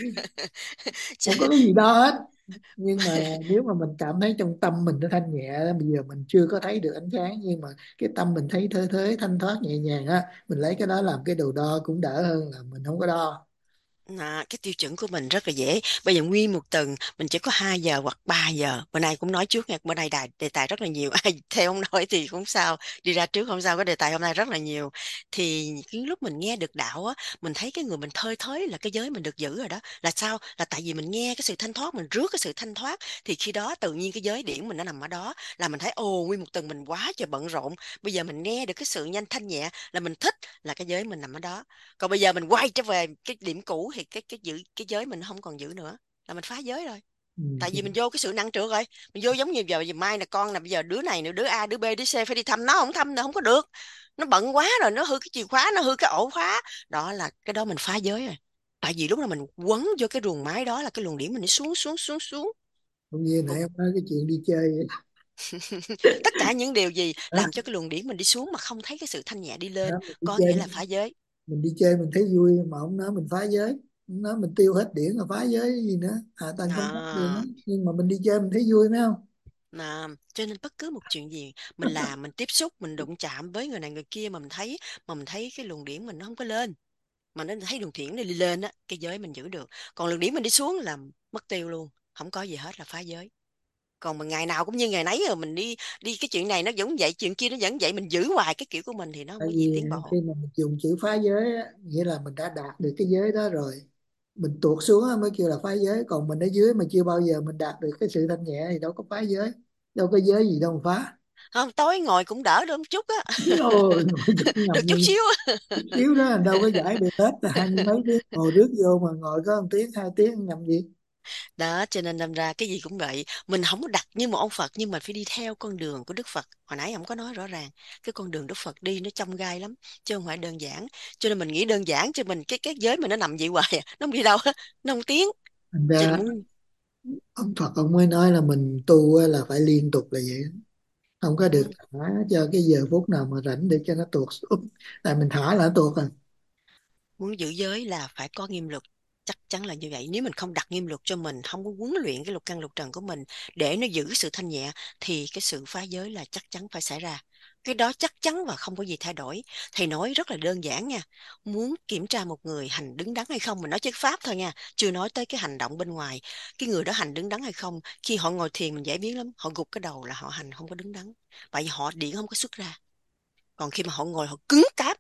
không có cái gì đó hết. Nhưng mà nếu mà mình cảm thấy trong tâm mình nó thanh nhẹ, bây giờ mình chưa có thấy được ánh sáng nhưng mà cái tâm mình thấy thơ thới thanh thoát nhẹ nhàng á, mình lấy cái đó làm cái đầu đo cũng đỡ hơn là mình không có đo. À, cái tiêu chuẩn của mình rất là dễ. Bây giờ nguyên một tuần mình chỉ có hai giờ hoặc ba giờ. Bữa nay cũng nói trước nha, bữa nay đài, đề tài rất là nhiều. Ai theo ông nói thì cũng sao, đi ra trước không sao, cái đề tài hôm nay rất là nhiều. Thì cái lúc mình nghe được đạo á, mình thấy cái người mình thơi thới là cái giới mình được giữ rồi đó. Là sao? Là tại vì mình nghe cái sự thanh thoát, mình rước cái sự thanh thoát, thì khi đó tự nhiên cái giới điển mình nó nằm ở đó, là mình thấy ồ, nguyên một tuần mình quá trời bận rộn. Bây giờ mình nghe được cái sự nhanh thanh nhẹ là mình thích, là cái giới mình nằm ở đó. Còn bây giờ mình quay trở về cái điểm cũ thì cái cái giữ cái giới mình không còn giữ nữa, là mình phá giới rồi. Ừ, Tại thì vì mình vô cái sự nặng trược rồi. Mình vô giống như giờ, giờ mai là con là bây giờ đứa này nữa, đứa A đứa B đứa C phải đi thăm nó, không thăm là không có được. Nó bận quá rồi, nó hư cái chìa khóa, nó hư cái ổ khóa. Đó là cái đó mình phá giới rồi. Tại vì lúc nào mình quấn vô cái luồng máy đó là cái luồng điểm mình nó xuống xuống xuống xuống. cũng như nãy Ồ, em nói cái chuyện đi chơi vậy. tất cả những điều gì Đó, làm cho cái luồng điểm mình đi xuống mà không thấy cái sự thanh nhẹ đi lên, đó, mình đi có chơi nghĩa là phá giới. mình đi chơi mình thấy vui mà ông nói mình phá giới. Nói mình tiêu hết điển là phá giới gì nữa, hạ tầng công pháp gì nữa, À, nhưng mà mình đi chơi mình thấy vui phải không? à, cho nên bất cứ một chuyện gì mình làm, mình tiếp xúc, mình đụng chạm với người này người kia mà mình thấy mà mình thấy cái luồng điển mình nó không có lên, mà nó thấy luồng điển này đi lên á, cái giới mình giữ được. Còn luồng điển mình đi xuống là mất tiêu luôn, không có gì hết là phá giới. Còn mà ngày nào cũng như ngày nấy rồi mình đi đi cái chuyện này nó vẫn vậy, chuyện kia nó vẫn vậy, mình giữ hoài cái kiểu của mình thì nó không Tại có gì vì tiến bộ. khi mà mình dùng chữ phá giới á, nghĩa là mình đã đạt được cái giới đó rồi, mình tuột xuống á mới kêu là phá giới, còn mình ở dưới mà chưa bao giờ mình đạt được cái sự thanh nhẹ thì đâu có phá giới, đâu có giới gì đâu mà phá. Không, tối ngồi cũng đỡ được một chút á. Ôi ngồi chút Được nhầm chút luôn, xíu. chút xíu đó đâu có giải được hết, là hai mươi mấy tiếng ngồi rước vô mà ngồi có một tiếng hai tiếng nhầm gì. Đó cho nên đâm ra cái gì cũng vậy, mình không có đặt như một ông Phật nhưng mà phải đi theo con đường của Đức Phật. Hồi nãy ông có nói rõ ràng cái con đường Đức Phật đi nó chông gai lắm, chứ không phải đơn giản. Cho nên mình nghĩ đơn giản cho mình, cái cái giới mình nó nằm vậy hoài à, nó không đi đâu hết, nó không tiến. Thành Cho nên ra muốn ông Phật ông mới nói là mình tu á là phải liên tục là vậy, không có được muốn thả cho cái giờ phút nào mà rảnh để cho nó tuột xuống, tại mình thả là nó tuột à. muốn giữ giới là phải có nghiêm luật, chắc chắn là như vậy. Nếu mình không đặt nghiêm luật cho mình, không có huấn luyện cái lục căn lục trần của mình để nó giữ sự thanh nhẹ, thì cái sự phá giới là chắc chắn phải xảy ra. Cái đó chắc chắn và không có gì thay đổi. Thầy nói rất là đơn giản nha. Muốn kiểm tra một người hành đứng đắn hay không, mình nói chất pháp thôi nha, chưa nói tới cái hành động bên ngoài. Cái người đó hành đứng đắn hay không, khi họ ngồi thiền mình dễ biến lắm, họ gục cái đầu là họ hành không có đứng đắn, tại vì họ điện không có xuất ra. Còn khi mà họ ngồi họ cứng cáp,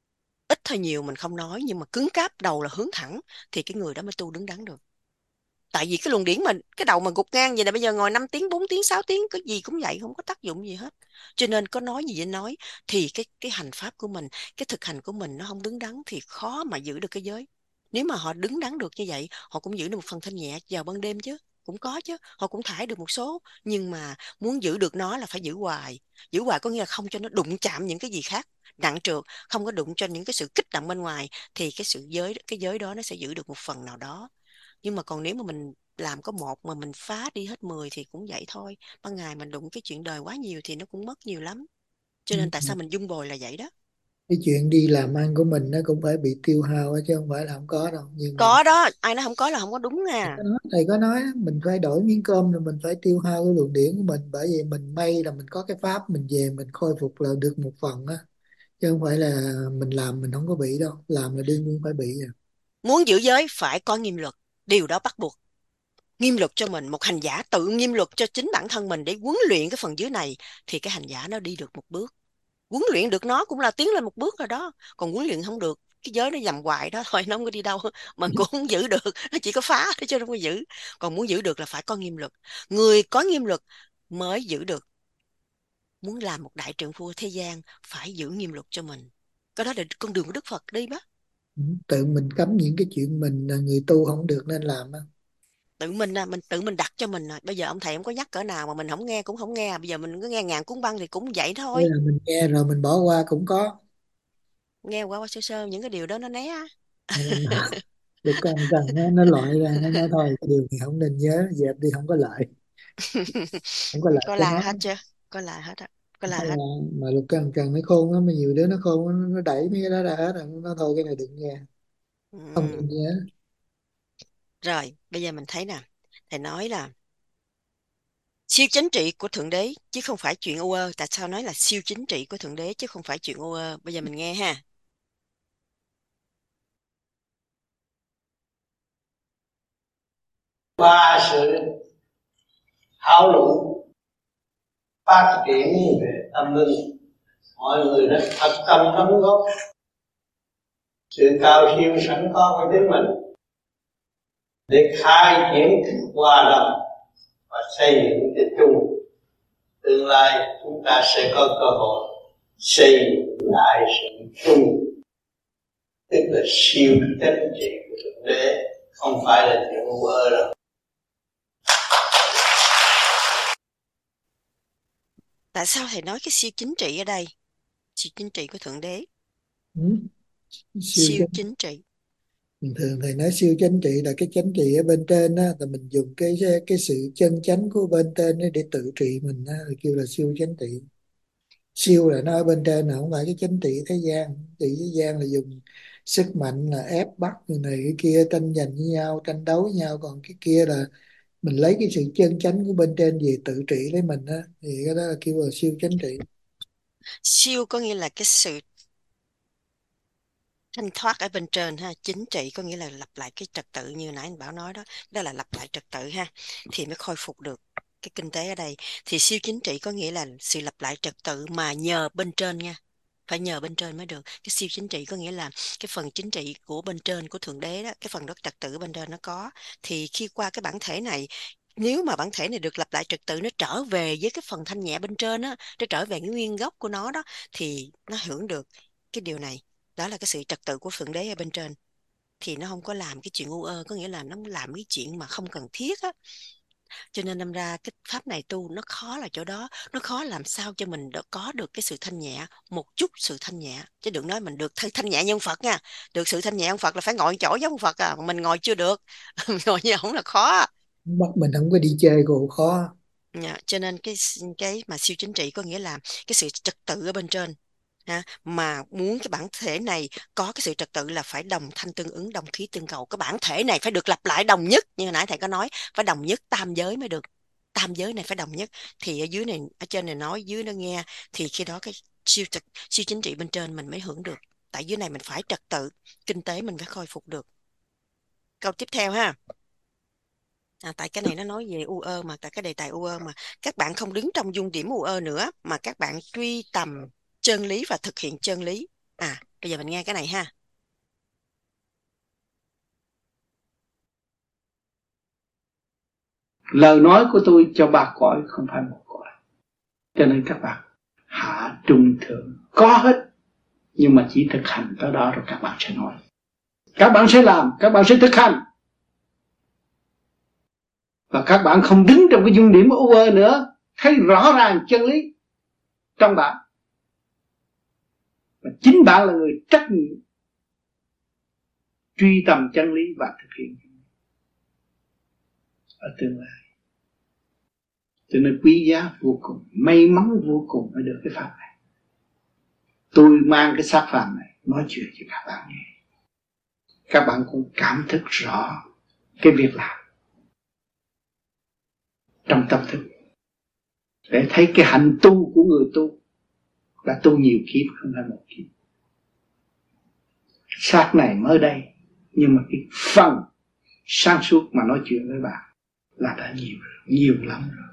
ít hay nhiều mình không nói, nhưng mà cứng cáp đầu là hướng thẳng, thì cái người đó mới tu đứng đắn được. Tại vì cái luồng điển mình, cái đầu mà gục ngang vậy là bây giờ ngồi năm tiếng bốn tiếng sáu tiếng cái gì cũng vậy, không có tác dụng gì hết. Cho nên có nói gì vậy nói, thì cái cái hành pháp của mình, cái thực hành của mình nó không đứng đắn thì khó mà giữ được cái giới. Nếu mà họ đứng đắn được như vậy, họ cũng giữ được một phần thanh nhẹ vào ban đêm chứ, cũng có chứ, họ cũng thải được một số. Nhưng mà muốn giữ được nó là phải giữ hoài. Giữ hoài có nghĩa là không cho nó đụng chạm những cái gì khác nặng trược, không có đụng cho những cái sự kích động bên ngoài, thì cái sự giới cái giới đó nó sẽ giữ được một phần nào đó. Nhưng mà còn nếu mà mình làm có một mà mình phá đi hết mười thì cũng vậy thôi. Ban ngày mình đụng cái chuyện đời quá nhiều thì nó cũng mất nhiều lắm. Cho nên tại sao mình dung bồi là vậy đó. Cái chuyện đi làm ăn của mình nó cũng phải bị tiêu hao á, chứ không phải là không có đâu, nhưng mà Có đó, ai nói không có là không có đúng thầy nha. có nói, thầy có nói á, mình phải đổi miếng cơm rồi mình phải tiêu hao cái luồng điển của mình, bởi vì mình may là mình có cái pháp mình về mình khôi phục là được một phần á, chứ không phải là mình làm mình không có bị đâu, làm là đương nhiên phải bị rồi. Muốn giữ giới phải có nghiêm luật, điều đó bắt buộc. Nghiêm luật cho mình, một hành giả tự nghiêm luật cho chính bản thân mình để huấn luyện cái phần dưới này, thì cái hành giả nó đi được một bước. Huấn luyện được nó cũng là tiến lên một bước rồi đó. Còn huấn luyện không được, cái giới nó dầm hoài đó thôi, nó không có đi đâu mà cũng không giữ được, nó chỉ có phá thôi chứ không có giữ. Còn muốn giữ được là phải có nghiêm luật, người có nghiêm luật mới giữ được. Muốn làm một đại trượng phu thế gian phải giữ nghiêm luật cho mình, cái đó là con đường của Đức Phật đi bác. Ừ, tự mình cấm những cái chuyện mình là người tu không được nên làm á. Tự mình à, mình tự mình đặt cho mình à. Bây giờ ông thầy ông có nhắc cỡ nào mà mình không nghe cũng không nghe, bây giờ mình cứ nghe ngàn cuốn băng thì cũng vậy Thế thôi. là mình nghe rồi mình bỏ qua cũng có. Nghe qua qua sơ sơ những cái điều đó nó né á. Được con rằng nó, nó loại ra nó nói thôi cái điều này không nên nhớ, dẹp đi, không có lợi, không có lợi Có cho là nó. hết chưa, có là hết á, có Không là có hết. lợi. Mà lục cần cần nó khôn lắm, mà nhiều đứa nó khôn nó, nó đẩy mấy cái đó ra hết rồi, nó thôi cái này đừng nghe, không Ừ. nên nhớ. Rồi bây giờ mình thấy nè, thầy nói là siêu chính trị của thượng đế chứ không phải chuyện u ơ. Tại sao nói là siêu chính trị của thượng đế chứ không phải chuyện u ơ? Bây giờ mình nghe ha. Qua sự thảo luận phát triển về tâm linh, mọi người đã thật tâm đóng góp sự cao siêu sẵn có của chính mình để khai triển hòa đồng và xây dựng cái chung. Tương lai chúng ta sẽ có cơ hội xây dựng lại sự chung, tức là siêu chính trị của thượng đế, không phải là chuyện ngu ơ đâu. Tại sao thầy nói cái siêu chính trị ở đây? Siêu chính trị của thượng đế. Ừ? Siêu Siêu chánh, chính trị. thường thầy nói siêu chánh trị là cái chánh trị ở bên trên á, là mình dùng cái cái sự chân chánh của bên trên ấy để tự trị mình á, thì kêu là siêu chánh trị. Siêu là nó ở bên trên, là không phải cái chính trị thế gian. Chính trị thế gian là dùng sức mạnh, là ép bắt người này cái kia, tranh giành với nhau, tranh đấu với nhau. Còn cái kia là mình lấy cái sự chân chánh của bên trên về tự trị lấy mình á, thì cái đó là kêu là siêu chính trị. Siêu có nghĩa là cái sự thanh thoát ở bên trên ha. Chính trị có nghĩa là lặp lại cái trật tự như nãy anh Bảo nói đó, đó là lặp lại trật tự ha, thì mới khôi phục được cái kinh tế ở đây. Thì siêu chính trị có nghĩa là sự lặp lại trật tự mà nhờ bên trên nha, phải nhờ bên trên mới được. Cái siêu chính trị có nghĩa là cái phần chính trị của bên trên, của thượng đế đó, cái phần đó trật tự bên trên nó có, thì khi qua cái bản thể này, nếu mà bản thể này được lặp lại trật tự, nó trở về với cái phần thanh nhẹ bên trên á, nó trở về cái nguyên gốc của nó đó, thì nó hưởng được cái điều này. Đó là cái sự trật tự của thượng đế ở bên trên, thì nó không có làm cái chuyện ngu ơ, có nghĩa là nó làm cái chuyện mà không cần thiết á. Cho nên đâm ra cái pháp này tu nó khó là chỗ đó, nó khó làm sao cho mình đã có được cái sự thanh nhẹ, một chút sự thanh nhẹ, chứ đừng nói mình được th- thanh nhẹ như ông Phật nha. Được sự thanh nhẹ ông Phật là phải ngồi chỗ giống ông Phật à, mình ngồi chưa được. Ngồi như ổng là khó. Bắt mình không có đi chơi cũng khó. Dạ, cho nên cái cái mà siêu chính trị có nghĩa là cái sự trật tự ở bên trên ha, mà muốn cái bản thể này có cái sự trật tự là phải đồng thanh tương ứng, đồng khí tương cầu. Cái bản thể này phải được lặp lại đồng nhất, như hồi nãy thầy có nói, phải đồng nhất tam giới mới được. Tam giới này phải đồng nhất, thì ở dưới này, ở trên này nói, dưới nó nghe, thì khi đó cái siêu trật, siêu chính trị bên trên mình mới hưởng được. Tại dưới này mình phải trật tự, kinh tế mình phải khôi phục được. Câu tiếp theo ha. À, tại cái này nó nói về u ơ mà, tại cái đề tài u ơ mà, các bạn không đứng trong dung điểm u ơ nữa, mà các bạn truy tầm chân lý và thực hiện chân lý. À, bây giờ mình nghe cái này ha. Lời nói của tôi cho ba cõi, không phải một cõi. Cho nên các bạn hạ trung thượng có hết, nhưng mà chỉ thực hành tới đó rồi các bạn sẽ nói, các bạn sẽ làm, các bạn sẽ thực hành. Và các bạn không đứng trong cái dung điểm u ơ nữa, thấy rõ ràng chân lý trong bạn. Và chính bạn là người trách nhiệm truy tầm chân lý và thực hiện ở tương lai. Cho nên quý giá vô cùng, may mắn vô cùng mới được cái pháp này. Tôi mang cái xác phàm này nói chuyện cho các bạn nghe, các bạn cũng cảm thức rõ cái việc làm trong tâm thức, để thấy cái hành tu của người tu là tu nhiều kiếp, không phải một kiếp. Xác này mới đây, nhưng mà cái phần sáng suốt mà nói chuyện với bạn là đã nhiều nhiều lắm rồi.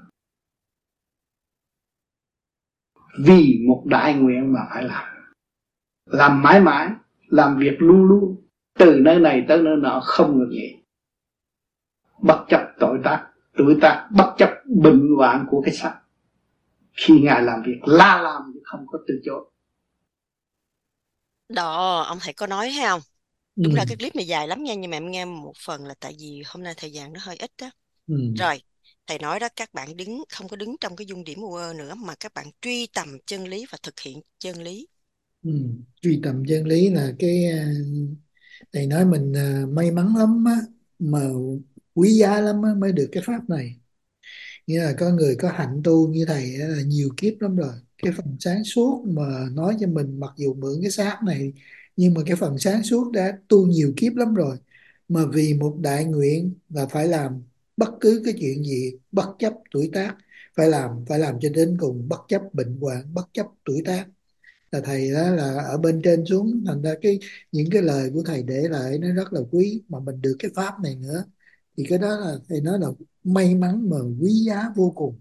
Vì một đại nguyện mà phải làm, làm mãi mãi, làm việc luôn luôn, từ nơi này tới nơi nọ không ngừng nghỉ, bất chấp tội tác, tuổi tác, bất chấp bệnh hoạn của cái xác. Khi Ngài làm việc la làm thì không có từ chối. Đó, ông thầy có nói hay không? Ừ. Đúng ra cái clip này dài lắm nha, nhưng mà em nghe một phần là tại vì hôm nay thời gian nó hơi ít đó. Ừ. Rồi, thầy nói đó, các bạn đứng không có đứng trong cái dung điểm u ơ nữa, mà các bạn truy tầm chân lý và thực hiện chân lý. Ừ. Truy tầm chân lý là cái, thầy nói mình may mắn lắm á, mà quý giá lắm á, mới được cái pháp này. Nghĩa là có người có hạnh tu như thầy là nhiều kiếp lắm rồi. Cái phần sáng suốt mà nói cho mình, mặc dù mượn cái xác này, nhưng mà cái phần sáng suốt đã tu nhiều kiếp lắm rồi. Mà vì một đại nguyện là phải làm bất cứ cái chuyện gì, bất chấp tuổi tác, phải làm, phải làm cho đến cùng, bất chấp bệnh hoạn, bất chấp tuổi tác. Là thầy đó là ở bên trên xuống, thành ra cái những cái lời của thầy để lại nó rất là quý, mà mình được cái pháp này nữa, thì cái đó là thầy nói là may mắn mà quý giá vô cùng.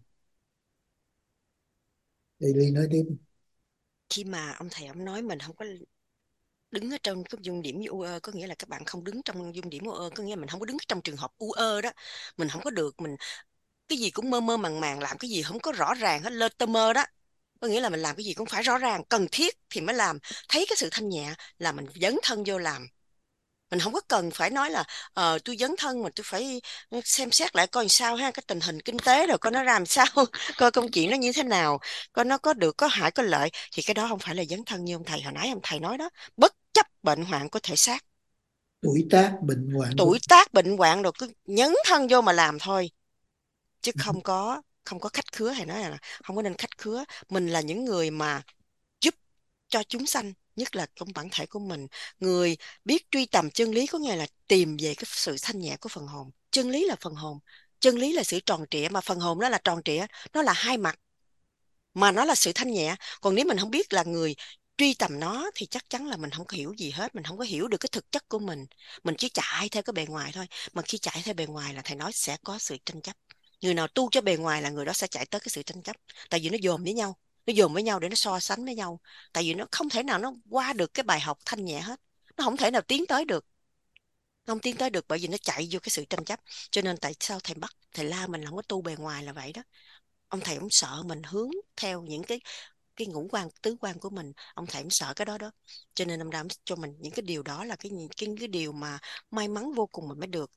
Thì Ly nói tiếp. Khi mà ông thầy ông nói mình không có đứng ở trong cái dung điểm u ơ, có nghĩa là các bạn không đứng trong dung điểm u ơ, có nghĩa là mình không có đứng trong trường hợp u ơ đó, mình không có được, mình cái gì cũng mơ mơ màng màng, làm cái gì không có rõ ràng hết, lơ tơ mơ đó. Có nghĩa là mình làm cái gì cũng phải rõ ràng, cần thiết thì mới làm. Thấy cái sự thanh nhẹ là mình dấn thân vô làm. Mình không có cần phải nói là ờ, tôi dấn thân mà tôi phải xem xét lại coi sao ha, cái tình hình kinh tế rồi coi nó làm sao, coi công chuyện nó như thế nào, coi nó có được, có hại, có lợi. Thì cái đó không phải là dấn thân như ông thầy hồi nãy ông thầy nói đó. Bất chấp bệnh hoạn của thể xác, Tuổi tác, bệnh hoạn của... tuổi tác, bệnh hoạn rồi cứ nhấn thân vô mà làm thôi, chứ không có không có khách khứa, hay nói là không có nên khách khứa. Mình là những người mà giúp cho chúng sanh, nhất là trong bản thể của mình. Người biết truy tầm chân lý có nghĩa là tìm về cái sự thanh nhẹ của phần hồn. Chân lý là phần hồn, chân lý là sự tròn trịa, mà phần hồn đó là tròn trịa, nó là hai mặt, mà nó là sự thanh nhẹ. Còn nếu mình không biết là người truy tầm nó thì chắc chắn là mình không có hiểu gì hết, mình không có hiểu được cái thực chất của mình. Mình chỉ chạy theo cái bề ngoài thôi, mà khi chạy theo bề ngoài là thầy nói sẽ có sự tranh chấp. Người nào tu cho bề ngoài là người đó sẽ chạy tới cái sự tranh chấp, tại vì nó dồn với nhau, nó dồn với nhau để nó so sánh với nhau, tại vì nó không thể nào nó qua được cái bài học thanh nhẹ hết, nó không thể nào tiến tới được, nó không tiến tới được bởi vì nó chạy vô cái sự tranh chấp. Cho nên tại sao thầy bắt thầy la mình là không có tu bề ngoài là vậy đó. Ông thầy ông sợ mình hướng theo những cái cái ngũ quan tứ quan của mình, ông thầy ông sợ cái đó đó. Cho nên ông đã cho mình những cái điều đó là cái cái cái điều mà may mắn vô cùng mình mới được.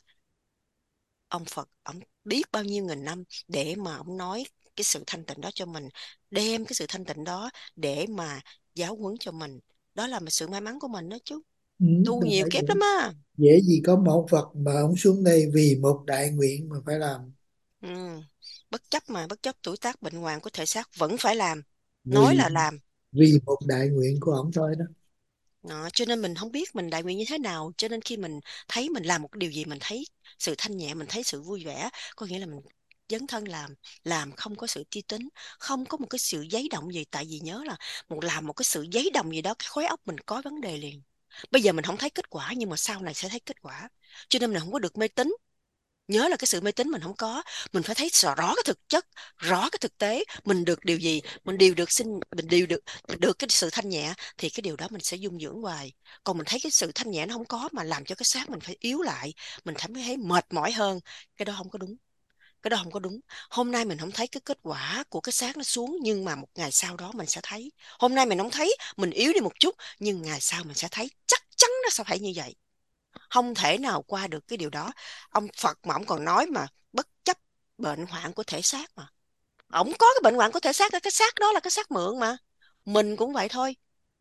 Ông Phật ông biết bao nhiêu nghìn năm để mà ông nói cái sự thanh tịnh đó cho mình, đem cái sự thanh tịnh đó để mà giáo huấn cho mình. Đó là một sự may mắn của mình đó chứ. Ừ, Tu đâu nhiều phải kiếp dễ, lắm á. dễ gì có một Phật mà ông xuống đây vì một đại nguyện mà phải làm. Ừ. Bất chấp mà bất chấp tuổi tác bệnh hoạn của thể xác vẫn phải làm, nói vì là làm. vì một đại nguyện của ông thôi đó. Đó, cho nên mình không biết mình đại nguyện như thế nào, cho nên khi mình thấy mình làm một điều gì mình thấy sự thanh nhẹ, mình thấy sự vui vẻ, có nghĩa là mình dấn thân làm, làm không có sự chi tín, không có một cái sự giấy động gì. Tại vì nhớ là một làm một cái sự giấy động gì đó, cái khối óc mình có vấn đề liền. Bây giờ mình không thấy kết quả nhưng mà sau này sẽ thấy kết quả, cho nên mình không có được mê tín. Nhớ là cái sự mê tín mình không có, mình phải thấy rõ cái thực chất, rõ cái thực tế, mình được điều gì, mình đều được sinh, mình đều được được cái sự thanh nhẹ, thì cái điều đó mình sẽ dung dưỡng hoài. Còn mình thấy cái sự thanh nhẹ nó không có mà làm cho cái xác mình phải yếu lại, mình thấy thấy mệt mỏi hơn, cái đó không có đúng. Cái đó không có đúng. Hôm nay mình không thấy cái kết quả của cái xác nó xuống, nhưng mà một ngày sau đó mình sẽ thấy. Hôm nay mình không thấy, mình yếu đi một chút, nhưng ngày sau mình sẽ thấy chắc chắn nó sẽ phải như vậy. Không thể nào qua được cái điều đó. Ông Phật mà ông còn nói mà bất chấp bệnh hoạn của thể xác, mà ông có cái bệnh hoạn của thể xác, cái xác đó là cái xác mượn mà. Mình cũng vậy thôi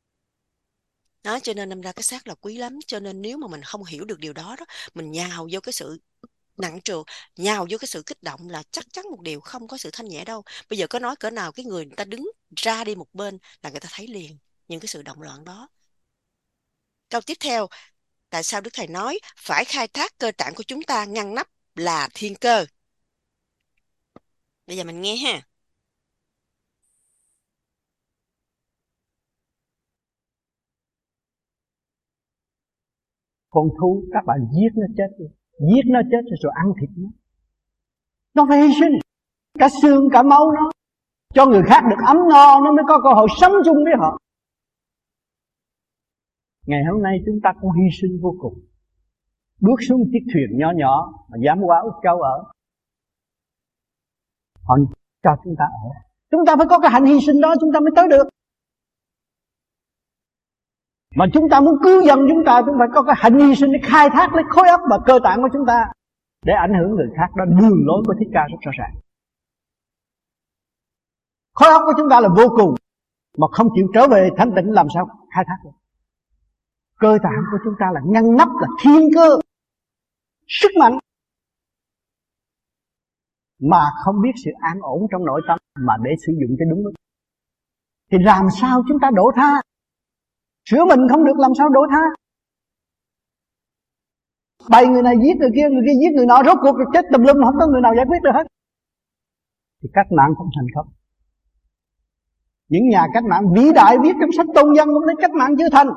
đó. Cho nên đâm ra cái xác là quý lắm. Cho nên nếu mà mình không hiểu được điều đó đó, mình nhào vô cái sự nặng trược, nhào vô cái sự kích động là chắc chắn một điều không có sự thanh nhẹ đâu. Bây giờ có nói cỡ nào cái người người ta đứng ra đi một bên là người ta thấy liền những cái sự động loạn đó. Câu tiếp theo, tại sao Đức Thầy nói phải khai thác cơ tạng của chúng ta ngăn nắp là thiên cơ? Bây giờ mình nghe ha. Con thú các bạn giết nó chết đi, giết nó chết rồi ăn thịt nó, nó phải hy sinh cả xương cả máu nó, cho người khác được ấm no, nó mới có cơ hội sống chung với họ. Ngày hôm nay chúng ta cũng hy sinh vô cùng, bước xuống chiếc thuyền nhỏ nhỏ mà dám qua Úc Châu ở, họ cho chúng ta ở. Chúng ta phải có cái hạnh hy sinh đó chúng ta mới tới được. Mà chúng ta muốn cứu dân chúng ta, chúng ta phải có cái hạnh hy sinh để khai thác lấy khối óc và cơ tạng của chúng ta để ảnh hưởng người khác. Đó đường lối của Thích Ca rất rõ ràng. Khối óc của chúng ta là vô cùng, mà không chịu trở về thanh tịnh làm sao khai thác được. Cơ tạng của chúng ta là ngăn nắp, là thiên cơ, sức mạnh, mà không biết sự an ổn trong nội tâm mà để sử dụng cái đúng đó. Thì làm sao chúng ta đổ tha? Sửa mình không được làm sao đổ tha? Bày người này giết người kia, người kia giết người nọ, rốt cuộc chết tùm lum, không có người nào giải quyết được hết. Thì cách mạng không thành công. Những nhà cách mạng vĩ đại viết trong sách tôn dân cũng thấy cách mạng chưa thành.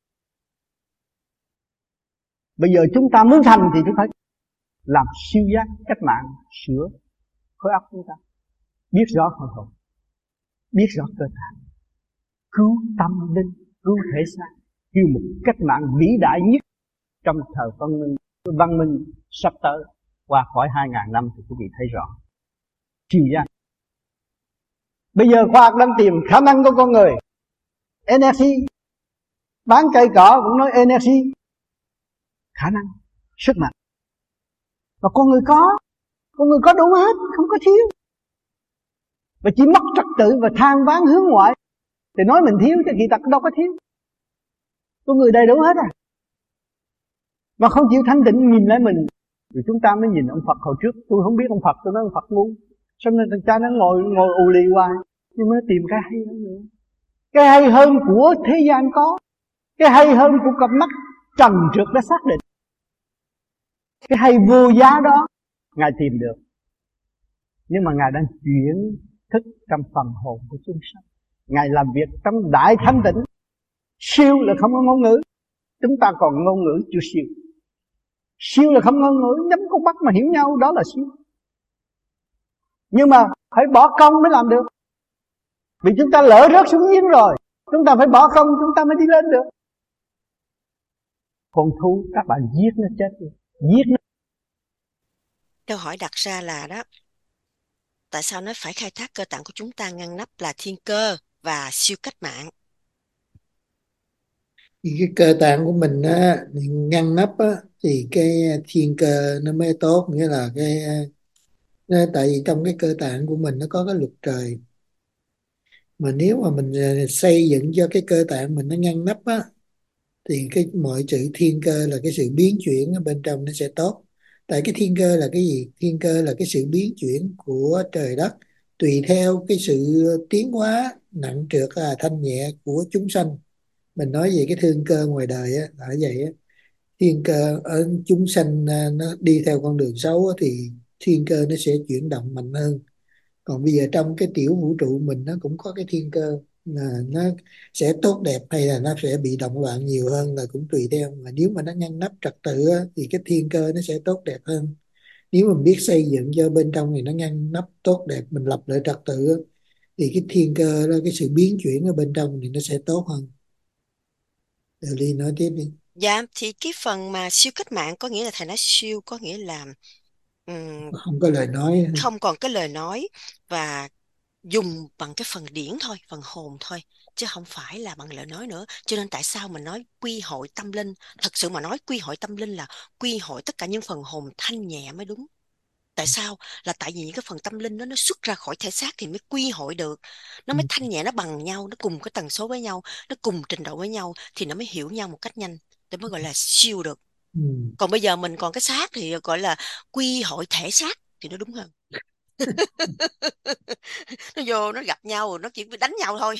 Bây giờ chúng ta muốn thành thì chúng phải làm siêu giác cách mạng, sửa khối óc chúng ta, biết rõ phần hồn, biết rõ cơ thể, cứu tâm linh, cứu thể xác, như một cách mạng vĩ đại nhất trong thời văn minh, văn minh sắp tới. Qua khỏi hai ngàn năm thì quý vị thấy rõ siêu giác. Bây giờ khoa học đang tìm khả năng của con người, energy, bán cây cỏ cũng nói energy, khả năng, sức mạnh. Và con người có, con người có đủ hết, không có thiếu. Và chỉ mất trật tự và than ván hướng ngoại thì nói mình thiếu, chứ kỳ thật đâu có thiếu. Con người đầy đủ hết à. Mà không chịu thanh tịnh nhìn lại mình, rồi chúng ta mới nhìn ông Phật hồi trước. Tôi không biết ông Phật, tôi nói ông Phật ngu. Cho nên thằng cha nó ngồi ngồi ù lì hoài, nhưng mới tìm cái hay hơn nữa. Cái hay hơn của thế gian có, cái hay hơn của cặp mắt trần trượt đã xác định. Cái hay vô giá đó Ngài tìm được, nhưng mà Ngài đang chuyển thức trong phần hồn của chúng sanh. Ngài làm việc trong đại thanh tịnh. Siêu là không có ngôn ngữ, chúng ta còn ngôn ngữ chưa siêu. Siêu là không ngôn ngữ, nhắm con mắt mà hiểu nhau, đó là siêu. Nhưng mà phải bỏ công mới làm được. Vì chúng ta lỡ rớt xuống giếng rồi, chúng ta phải bỏ công chúng ta mới đi lên được. Con thú các bạn giết nó chết đi, giết nó. Câu hỏi đặt ra là đó, tại sao nó phải khai thác cơ tạng của chúng ta ngăn nắp là thiên cơ và siêu cách mạng? Thì cái cơ tạng của mình á, ngăn nắp á, thì cái thiên cơ nó mới tốt. Nghĩa là cái nó, tại vì trong cái cơ tạng của mình nó có cái luật trời. Mà nếu mà mình ờ, xây dựng cho cái cơ tạng mình nó ngăn nắp á, thì cái mọi chữ thiên cơ là cái sự biến chuyển ở bên trong nó sẽ tốt. Tại cái thiên cơ là cái gì? Thiên cơ là cái sự biến chuyển của trời đất, tùy theo cái sự tiến hóa nặng trược à, thanh nhẹ của chúng sanh. Mình nói về cái thương cơ ngoài đời á, là vậy á. Thiên cơ ở chúng sanh à, nó đi theo con đường xấu á, thì thiên cơ nó sẽ chuyển động mạnh hơn. Còn bây giờ trong cái tiểu vũ trụ mình nó cũng có cái thiên cơ, là nó sẽ tốt đẹp hay là nó sẽ bị động loạn nhiều hơn là cũng tùy theo. Mà nếu mà nó ngăn nắp trật tự á, thì cái thiên cơ nó sẽ tốt đẹp hơn. Nếu mình biết xây dựng cho bên trong thì nó ngăn nắp tốt đẹp, mình lập lại trật tự á, thì cái thiên cơ đó, cái sự biến chuyển ở bên trong thì nó sẽ tốt hơn. Rồi Ly nói tiếp đi. Dạ, thì cái phần mà siêu cách mạng có nghĩa là thầy nói siêu có nghĩa là ừm, Không có lời nói. không còn cái lời nói và dùng bằng cái phần điển thôi, phần hồn thôi, chứ không phải là bằng lời nói nữa. Cho nên tại sao mình nói quy hội tâm linh? Thật sự mà nói quy hội tâm linh là quy hội tất cả những phần hồn thanh nhẹ mới đúng. Tại sao? Là tại vì những cái phần tâm linh đó nó xuất ra khỏi thể xác thì mới quy hội được. Nó mới thanh nhẹ, nó bằng nhau, nó cùng cái tần số với nhau, nó cùng trình độ với nhau thì nó mới hiểu nhau một cách nhanh, để mới gọi là siêu được. Ừ. Còn bây giờ mình còn cái xác thì gọi là quy hội thể xác thì nó đúng hơn. Nó vô nó gặp nhau nó chỉ đánh nhau thôi.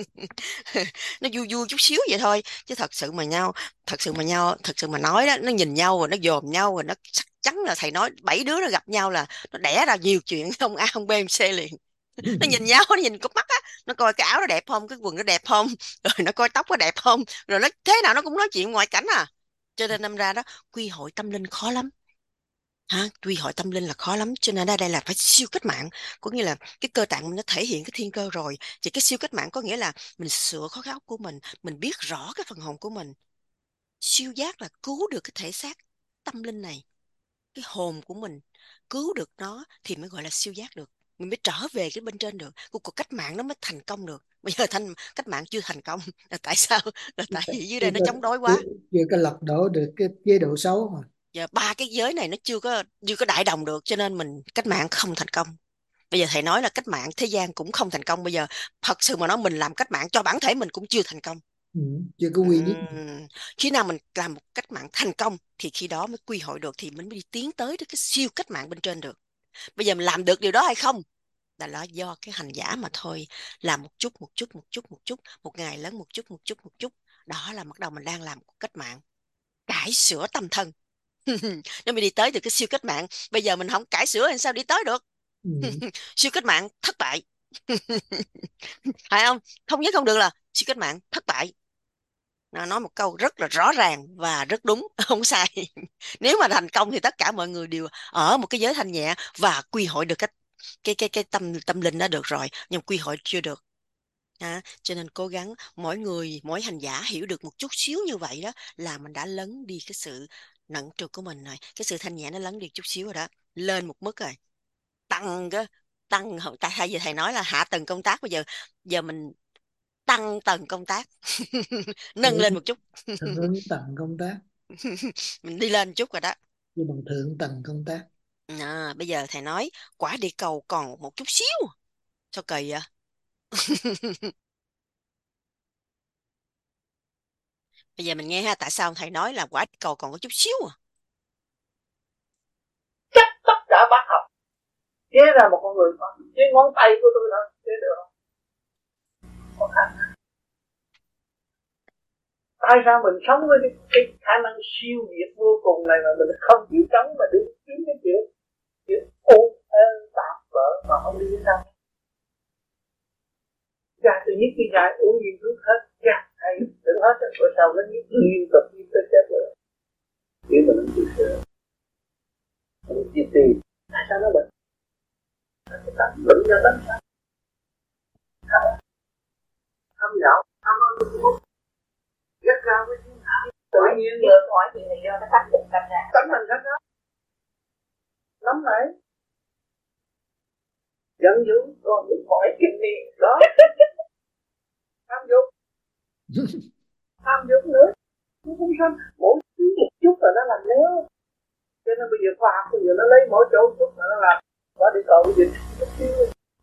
Nó vui vui chút xíu vậy thôi, chứ thật sự mà nhau thật sự mà nhau thật sự mà nói đó, nó nhìn nhau rồi nó dòm nhau rồi nó chắc chắn là thầy nói bảy đứa nó gặp nhau là nó đẻ ra nhiều chuyện, không A không B không C liền. Nó nhìn nhau, nó nhìn cặp mắt á, nó coi cái áo nó đẹp không, cái quần nó đẹp không, rồi nó coi tóc nó đẹp không, rồi nó thế nào nó cũng nói chuyện ngoại cảnh à. Cho nên năm ra đó, quy hội tâm linh khó lắm. Ha, quy hội tâm linh là khó lắm, cho nên ở đây là phải siêu cách mạng. Có nghĩa là cái cơ tạng mình nó thể hiện cái thiên cơ rồi, thì cái siêu cách mạng có nghĩa là mình sửa khối óc của mình mình biết rõ cái phần hồn của mình. Siêu giác là cứu được cái thể xác tâm linh này, cái hồn của mình, cứu được nó thì mới gọi là siêu giác được, mình mới trở về cái bên trên được, cuộc cuộc cách mạng nó mới thành công được. Bây giờ thành cách mạng chưa thành công là tại sao? Là tại vì dưới Chưa, đây nó có- chống đối chưa, quá. chưa có lật đổ được cái chế độ xấu mà. Giờ ba cái giới này nó chưa có chưa có đại đồng được, cho nên mình cách mạng không thành công. Bây giờ thầy nói là cách mạng thế gian cũng không thành công. Bây giờ thật sự mà nói mình làm cách mạng cho bản thể mình cũng chưa thành công. Ừ. Chưa có quy nhất. Ừm, khi nào mình làm một cách mạng thành công thì khi đó mới quy hội được, thì mình mới đi tiến tới cái siêu cách mạng bên trên được. Bây giờ mình làm được điều đó hay không là là do cái hành giả mà thôi. Làm một chút một chút một chút một chút, một ngày lớn một chút một chút một chút, đó là bắt đầu mình đang làm một cách mạng cải sửa tâm thân. Nó mới đi tới được cái siêu cách mạng. Bây giờ mình không cải sửa thì sao đi tới được? Ừ. Siêu cách mạng thất bại. Phải không? Không nhất không được là siêu cách mạng thất bại. Nó nói một câu rất là rõ ràng và rất đúng, không sai. Nếu mà thành công thì tất cả mọi người đều ở một cái giới thanh nhẹ và quy hội được cái cái cái cái tâm tâm linh đó được rồi, nhưng quy hội chưa được. À, cho nên cố gắng mỗi người mỗi hành giả hiểu được một chút xíu như vậy đó là mình đã lấn đi cái sự nặng trược của mình rồi, cái sự thanh nhẹ nó lấn đi chút xíu rồi đó, lên một mức rồi, tăng cái tăng tại thay vì thầy nói là hạ tầng công tác, bây giờ giờ mình tăng tầng công tác. Nâng lên Thượng, một chút. thượng tầng công tác. Mình đi lên một chút rồi đó. Chứ bằng thượng tầng công tác. À, bây giờ thầy nói quả địa cầu còn một chút xíu, sao kỳ vậy? Bây giờ mình nghe ha, tại sao thầy nói là quả địa cầu còn có chút xíu à? Tất cả bác học, thế chế ra một con người con chế ngón tay của tôi đó chế được không? Có khả năng. Tại sao mình sống với cái, cái khả năng siêu việt vô cùng này mà mình không chịu chống mà đứng kiếm cái chuyện chuyện ôm ơn tạp vỡ mà không đi đến đâu? Ra từ nhất cái dài uống nhiều thuốc hết, ra hay đừng hết rồi sau nó nhất liên tục như tới chết rồi. Chứ mình không chịu sửa, mình chịu tìm. Tại sao nó bệnh? Cái tánh bệnh cho tánh sao? Không, không nhậu, không ăn thuốc, rất cao với thiên hạ. Tự nhiên là hỏi chuyện này do nó tánh mình thành ra. Tánh mình thành ra. Lắm này. Giận dữ, còn những hỏi kinh đi đó. Tham dục. Tham dục nữa. Nó không sao. Mỗi thứ một chút là nó làm nếu. Cho nên bây giờ khoa học bây giờ nó lấy mỗi chỗ một chút là nó làm. Nó đi cầu bây giờ chút xíu.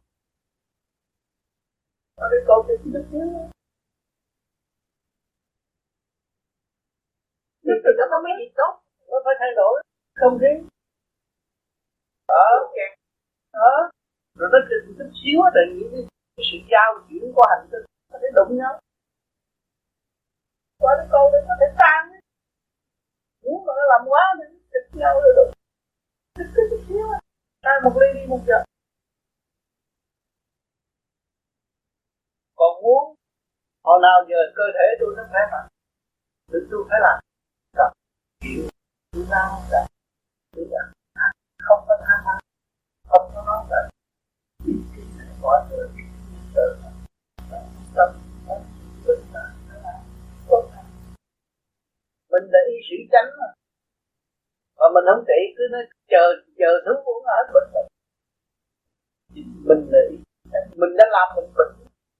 Nó đi cầu thì chút xíu. Nhưng từ đó có mấy gì tốt. Nó phải thay đổi. Không khí. Ở kẹt. Đó. Rồi nó chút chút xíu là những cái, cái sự giao chuyển của hành tinh nó sẽ đụng nhau. Qua cái câu đấy nó sẽ tan. Nếu mà nó làm quá thì nó đụng nhau rồi đụng. Chút chút xíu á. Tan một ly đi một giờ. Còn muốn hồi nào giờ cơ thể tôi nó khỏe mạnh thì tôi phải làm tập chịu tôi lao ra tôi ăn không có tham ăn không có nói ra đi cái này mọi người đi tự tâm bình tĩnh tốt hơn. Mình là y sĩ chánh mà mà mình không trị cứ nói chờ chờ thứ uống hết bệnh bệnh mình là y sĩ chánh mình đã làm mình bệnh.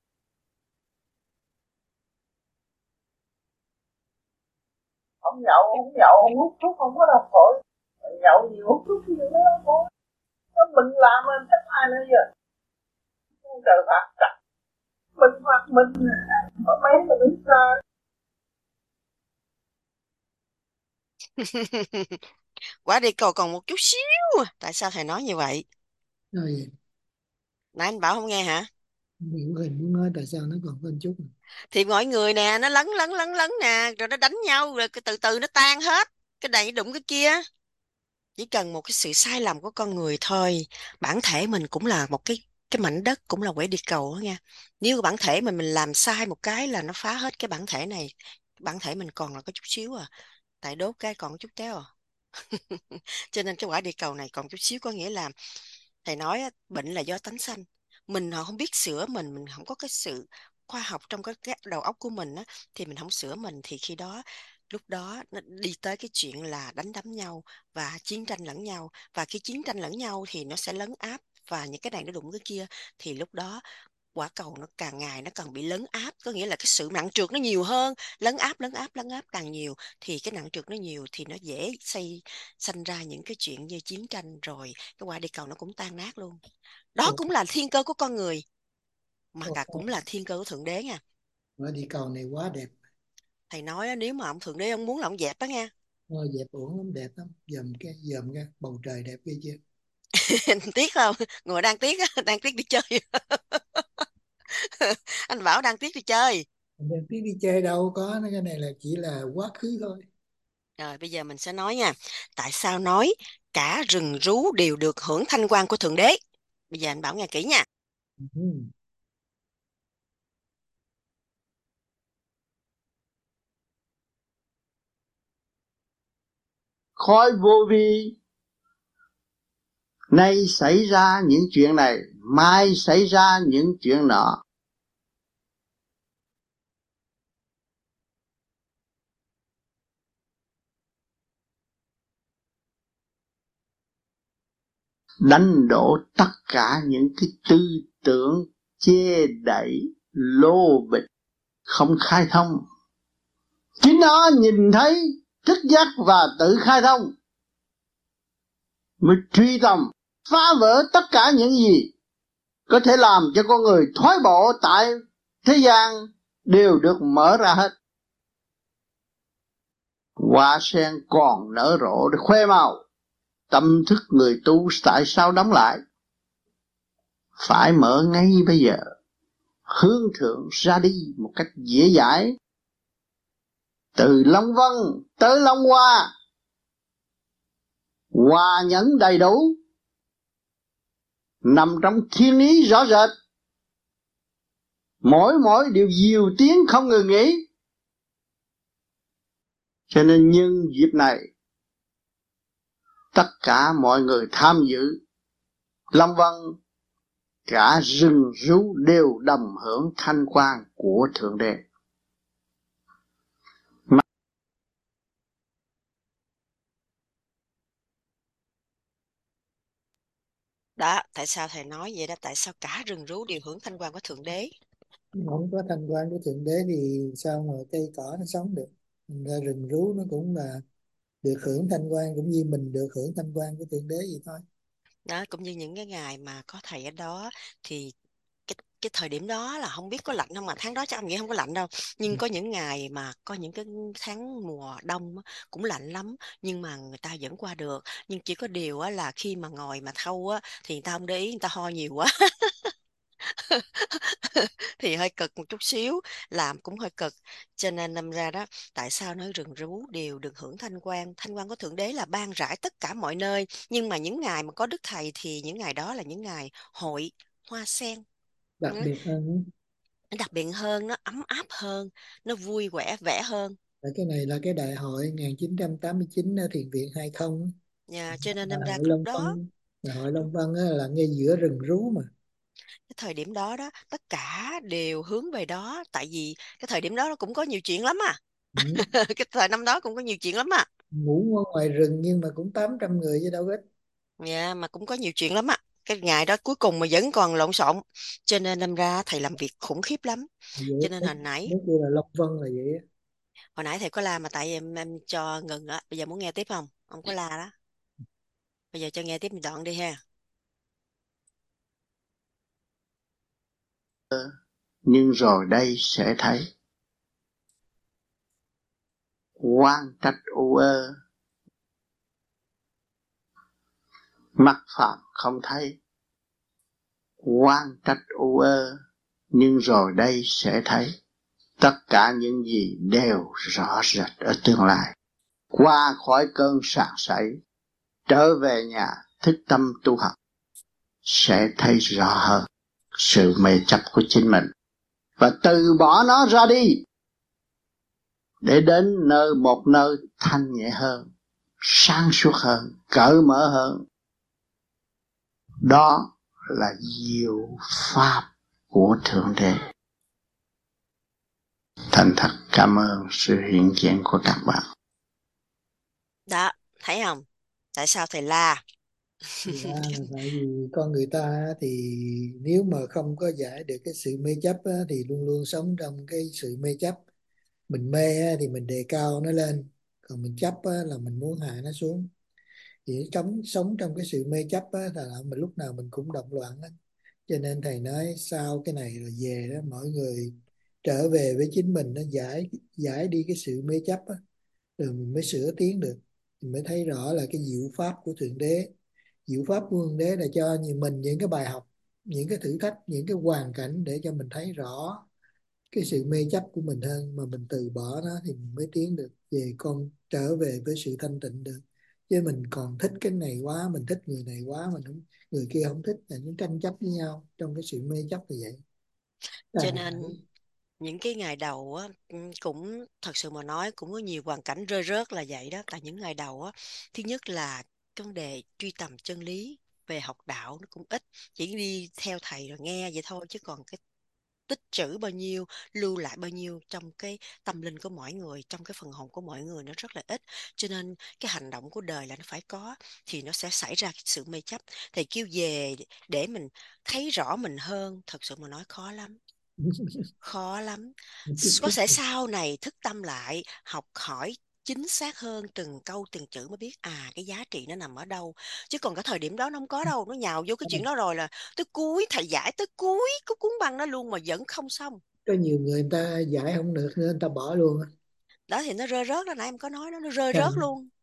Không nhậu, không nhậu, không hút thuốc, không có đau phổi. Nhậu nhiều hút thuốc thì nó đau phổi. Nó mình làm mình chắc ai nữa giờ. Trời phạt chặt. Mình phạt mình, có mấy mình đứng xa. Quả địa cầu còn một chút xíu. Tại sao thầy nói như vậy? Rồi, Nãy anh bảo không nghe hả? Nguyễn Huỳnh muốn nói tại sao nó còn có một chút. Thì mọi người nè, nó lấn lấn lấn lấn nè, rồi nó đánh nhau, rồi từ từ nó tan hết. Cái này đụng cái kia. Chỉ cần một cái sự sai lầm của con người thôi. Bản thể mình cũng là một cái cái mảnh đất, cũng là quả địa cầu đó nha. Nếu bản thể mình mình làm sai một cái là nó phá hết cái bản thể này. Bản thể mình còn là có chút xíu à. Tại đốt cái còn chút téo à. Cho nên cái quả địa cầu này còn chút xíu có nghĩa là thầy nói á, bệnh là do tánh sanh. Mình họ không biết sửa mình, mình không có cái sự khoa học trong cái, cái đầu óc của mình á, thì mình không sửa mình thì khi đó lúc đó nó đi tới cái chuyện là đánh đấm nhau và chiến tranh lẫn nhau, và khi chiến tranh lẫn nhau thì nó sẽ lấn áp và những cái này nó đụng cái kia, thì lúc đó quả cầu nó càng ngày nó càng bị lấn áp, có nghĩa là cái sự nặng trược nó nhiều hơn, lấn áp lấn áp lấn áp càng nhiều thì cái nặng trược nó nhiều thì nó dễ xây sanh ra những cái chuyện như chiến tranh, rồi cái quả địa cầu nó cũng tan nát luôn. Đó Ủa, cũng là thiên cơ của con người mà ủa, cả cũng là thiên cơ của thượng đế nha. quả địa cầu này quá đẹp. Thầy nói á, nếu mà ông thượng đế ông muốn là ông dẹp đó nha. Ôi, dẹp uổng lắm, đẹp lắm. Dòm cái, dòm cái bầu trời đẹp ghê chưa. Tiếc không? Người đang tiếc á, đang tiếc đi chơi. Anh bảo đang tiếc đi chơi. Đẹp tí đi chơi đâu có, cái này là chỉ là quá khứ thôi. Rồi bây giờ mình sẽ nói nha. Tại sao nói cả rừng rú đều được hưởng thanh quan của thượng đế? Bây giờ anh bảo nghe kỹ nha. Ừ. Khói vô vi, nay xảy ra những chuyện này, mai xảy ra những chuyện nọ. Đánh đổ tất cả những cái tư tưởng chê đẩy, lô bịch, không khai thông. Chính nó nhìn thấy, thức giác và tự khai thông, mới truy tầm, phá vỡ tất cả những gì có thể làm cho con người thoái bộ tại thế gian đều được mở ra hết. Hoa sen còn nở rộ để khoe màu, tâm thức người tu tại sao đóng lại? phải mở ngay bây giờ, hướng thượng ra đi một cách dễ dãi, từ Long Vân tới Long Hoa, hòa nhẫn đầy đủ, nằm trong thiên lý rõ rệt, mỗi mỗi điều diều tiếng không ngừng nghỉ. Cho nên nhân dịp này, tất cả mọi người tham dự Long Vân, cả rừng rú đều đồng hưởng thanh quan của Thượng Đế. Đó, tại sao thầy nói vậy đó? Tại sao cả rừng rú đều hưởng thanh quan của Thượng Đế? Không có thanh quan của Thượng Đế thì sao mà cây cỏ nó sống được? Thành ra rừng rú nó cũng là được hưởng thanh quan, cũng như mình được hưởng thanh quan của Thượng Đế vậy thôi. Đó, cũng như những cái ngày mà có thầy ở đó thì cái cái thời điểm đó là không biết có lạnh không, mà tháng đó chắc em nghĩ không có lạnh đâu. Nhưng có những ngày mà có những cái tháng mùa đông á, cũng lạnh lắm, nhưng mà người ta vẫn qua được. Nhưng chỉ có điều á, là khi mà ngồi mà thâu á, thì người ta không để ý, người ta ho nhiều quá. Thì hơi cực một chút xíu, làm cũng hơi cực. Cho nên đâm ra đó, tại sao nói rừng rú đều được hưởng thanh quan? Thanh quan của Thượng Đế là ban rải tất cả mọi nơi, nhưng mà những ngày mà có Đức Thầy thì những ngày đó là những ngày hội hoa sen. Đặc Ừ, biệt hơn nó đặc biệt hơn, nó ấm áp hơn, nó vui vẻ vẻ hơn. là cái này là cái đại hội một nghìn chín trăm tám mươi chín ở Thiền viện hai không, Nhà, cho nên đại đâm ra hội cái lúc Long đó, Vân. Đại hội Long Vân á, là ngay giữa rừng rú mà. cái thời điểm đó đó, tất cả đều hướng về đó, tại vì cái thời điểm đó nó cũng có nhiều chuyện lắm à. Ừ. Cái thời năm đó cũng có nhiều chuyện lắm à. Ngủ ở ngoài rừng nhưng mà cũng tám trăm người chứ đâu ít. Dạ, mà cũng có nhiều chuyện lắm á. Cái ngày đó cuối cùng mà vẫn còn lộn xộn. Cho nên đâm ra thầy làm việc khủng khiếp lắm. Cho Vậy nên nếu, hồi nãy, nếu kêu là Long Vân là vậy á. hồi nãy thầy có la mà tại em em cho ngừng á. Bây giờ muốn nghe tiếp không? Không có la đó. Bây giờ cho nghe tiếp một đoạn đi ha. Nhưng rồi đây sẽ thấy oan trách u ơ, mắt phạm không thấy oan trách u ơ, nhưng rồi đây sẽ thấy tất cả những gì đều rõ rệt ở tương lai. Qua khỏi cơn sảng sảy, trở về nhà thức tâm tu học, sẽ thấy rõ hơn sự mê chấp của chính mình và từ bỏ nó ra đi, để đến nơi một nơi thanh nhẹ hơn, sáng suốt hơn, cởi mở hơn. Đó là diệu pháp của Thượng Đế. Thành thật cảm ơn sự hiện diện của các bạn. Đó, thấy không? Tại sao thầy la? Dạ, tại vì con người ta thì nếu mà không có giải được cái sự mê chấp á, thì luôn luôn sống trong cái sự mê chấp. Mình mê á, thì mình đề cao nó lên, còn mình chấp á, là mình muốn hạ nó xuống. Chỉ sống sống trong cái sự mê chấp á, là mình lúc nào mình cũng động loạn á. Cho nên thầy nói sau cái này là về đó, mọi người trở về với chính mình, nó giải giải đi cái sự mê chấp á, rồi mình mới sửa tiến được. Mình mới thấy rõ là cái diệu pháp của Thượng Đế. Diệu pháp của Thượng Đế là cho như mình những cái bài học, những cái thử thách, những cái hoàn cảnh để cho mình thấy rõ cái sự mê chấp của mình hơn, mà mình từ bỏ nó thì mình mới tiến được về, con trở về với sự thanh tịnh được. Chứ mình còn thích cái này quá, mình thích người này quá, mình không, người kia không thích, là những tranh chấp với nhau trong cái sự mê chấp như vậy. Cho À, nên những cái ngày đầu á, ừ, cũng thật sự mà nói cũng có nhiều hoàn cảnh rơi rớt là vậy đó. Tại những ngày đầu á, thứ nhất là cái vấn đề truy tầm chân lý về học đạo nó cũng ít, chỉ đi theo thầy rồi nghe vậy thôi, chứ còn cái tích trữ bao nhiêu, lưu lại bao nhiêu trong cái tâm linh của mỗi người, trong cái phần hồn của mỗi người nó rất là ít. Cho nên cái hành động của đời là nó phải có, thì nó sẽ xảy ra cái sự mê chấp. Thầy kêu về để mình thấy rõ mình hơn, thật sự mà nói khó lắm. Khó lắm. tiếp Có xúc thể sau này thức tâm lại, học hỏi chính xác hơn từng câu từng chữ mới biết à cái giá trị nó nằm ở đâu. Chứ còn cái thời điểm đó nó không có đâu, nó nhào vô cái chuyện đó rồi là tới cuối thầy giải tới cuối cái cuốn băng đó luôn mà vẫn không xong. có nhiều người, người ta giải không được nữa, người ta bỏ luôn á. Đó thì nó rơi rớt đó, nãy em có nói đó, nó rơi thành rớt luôn.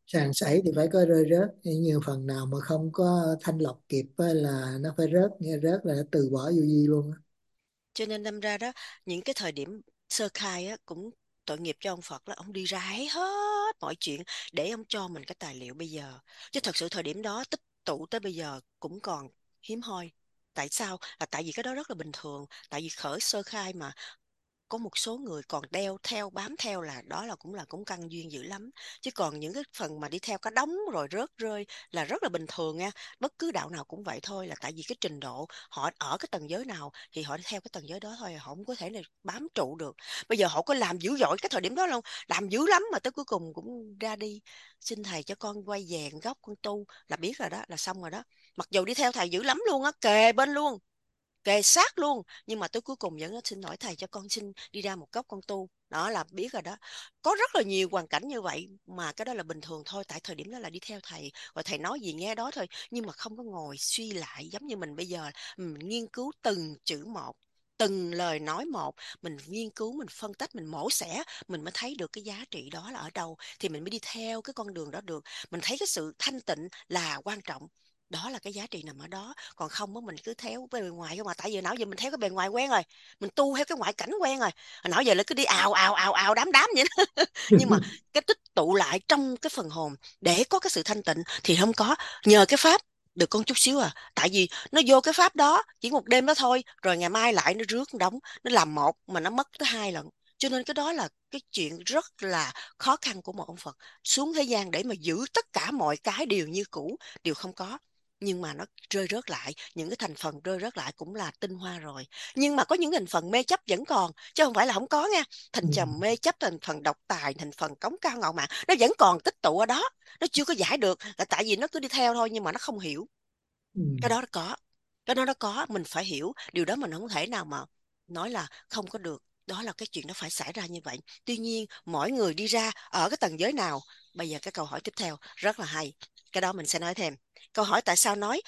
Sàn sảy thì phải có rơi rớt, nhưng phần nào mà không có thanh lọc kịp á là nó phải rớt, nghe rớt là nó từ bỏ vô vi luôn á. Cho nên đâm ra đó, những cái thời điểm sơ khai á cũng tội nghiệp cho ông Phật, là ông đi rải hết mọi chuyện để ông cho mình cái tài liệu bây giờ. Chứ thật sự thời điểm đó tích tụ tới bây giờ cũng còn hiếm hoi. Tại sao? Là tại vì cái đó rất là bình thường. Tại vì khởi sơ khai mà có một số người còn đeo theo bám theo, là đó là cũng là cũng căn duyên dữ lắm. Chứ còn những cái phần mà đi theo cả đống rồi rớt rơi là rất là bình thường nha. Bất cứ đạo nào cũng vậy thôi, là tại vì cái trình độ họ ở cái tầng giới nào thì họ đi theo cái tầng giới đó thôi, họ không có thể nào bám trụ được. Bây giờ họ có làm dữ dội cái thời điểm đó không, làm dữ lắm mà tới cuối cùng cũng ra đi, xin thầy cho con quay về gốc con tu là biết rồi đó, là xong rồi đó. Mặc dù đi theo thầy dữ lắm luôn á, kề bên luôn, kề sát luôn, nhưng mà tới cuối cùng vẫn xin lỗi thầy cho con xin đi ra một góc con tu, đó là biết rồi đó. Có rất là nhiều hoàn cảnh như vậy, mà cái đó là bình thường thôi, tại thời điểm đó là đi theo thầy, rồi thầy nói gì nghe đó thôi, nhưng mà không có ngồi suy lại giống như mình bây giờ. Mình nghiên cứu từng chữ một, từng lời nói một, mình nghiên cứu, mình phân tích, mình mổ xẻ, mình mới thấy được cái giá trị đó là ở đâu, thì mình mới đi theo cái con đường đó được. Mình thấy cái sự thanh tịnh là quan trọng, đó là cái giá trị nằm ở đó. Còn không á, mình cứ theo bề ngoài không, mà tại vì nào giờ mình theo cái bề ngoài quen rồi, mình tu theo cái ngoại cảnh quen rồi, hồi nào giờ lại cứ đi ào ào ào ào đám đám vậy đó. Nhưng mà cái tích tụ lại trong cái phần hồn để có cái sự thanh tịnh thì không có. Nhờ cái pháp được con chút xíu à, tại vì nó vô cái pháp đó chỉ một đêm đó thôi, rồi ngày mai lại nó rước đóng, nó làm một mà nó mất tới hai lần. Cho nên cái đó là cái chuyện rất là khó khăn của một ông Phật xuống thế gian, để mà giữ tất cả mọi cái đều như cũ, đều không có. Nhưng mà nó rơi rớt lại, những cái thành phần rơi rớt lại cũng là tinh hoa rồi. Nhưng mà có những thành phần mê chấp vẫn còn, chứ không phải là không có nha. Thành Ừ. trầm mê chấp, thành phần độc tài, thành phần cống cao ngạo mạn, nó vẫn còn tích tụ ở đó, nó chưa có giải được, là tại vì nó cứ đi theo thôi nhưng mà nó không hiểu. Ừ. Cái đó nó có, cái đó nó có, mình phải hiểu điều đó, mình không thể nào mà nói là không có được. Đó là cái chuyện nó phải xảy ra như vậy. Tuy nhiên mỗi người đi ra ở cái tầng giới nào. Bây giờ cái câu hỏi tiếp theo rất là hay, cái đó mình sẽ nói thêm. Câu hỏi tại sao nói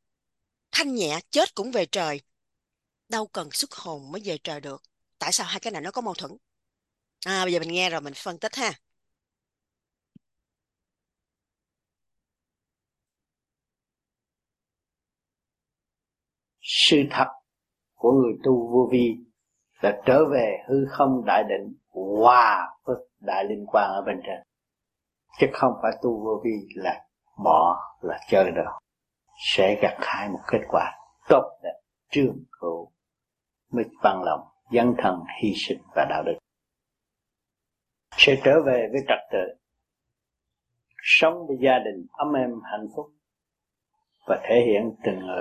thanh nhẹ chết cũng về trời, đâu cần xuất hồn mới về trời được? Tại sao hai cái này nó có mâu thuẫn? À, bây giờ mình nghe rồi mình phân tích ha. Sự thật của người tu vô vi là trở về hư không đại định, hòa với đại linh quang ở bên trên, chứ không phải tu vô vi là bỏ, là chơi được. Sẽ gặt hái một kết quả tốt đẹp trường cửu, mới bằng lòng dấn thân hy sinh và đạo đức, sẽ trở về với trật tự, sống với gia đình ấm êm hạnh phúc và thể hiện từng người.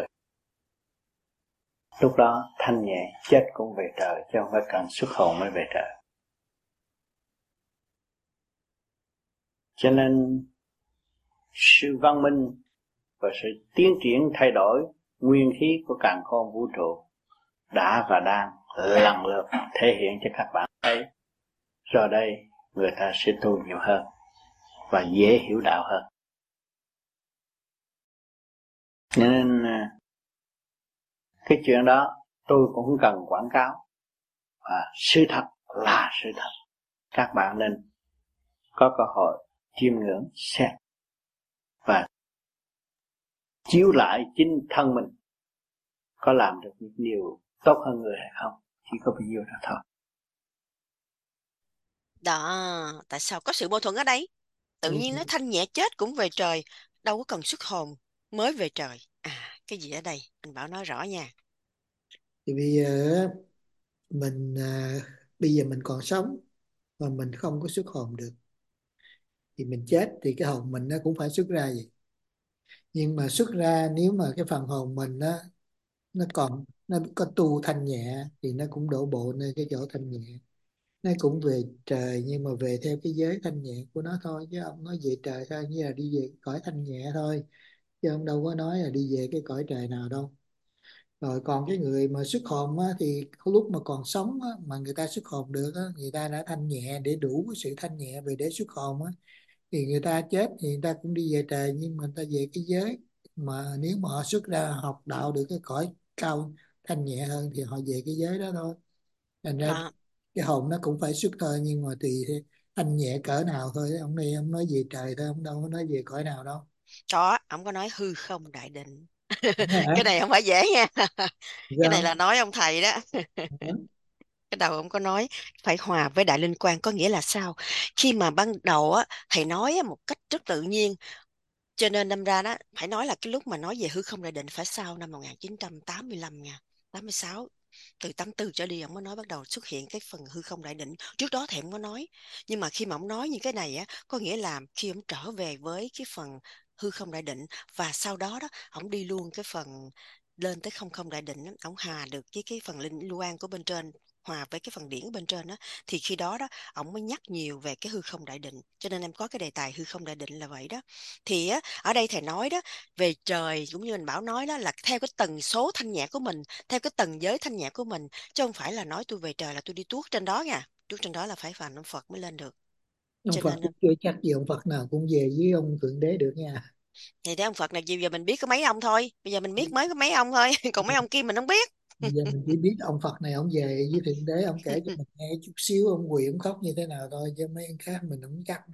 Lúc đó thanh nhẹ chết cũng về trời, chứ không phải cần xuất hồn mới về trời. Cho nên sự văn minh và sự tiến triển thay đổi nguyên khí của càn khôn vũ trụ đã và đang lần lượt thể hiện cho các bạn thấy. Rồi đây người ta sẽ tu nhiều hơn và dễ hiểu đạo hơn. Nên cái chuyện đó tôi cũng không cần quảng cáo, và sự thật là sự thật. Các bạn nên có cơ hội chiêm ngưỡng xem và chiếu lại chính thân mình có làm được những điều tốt hơn người hay không, chỉ có bao nhiêu đó thôi. Đó, tại sao có sự mâu thuẫn ở đây? Tự nhiên nó thanh nhẹ chết cũng về trời, đâu có cần xuất hồn mới về trời. À, cái gì ở đây? Anh Bảo nói rõ nha. Thì bây giờ á, mình à, bây giờ mình còn sống mà mình không có xuất hồn được, thì mình chết thì cái hồn mình nó cũng phải xuất ra vậy. Nhưng mà xuất ra nếu mà cái phần hồn mình nó nó còn nó có tu thanh nhẹ thì nó cũng đổ bộ nơi cái chỗ thanh nhẹ, nó cũng về trời, nhưng mà về theo cái giới thanh nhẹ của nó thôi. Chứ ông nói về trời thôi, như là đi về cõi thanh nhẹ thôi, chứ ông đâu có nói là đi về cái cõi trời nào đâu. Rồi còn cái người mà xuất hồn á, thì có lúc mà còn sống á, mà người ta xuất hồn được á, người ta đã thanh nhẹ để đủ cái sự thanh nhẹ về để xuất hồn á, thì người ta chết thì người ta cũng đi về trời, nhưng mà người ta về cái giới mà nếu mà họ xuất ra học đạo được cái cõi cao thanh nhẹ hơn thì họ về cái giới đó thôi. Thành ra Đó. cái hồn nó cũng phải xuất thôi, nhưng mà tùy theo, thanh nhẹ cỡ nào thôi, ông này ông nói về trời thôi, ông đâu có nói về cõi nào đâu. Có, ông có nói hư không đại định. Hả? Cái này không phải dễ nha. Cái này Sao? là nói ông thầy đó. Cái đầu ông có nói phải hòa với đại linh quan, có nghĩa là sao? Khi mà ban đầu á thầy nói á, một cách rất tự nhiên, cho nên đâm ra đó phải nói là cái lúc mà nói về hư không đại định phải sau năm một nghìn chín trăm tám mươi lăm nha, tám mươi sáu, từ tám tư trở đi ông mới nói bắt đầu xuất hiện cái phần hư không đại định. Trước đó thì ông có nói, nhưng mà khi mà ông nói những cái này á, có nghĩa là khi ông trở về với cái phần hư không đại định, và sau đó đó ông đi luôn cái phần lên tới không không đại định á, ông hòa được với cái phần linh quan của bên trên, hòa với cái phần điển ở bên trên đó, thì khi đó đó ông mới nhắc nhiều về cái hư không đại định, cho nên em có cái đề tài hư không đại định là vậy đó. Thì á ở đây thầy nói đó về trời, cũng như anh Bảo nói đó, là theo cái tần số thanh nhẹ của mình, theo cái tầng giới thanh nhẹ của mình, chứ không phải là nói tôi về trời là tôi đi tuốt trên đó nha, tuốt trên đó là phải phàm ông Phật mới lên được. Ông Cho Phật nên cũng chưa chắc gì ông Phật nào cũng về với ông Thượng Đế được nha. thì để ông Phật này bây giờ mình biết có mấy ông thôi, bây giờ mình biết mới có mấy ông thôi còn mấy ông kia mình không biết. Giờ mình chỉ biết ông Phật này ông về với Thượng Đế, ông kể cho mình nghe chút xíu, ông quỳ ông khóc như thế nào thôi, chứ mấy ông khác mình không chắc.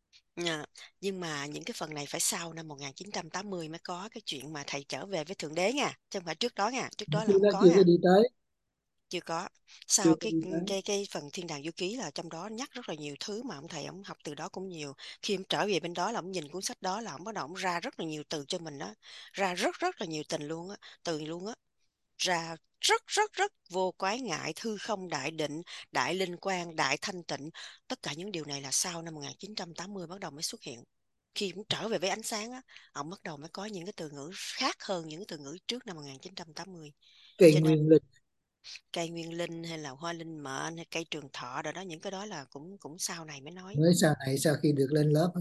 Dạ, nhưng mà những cái phần này phải sau năm một nghìn chín trăm tám mươi mới có cái chuyện mà thầy trở về với Thượng Đế nha, chứ không phải trước đó nha, trước đó là Chưa không đó, có chưa có nha. đi tới. Chưa có. Chưa Sau có cái đi tới. cái cái phần thiên đàng du ký là trong đó nhắc rất là nhiều thứ mà ông thầy ông học từ đó cũng nhiều. Khi ông trở về bên đó là ông nhìn cuốn sách đó là ông bắt đầu ông ra rất là nhiều từ cho mình đó, ra rất rất là nhiều tình luôn á, từ luôn á, ra rất rất rất vô quái ngại, thư không đại định, đại linh quang, đại thanh tịnh, tất cả những điều này là sau năm một nghìn chín trăm tám mươi bắt đầu mới xuất hiện. Khi ông trở về với ánh sáng á, ông bắt đầu mới có những cái từ ngữ khác hơn những cái từ ngữ trước năm một nghìn chín trăm tám mươi. Cây Cho nên nguyên linh. cây nguyên linh hay là hoa linh mệnh hay cây trường thọ rồi đó, những cái đó là cũng cũng sau này mới nói. Mới sau này sau khi được lên lớp.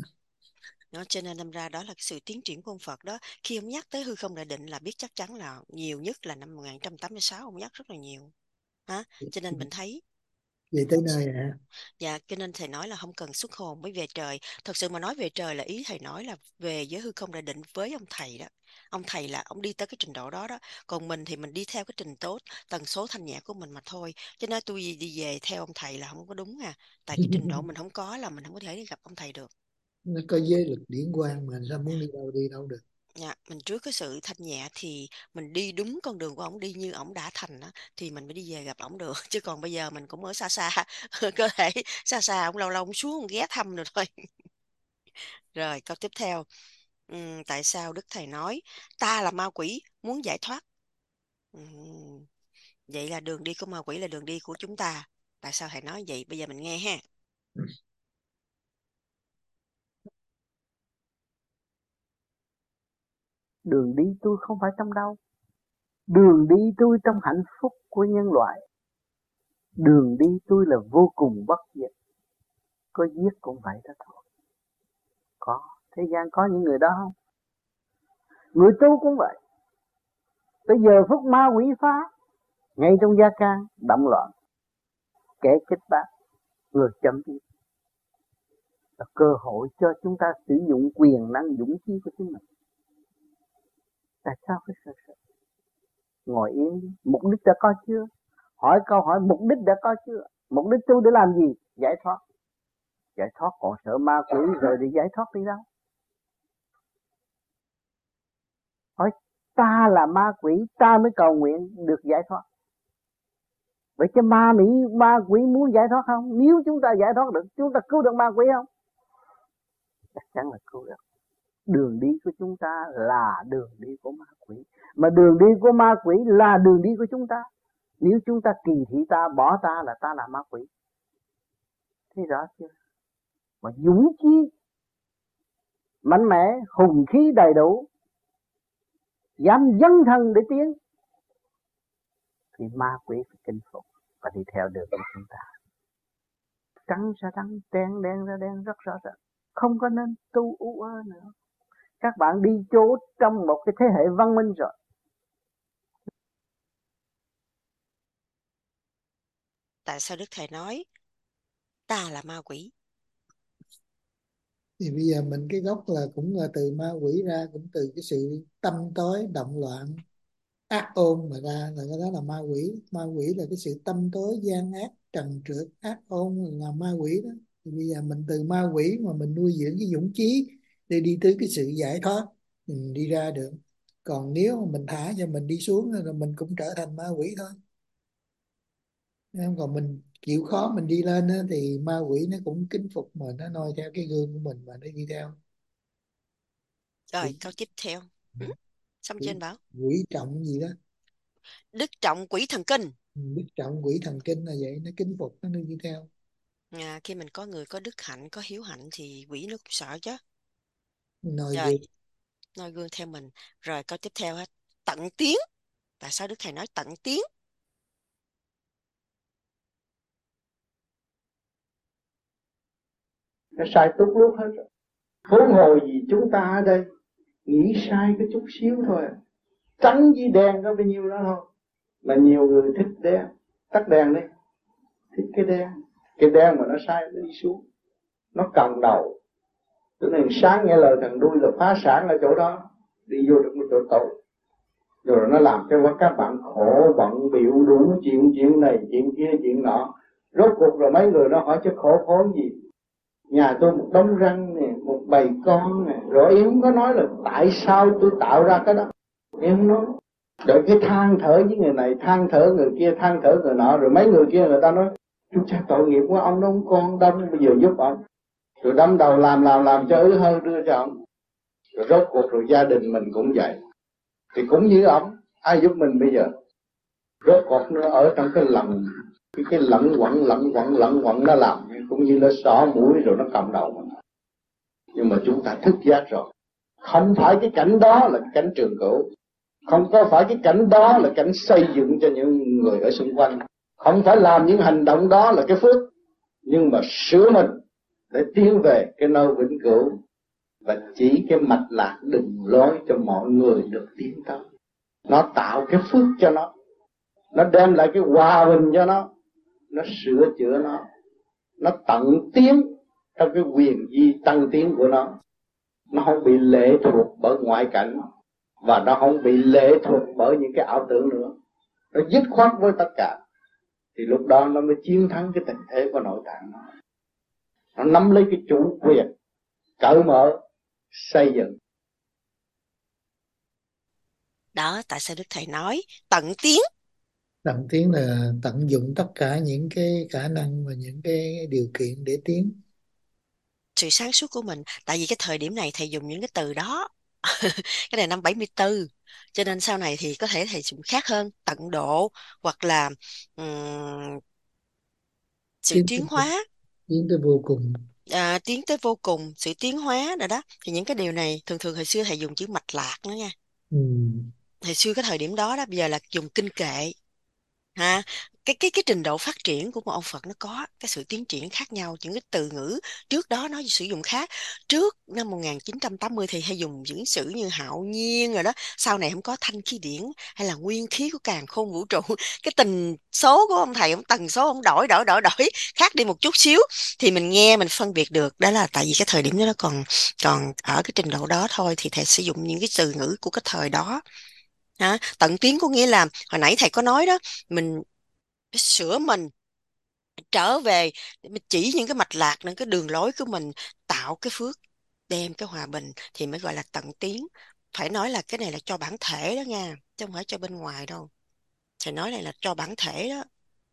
Nó cho nên đâm ra đó là cái sự tiến triển của ông Phật đó. Khi ông nhắc tới hư không đại định là biết chắc chắn là nhiều nhất là năm một nghìn chín trăm tám mươi sáu ông nhắc rất là nhiều. Hả? Cho nên mình thấy. Về tới nơi hả? Dạ, cho nên thầy nói là không cần xuất hồn mới về trời. Thật sự mà nói về trời là ý thầy nói là về với hư không đại định với ông thầy đó. Ông thầy là ông đi tới cái trình độ đó đó. Còn mình thì mình đi theo cái trình tốt, tần số thanh nhẹ của mình mà thôi. Cho nên tôi đi về theo ông thầy là không có đúng à. Tại cái trình độ mình không có là mình không có thể đi gặp ông thầy được. Nó có giới lực điển quang mà sao muốn đi đâu đi đâu được. Dạ, mình trước cái sự thanh nhẹ thì mình đi đúng con đường của ổng, đi như ổng đã thành á, thì mình mới đi về gặp ổng được. Chứ còn bây giờ mình cũng ở xa xa, cơ thể xa xa, ổng lâu lâu ổng xuống ổng ghé thăm rồi thôi. Rồi câu tiếp theo. Ừm, tại sao Đức Thầy nói ta là ma quỷ muốn giải thoát? Ừm, vậy là đường đi của ma quỷ là đường đi của chúng ta. Tại sao Thầy nói vậy? Bây giờ mình nghe ha. Đường đi tôi không phải trong đau, đường đi tôi trong hạnh phúc của nhân loại. Đường đi tôi là vô cùng bất diệt, có giết cũng vậy đó thôi. Có, thế gian có những người đó không? Người tu cũng vậy. Bây giờ phút ma quỷ phá, ngay trong gia can động loạn, kẻ chết bác, người chấm dứt, là cơ hội cho chúng ta sử dụng quyền năng dũng khí của chính mình. Tại sao phải sợ sợ? Ngồi yên, mục đích đã có chưa? Hỏi câu hỏi mục đích đã có chưa? Mục đích tu để làm gì? Giải thoát. Giải thoát còn sợ ma quỷ rồi để giải thoát đi đâu? Hỏi ta là ma quỷ, ta mới cầu nguyện được giải thoát. Vậy chứ ma Mỹ, ma quỷ muốn giải thoát không? Nếu chúng ta giải thoát được, chúng ta cứu được ma quỷ không? Chắc chắn là cứu được. Đường đi của chúng ta là đường đi của ma quỷ, mà đường đi của ma quỷ là đường đi của chúng ta. Nếu chúng ta kỳ thị ta, bỏ ta là ta là ma quỷ. Thấy rõ chưa? Mà dũng khí mạnh mẽ, hùng khí đầy đủ, dám dấn thân để tiến, thì ma quỷ phải kinh phục và đi theo đường của chúng ta. Trắng ra trắng, đen đen ra đen rất rõ ràng. Không có nên tu u ơ nữa. Các bạn đi chỗ trong một cái thế hệ văn minh rồi. Tại sao Đức Thầy nói ta là ma quỷ? Thì bây giờ mình cái gốc là cũng là từ ma quỷ ra, cũng từ cái sự tâm tối động loạn ác ôn mà ra, là cái đó là ma quỷ. Ma quỷ là cái sự tâm tối gian ác trần trượt ác ôn là ma quỷ đó. Thì bây giờ mình từ ma quỷ mà mình nuôi dưỡng cái dũng chí để đi tới cái sự giải thoát, mình đi ra được. Còn nếu mà mình thả cho mình đi xuống rồi mình cũng trở thành ma quỷ thôi. Còn mình chịu khó mình đi lên á, thì ma quỷ nó cũng kính phục mà nó noi theo cái gương của mình mà nó đi theo. Rồi câu tiếp theo. Ừ. Xong Quỷ, trên bảo quỷ trọng gì đó. đức trọng quỷ thần kinh. Đức trọng quỷ thần kinh là vậy, nó kính phục, nó đi theo. À, khi mình có người có đức hạnh, có hiếu hạnh thì quỷ nó cũng sợ chứ. Noi Rồi, gương. noi gương theo mình. Rồi câu tiếp theo hết. Tận tiếng. Tại sao Đức Thầy nói tận tiếng? Nó sai tốt lúc hết rồi. Huống hồ gì chúng ta ở đây nghĩ sai cái chút xíu thôi, trắng với đen có bao nhiêu đó thôi. Mà nhiều người thích đen, tắt đèn đi, thích cái đen, cái đen mà nó sai nó đi xuống, nó cầm đầu. Cho nên sáng nghe lời thằng đuôi là phá sản ở chỗ đó, đi vô được một chỗ tội, rồi nó làm cho các bạn khổ bận biểu đủ chuyện chuyện này chuyện kia chuyện nọ. Rốt cuộc rồi mấy người nó hỏi chứ khổ khổ gì? Nhà tôi một đống răng nè, một bầy con nè, rồi em không có nói là tại sao tôi tạo ra cái đó, em không nói. Rồi cái than thở với người này, than thở người kia, than thở người nọ, rồi mấy người kia người ta nói chú cha tội nghiệp quá, ông đóng con đông bây giờ giúp ông, rồi đâm đầu làm làm làm cho ứ hơi đưa cho ông. Rồi rốt cuộc rồi gia đình mình cũng vậy, thì cũng như ông, ai giúp mình bây giờ? Rốt cuộc nó ở trong cái lòng, cái cái lẫn quẩn lẫn quẩn lẫn quẩn nó làm cũng như nó xỏ mũi rồi nó cầm đầu mình. Nhưng mà chúng ta thức giác rồi, không phải cái cảnh đó là cái cảnh trường cửu, không có phải cái cảnh đó là cảnh xây dựng cho những người ở xung quanh, không phải làm những hành động đó là cái phước, nhưng mà sửa mình để tiến về cái nơi vĩnh cửu và chỉ cái mạch lạc đường lối cho mọi người được tiến tới. Nó tạo cái phước cho nó, nó đem lại cái hòa bình cho nó, nó sửa chữa nó, nó tận tiến trong cái quyền di tăng tiến của nó. Nó không bị lệ thuộc bởi ngoại cảnh, và nó không bị lệ thuộc bởi những cái ảo tưởng nữa. Nó dứt khoát với tất cả, thì lúc đó nó mới chiến thắng cái tình thế của nội tạng nó. Nó nắm lấy cái chủ quyền, cởi mở, xây dựng. Đó, tại sao Đức Thầy nói tận tiến? Tận tiến là tận dụng tất cả những cái khả năng và những cái điều kiện để tiến. Sự sáng suốt của mình. Tại vì cái thời điểm này Thầy dùng những cái từ đó. Cái này năm bảy mươi tư, cho nên sau này thì có thể Thầy dùng khác hơn. Tận độ, hoặc là um, sự Tiến tiến tới, hóa. tiến tới vô cùng. À, tiến tới vô cùng, sự tiến hóa rồi đó. Thì những cái điều này thường thường hồi xưa Thầy dùng chữ mạch lạc nữa nha. Ừ. Hồi xưa cái thời điểm đó đó, bây giờ là dùng kinh kệ. Ha, cái cái cái trình độ phát triển của một ông Phật nó có cái sự tiến triển khác nhau. Những cái từ ngữ trước đó nó sử dụng khác. Trước năm một nghìn chín trăm tám mươi thì hay dùng những sự như hạo nhiên rồi đó, sau này không có thanh khí điển hay là nguyên khí của càn khôn vũ trụ. Cái tình số của ông thầy, ông tần số ông đổi đổi đổi đổi khác đi một chút xíu, thì mình nghe mình phân biệt được. Đó là tại vì cái thời điểm đó nó còn còn ở cái trình độ đó thôi, thì thầy sử dụng những cái từ ngữ của cái thời đó. Ha, tận tiến có nghĩa là hồi nãy thầy có nói đó, mình sửa mình trở về, mình chỉ những cái mạch lạc, những cái đường lối của mình, tạo cái phước, đem cái hòa bình, thì mới gọi là tận tiến. Phải nói là cái này là cho bản thể đó nha, chứ không phải cho bên ngoài đâu. Thầy nói này là cho bản thể đó.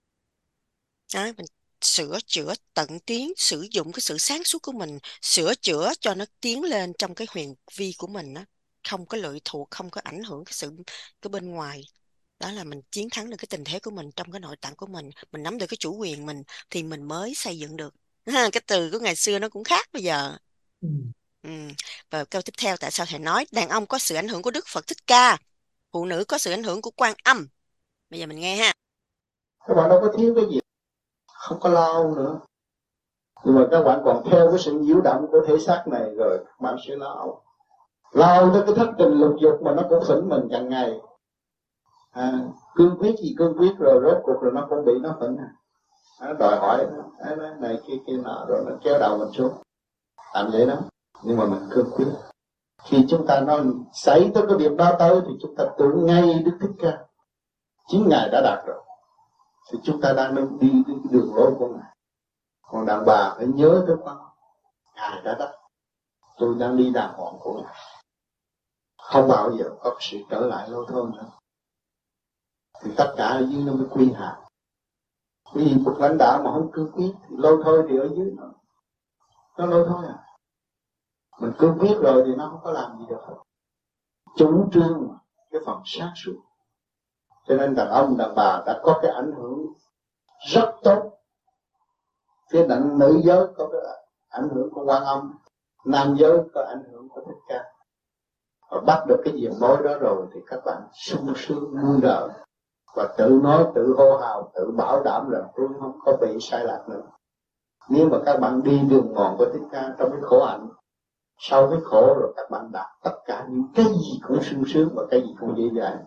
Đó, mình sửa chữa tận tiến, sử dụng cái sự sáng suốt của mình, sửa chữa cho nó tiến lên trong cái huyền vi của mình đó, không có lệ thuộc, không có ảnh hưởng cái sự cái bên ngoài. Đó là mình chiến thắng được cái tình thế của mình trong cái nội tạng của mình, mình nắm được cái chủ quyền mình, thì mình mới xây dựng được. Cái từ của ngày xưa nó cũng khác bây giờ. Ừ. Ừ. Và câu tiếp theo, tại sao thầy nói đàn ông có sự ảnh hưởng của Đức Phật Thích Ca, phụ nữ có sự ảnh hưởng của Quan Âm? Bây giờ mình nghe ha. Các bạn đâu có thiếu cái gì, không có lo nữa, nhưng mà các bạn còn theo cái sự nhiễu động của thể xác này, rồi các bạn sẽ lo lao tới cái thất tình lục dục mà nó cũng phỉnh mình càng ngày. À, cương quyết gì cương quyết, rồi rốt cuộc rồi nó cũng bị nó phỉnh, nó đòi hỏi nó, nó này kia kia nọ, rồi nó kéo đầu mình xuống làm vậy đó. Nhưng mà mình cương quyết, khi chúng ta nói xảy tới cái việc đó tới thì chúng ta tưởng ngay Đức Thích Ca, chính Ngài đã đạt rồi, thì chúng ta đang đi, đi, đi đường lối của Ngài. Còn đàn bà phải nhớ tới quan âm. Ngài đã đắc, tôi đang đi đàng hoàng của Ngài, không bao giờ có sự trở lại lôi thôi nữa. Thì tất cả ở dưới nó mới quy hạ. Bởi vì một lãnh đạo mà không cương quyết thì lôi thôi thì ở dưới nó nó lôi thôi à. Mình cương quyết rồi thì nó không có làm gì được hết. Chủ trương cái phần sáng suốt. Cho nên đàn ông đàn bà đã có cái ảnh hưởng rất tốt. Phía đàn nữ giới có cái ảnh hưởng của Quan Âm, nam giới có ảnh hưởng của Thích Ca. Và bắt được cái diện mối đó rồi thì các bạn sung sướng vui đời và tự nói, tự hô hào, tự bảo đảm rằng tôi không có bị sai lạc nữa. Nếu mà các bạn đi đường mòn của Thích Ca trong cái khổ hạnh, sau cái khổ rồi các bạn đạt tất cả những cái gì cũng sung sướng và cái gì cũng dễ dàng.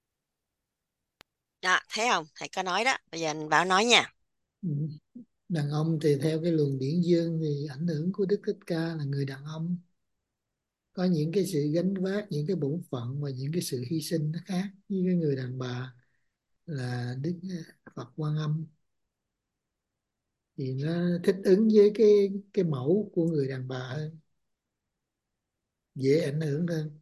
Đó, thấy không? Thầy có nói đó. Bây giờ anh Bảo nói nha. Đàn ông thì theo cái luồng điển dương thì ảnh hưởng của Đức Thích Ca là người đàn ông có những cái sự gánh vác, những cái bổn phận và những cái sự hy sinh nó khác với cái người đàn bà là Đức Phật Quan Âm, thì nó thích ứng với cái cái mẫu của người đàn bà hơn, dễ ảnh hưởng hơn.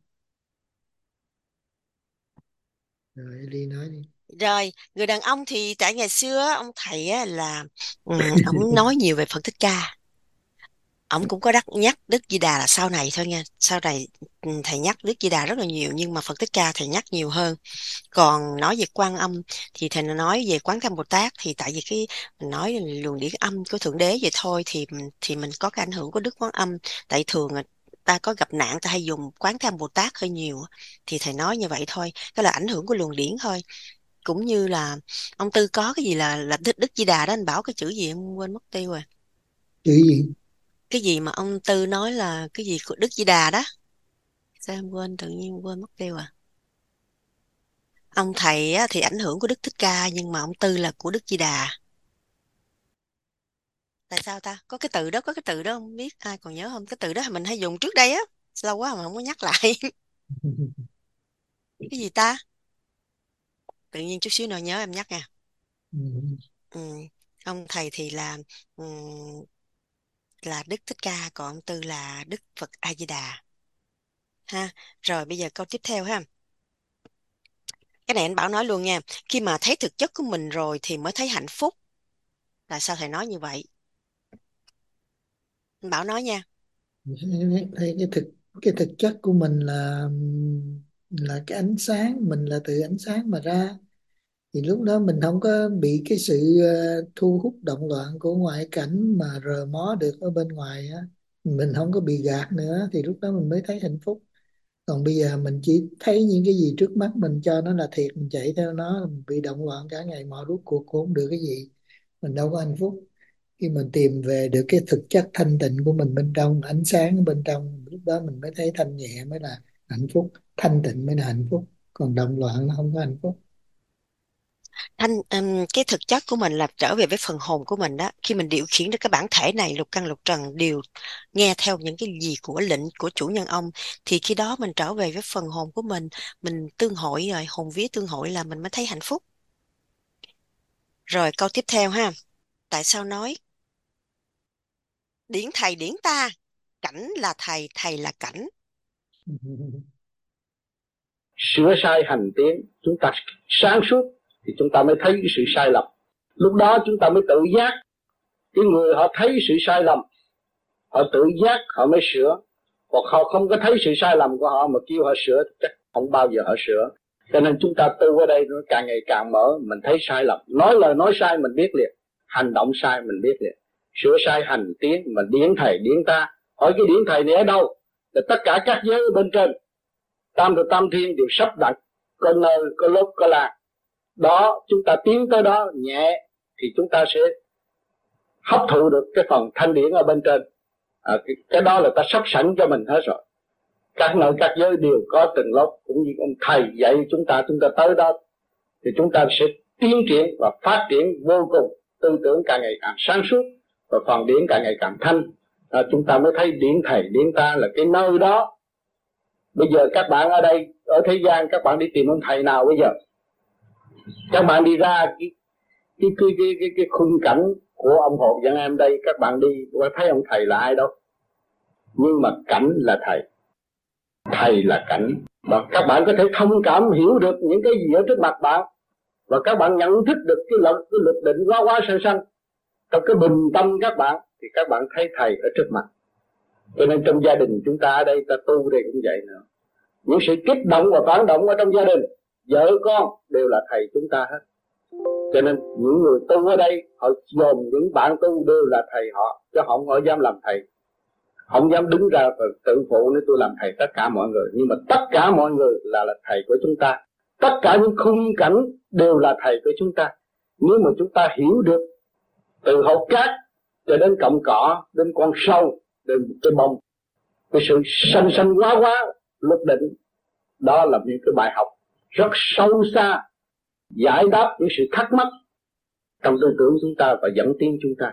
Rồi Ly nói đi. Rồi, người đàn ông thì tại ngày xưa ông thầy á, là um, ông nói nhiều về Phật Thích Ca. Ông cũng có đắc nhắc Đức Di Đà là sau này thôi nha. Sau này thầy nhắc Đức Di Đà rất là nhiều, nhưng mà Phật Thích Ca thầy nhắc nhiều hơn. Còn nói về Quan Âm thì thầy nói về Quán Tham Bồ Tát, thì tại vì cái mình nói luồng điển âm của Thượng Đế vậy thôi, thì thì mình có cái ảnh hưởng của Đức Quán Âm. Tại thường ta có gặp nạn ta hay dùng Quán Tham Bồ Tát hơi nhiều, thì thầy nói như vậy thôi. Cái là ảnh hưởng của luồng điển thôi. Cũng như là ông Tư có cái gì là là Đức, Đức Di Đà đó, anh bảo cái chữ gì em quên mất tiêu rồi. Chữ gì? Cái gì mà ông Tư nói là cái gì của Đức Di Đà đó, sao em quên, tự nhiên quên mất tiêu à. Ông thầy á, thì ảnh hưởng của Đức Thích Ca, nhưng mà ông Tư là của Đức Di Đà. Tại sao ta? Có cái từ đó, có cái từ đó không biết ai còn nhớ không? Cái từ đó mình hay dùng trước đây á, lâu quá mà không có nhắc lại. Cái gì ta? Tự nhiên chút xíu nữa nhớ em nhắc nha. Ừ. Ông thầy thì là ừ, là Đức Thích Ca, còn ông Tư là Đức Phật A Di Đà ha. Rồi bây giờ câu tiếp theo ha. Cái này anh Bảo nói luôn nha. Khi mà thấy thực chất của mình rồi thì mới thấy hạnh phúc. Là sao thầy nói như vậy? Anh Bảo nói nha. Thấy cái thực cái thực chất của mình là là cái ánh sáng, mình là từ ánh sáng mà ra, thì lúc đó mình không có bị cái sự ờ, thu hút động loạn của ngoại cảnh mà rờ mó được ở bên ngoài á, mình không có bị gạt nữa, thì lúc đó mình mới thấy hạnh phúc. Còn bây giờ mình chỉ thấy những cái gì trước mắt mình cho nó là thiệt, mình chạy theo nó, mình bị động loạn cả ngày mò rút cuộc cũng không được cái gì, mình đâu có hạnh phúc. Khi mình tìm về được cái thực chất thanh tịnh của mình bên trong, ánh sáng ở bên trong, lúc đó mình mới thấy thanh nhẹ mới là hạnh phúc, thanh tịnh mới là hạnh phúc, còn động loạn nó không có hạnh phúc. Thanh um, cái thực chất của mình là trở về với phần hồn của mình đó. Khi mình điều khiển được cái bản thể này, lục căn lục trần đều nghe theo những cái gì của lệnh của chủ nhân ông, thì khi đó mình trở về với phần hồn của mình, mình tương hội rồi, hồn vía tương hội là mình mới thấy hạnh phúc. Rồi câu tiếp theo ha. Tại sao nói điển thầy điển ta, cảnh là thầy, thầy là cảnh? Sửa sai hành tiến, chúng ta sáng suốt thì chúng ta mới thấy cái sự sai lầm. Lúc đó chúng ta mới tự giác. Cái người họ thấy sự sai lầm, họ tự giác họ mới sửa. Còn họ không có thấy sự sai lầm của họ mà kêu họ sửa, chắc không bao giờ họ sửa. Cho nên chúng ta tu ở đây nó càng ngày càng mở, mình thấy sai lầm, nói lời nói sai mình biết liền, hành động sai mình biết liền. Sửa sai hành tiến, mà điển thầy điển ta. Hỏi cái điển thầy này ở đâu? Là tất cả các giới bên trên, tam thập tam thiên đều sắp đặt, có nơi, có lúc, có là. Đó, chúng ta tiến tới đó nhẹ thì chúng ta sẽ hấp thụ được cái phần thanh điển ở bên trên. À, cái, cái đó là ta sắp sẵn cho mình hết rồi. Các nơi các giới đều có từng lớp, cũng như ông thầy dạy chúng ta, chúng ta tới đó thì chúng ta sẽ tiến triển và phát triển vô cùng, tư tưởng càng ngày càng sáng suốt và phần điển càng ngày càng thanh. À, chúng ta mới thấy điển thầy điển ta là cái nơi đó. Bây giờ các bạn ở đây ở thế gian, các bạn đi tìm ông thầy nào bây giờ? Các bạn đi ra cái, cái cái cái cái, cái khung cảnh của ông Hộ dẫn em đây, các bạn đi qua thấy ông thầy là ai đâu, nhưng mà cảnh là thầy, thầy là cảnh, và các bạn có thể thông cảm hiểu được những cái gì ở trước mặt bạn, và các bạn nhận thức được cái luật cái luật định quá quá sơ sanh trong cái bình tâm các bạn, thì các bạn thấy thầy ở trước mặt. Cho nên trong gia đình chúng ta ở đây, ta tu đây cũng vậy nữa. Những sự kích động và phản động ở trong gia đình, vợ con đều là thầy chúng ta hết. Cho nên những người tu ở đây, họ dồn những bạn tu đều là thầy họ, chứ họ không họ dám làm thầy, không dám đứng ra và tự phụ nếu tôi làm thầy tất cả mọi người. Nhưng mà tất cả mọi người là, là thầy của chúng ta. Tất cả những khung cảnh đều là thầy của chúng ta. Nếu mà chúng ta hiểu được từ hột cát cho đến cọng cỏ, đến con sâu, đến cái bông, cái sự sanh sanh quá quá luật định, đó là những cái bài học rất sâu xa, giải đáp những sự thắc mắc trong tư tưởng chúng ta và dẫn tiến chúng ta.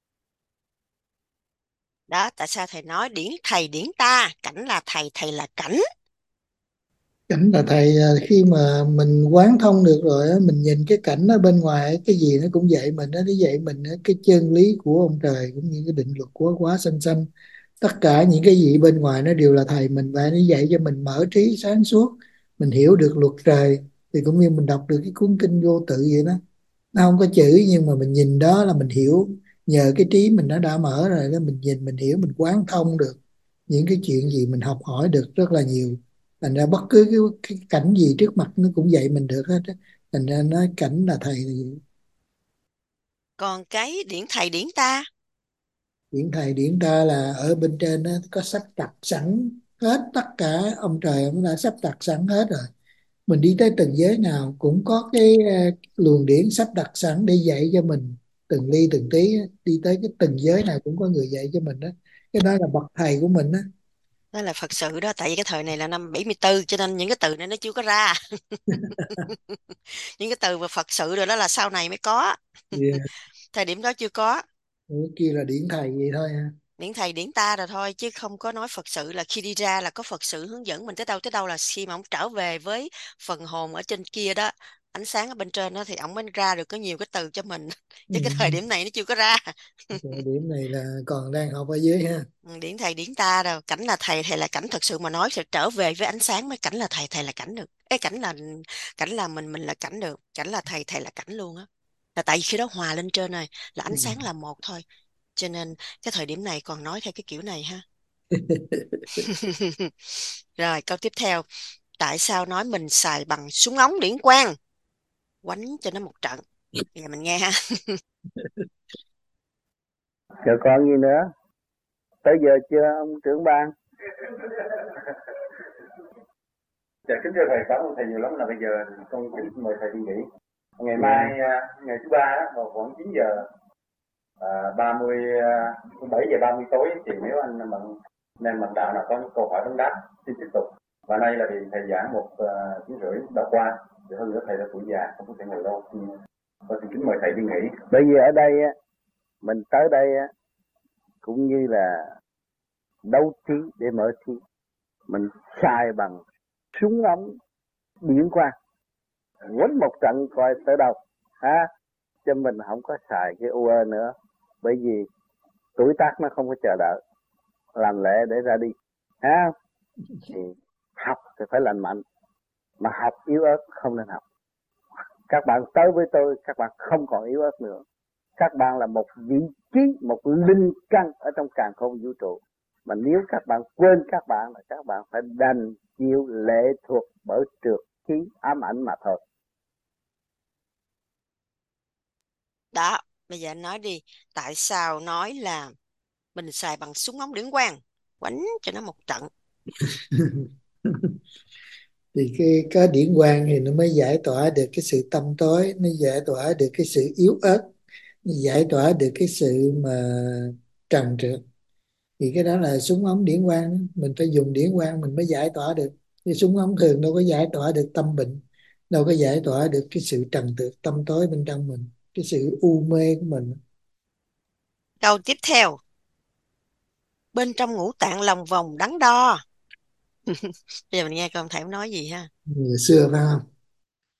Đó, tại sao thầy nói điển thầy điển ta, cảnh là thầy, thầy là cảnh. Cảnh là thầy, khi mà mình quán thông được rồi á, mình nhìn cái cảnh ở bên ngoài, cái gì nó cũng dạy mình, nó dạy mình cái chân lý của ông trời cũng như cái định luật của quá sanh sanh. Tất cả những cái gì bên ngoài nó đều là thầy mình, và nó dạy cho mình mở trí sáng suốt, mình hiểu được luật trời. Thì cũng như mình đọc được cái cuốn kinh vô tự vậy đó, nó không có chữ nhưng mà mình nhìn đó là mình hiểu. Nhờ cái trí mình nó đã mở rồi đó, mình nhìn mình hiểu, mình quán thông được những cái chuyện gì, mình học hỏi được rất là nhiều. Thành ra bất cứ cái, cái cảnh gì trước mặt nó cũng dạy mình được hết á. Thành ra nói cảnh là thầy thì Còn cái điển thầy điển ta, điển thầy điển ta là ở bên trên nó có sắp đặt sẵn hết, tất cả ông trời ông đã sắp đặt sẵn hết rồi. Mình đi tới từng giới nào cũng có cái ờ, luồng điển sắp đặt sẵn để dạy cho mình từng ly từng tí á. Đi tới cái từng giới nào cũng có người dạy cho mình đó. Cái đó là bậc thầy của mình đó. đó là Phật sự đó. Tại vì cái thời này là năm bảy mươi tư, cho nên những cái từ này nó chưa có ra. Những cái từ về Phật sự rồi đó là sau này mới có. Yeah. Thời điểm đó chưa có. Ủa, kia là điển thầy vậy thôi ha. Điển thầy điển ta rồi thôi, chứ không có nói Phật sự là khi đi ra là có Phật sự hướng dẫn mình tới đâu tới đâu, là khi mà ông trở về với phần hồn ở trên kia đó, ánh sáng ở bên trên đó, thì ông mới ra được có nhiều cái từ cho mình. Chứ cái thời Ừ. điểm này nó chưa có ra. Thời điểm này là còn đang học ở dưới ha. Ừ, điển thầy điển ta rồi, cảnh là thầy, thầy là cảnh. Thật sự mà nói sẽ trở về với ánh sáng mới cảnh là thầy, thầy là cảnh được. Ê, cảnh là cảnh là mình, mình là cảnh được. Cảnh là thầy, thầy là cảnh luôn á. Là tại vì khi đó hòa lên trên này là ánh Ừ. sáng là một thôi. Cho nên cái thời điểm này còn nói theo cái kiểu này ha. Rồi câu tiếp theo, tại sao nói mình xài bằng súng ống điển quang, quánh cho nó một trận. Bây giờ mình nghe ha. Giờ còn gì nữa? Tới giờ chưa ông trưởng ban? Dạ kính thưa thầy, cảm ơn thầy nhiều lắm. Là bây giờ con kính mời thầy đi nghỉ. Ngày mai ngày thứ ba vào khoảng chín giờ ba mươi, bảy giờ ba mươi tối thì nếu anh bạn nên bạn đạo nào có những câu hỏi vấn đáp xin tiếp tục. Và nay là thì thầy giảng một uh, tiếng rưỡi đã qua, thì hơn nữa thầy đã tuổi già không có thể ngồi lâu. Con xin kính mời thầy đi nghỉ. Bởi vì ở đây á, mình tới đây á cũng như là đấu trí để mở trí. Mình xài bằng súng ống điển quang, quánh một trận coi tới đâu ha. Cho mình không có xài cái u e nữa, bởi vì tuổi tác nó không có chờ đợi, làm lễ để ra đi ha. Thì học thì phải lành mạnh, mà học yếu ớt không nên học. Các bạn tới với tôi, các bạn không còn yếu ớt nữa. Các bạn là một vị trí, một linh căn ở trong càn khôn vũ trụ. Mà nếu các bạn quên các bạn là các bạn phải đành chịu lệ thuộc bởi trượt khí ám ảnh mà thôi. Đó, bây giờ anh nói đi, tại sao nói là mình xài bằng súng ống điển quang, quánh cho nó một trận. Thì cái có điển quang thì nó mới giải tỏa được cái sự tâm tối, nó giải tỏa được cái sự yếu ớt, nó giải tỏa được cái sự mà trần trượt. Thì cái đó là súng ống điển quang, mình phải dùng điển quang mình mới giải tỏa được. Cái súng ống thường đâu có giải tỏa được tâm bệnh, đâu có giải tỏa được cái sự trần trượt tâm tối bên trong mình, cái sự u mê của mình. Câu tiếp theo, bên trong ngũ tạng lòng vòng đắn đo. Bây giờ mình nghe coi ông thầy nói gì ha. Ngày xưa phải không?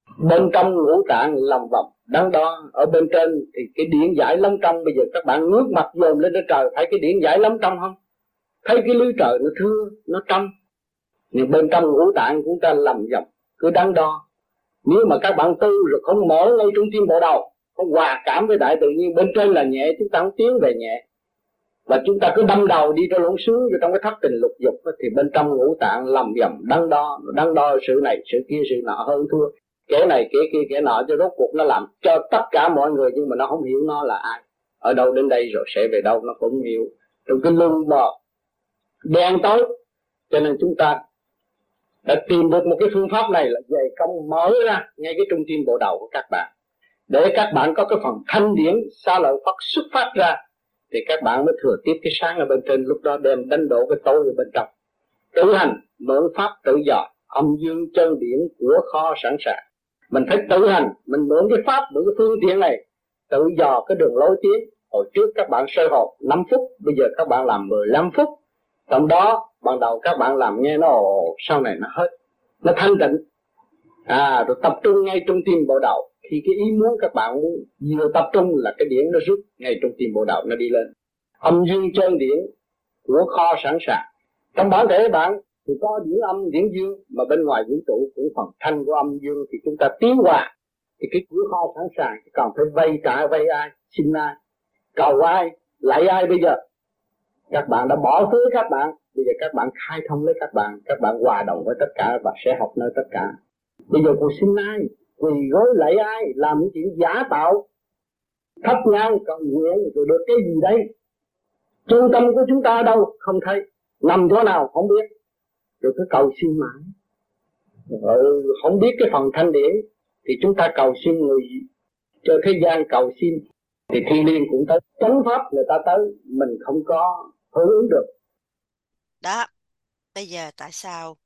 Bên trong ngũ tạng lòng vòng đắn đo. Ở bên trên thì cái điện giải lắm trong. Bây giờ các bạn ngước mặt dòm lên trên trời, thấy cái điện giải lắm trong không? Thấy cái lưới trời nó thưa, nó trong. Nhưng bên trong ngũ tạng chúng ta lầm vòng, cứ đắn đo. Nếu mà các bạn tư rồi không mở ngay trung tim bộ đầu, không hòa cảm với đại tự nhiên, bên trên là nhẹ, chúng ta không tiến về nhẹ. Và chúng ta cứ đâm đầu đi cho lộn xuống vào trong cái thất tình lục dục, thì bên trong ngũ tạng lầm vòng đắn đo, đắn đo sự này sự kia sự nọ, hơn thua kẻ này kẻ kia kẻ nọ, cho rốt cuộc nó làm cho tất cả mọi người, nhưng mà nó không hiểu nó là ai, ở đâu đến đây rồi sẽ về đâu, nó cũng hiểu trong cái luân bò đen tối. Cho nên chúng ta đã tìm được một cái phương pháp này là về công mở ra ngay cái trung tim bộ đầu của các bạn, để các bạn có cái phần thanh điển xa lợi Phật xuất phát ra, thì các bạn mới thừa tiếp cái sáng ở bên trên, lúc đó đem đánh đổ cái tối ở bên trong. Tự hành mượn pháp tự dò, âm dương chân điển của kho sẵn sàng. Mình phải tự hành, mình mượn cái pháp, mượn cái phương tiện này tự dò cái đường lối tiến. Hồi trước các bạn sơ hồn năm phút, bây giờ các bạn làm mười lăm phút. Trong đó ban đầu các bạn làm nghe nó ồ, sau này nó hết, nó thanh tịnh. À, rồi tập trung ngay trong tim bộ đầu. Thì cái ý muốn các bạn muốn vừa tập trung là cái điển nó rút ngay trong tim bộ đầu, nó đi lên. Âm dương chân điển của kho sẵn sàng. Trong bản thể bạn thì có điển âm, điển dương, mà bên ngoài vũ trụ cũng phần thanh của âm dương, thì chúng ta tiến qua thì cái cửa kho sẵn sàng, còn phải vay trả vay ai, xin ai, cầu ai, lại ai. Bây giờ các bạn đã bỏ thứ các bạn, bây giờ các bạn khai thông lấy các bạn, các bạn hòa đồng với tất cả và sẽ học nơi tất cả. Bây giờ cô xin ai, quỳ gối lại ai, làm những chuyện giả tạo, thắp nhang cầu nguyện rồi được cái gì đấy? Trung tâm của chúng ta đâu không thấy, nằm chỗ nào không biết, rồi cứ cầu xin mãi, rồi không biết cái phần thanh điển. Thì chúng ta cầu xin người cho thế gian cầu xin, thì thiên liêng cũng tới, chánh pháp người ta tới, mình không có hưởng ứng được. Đó, bây giờ tại sao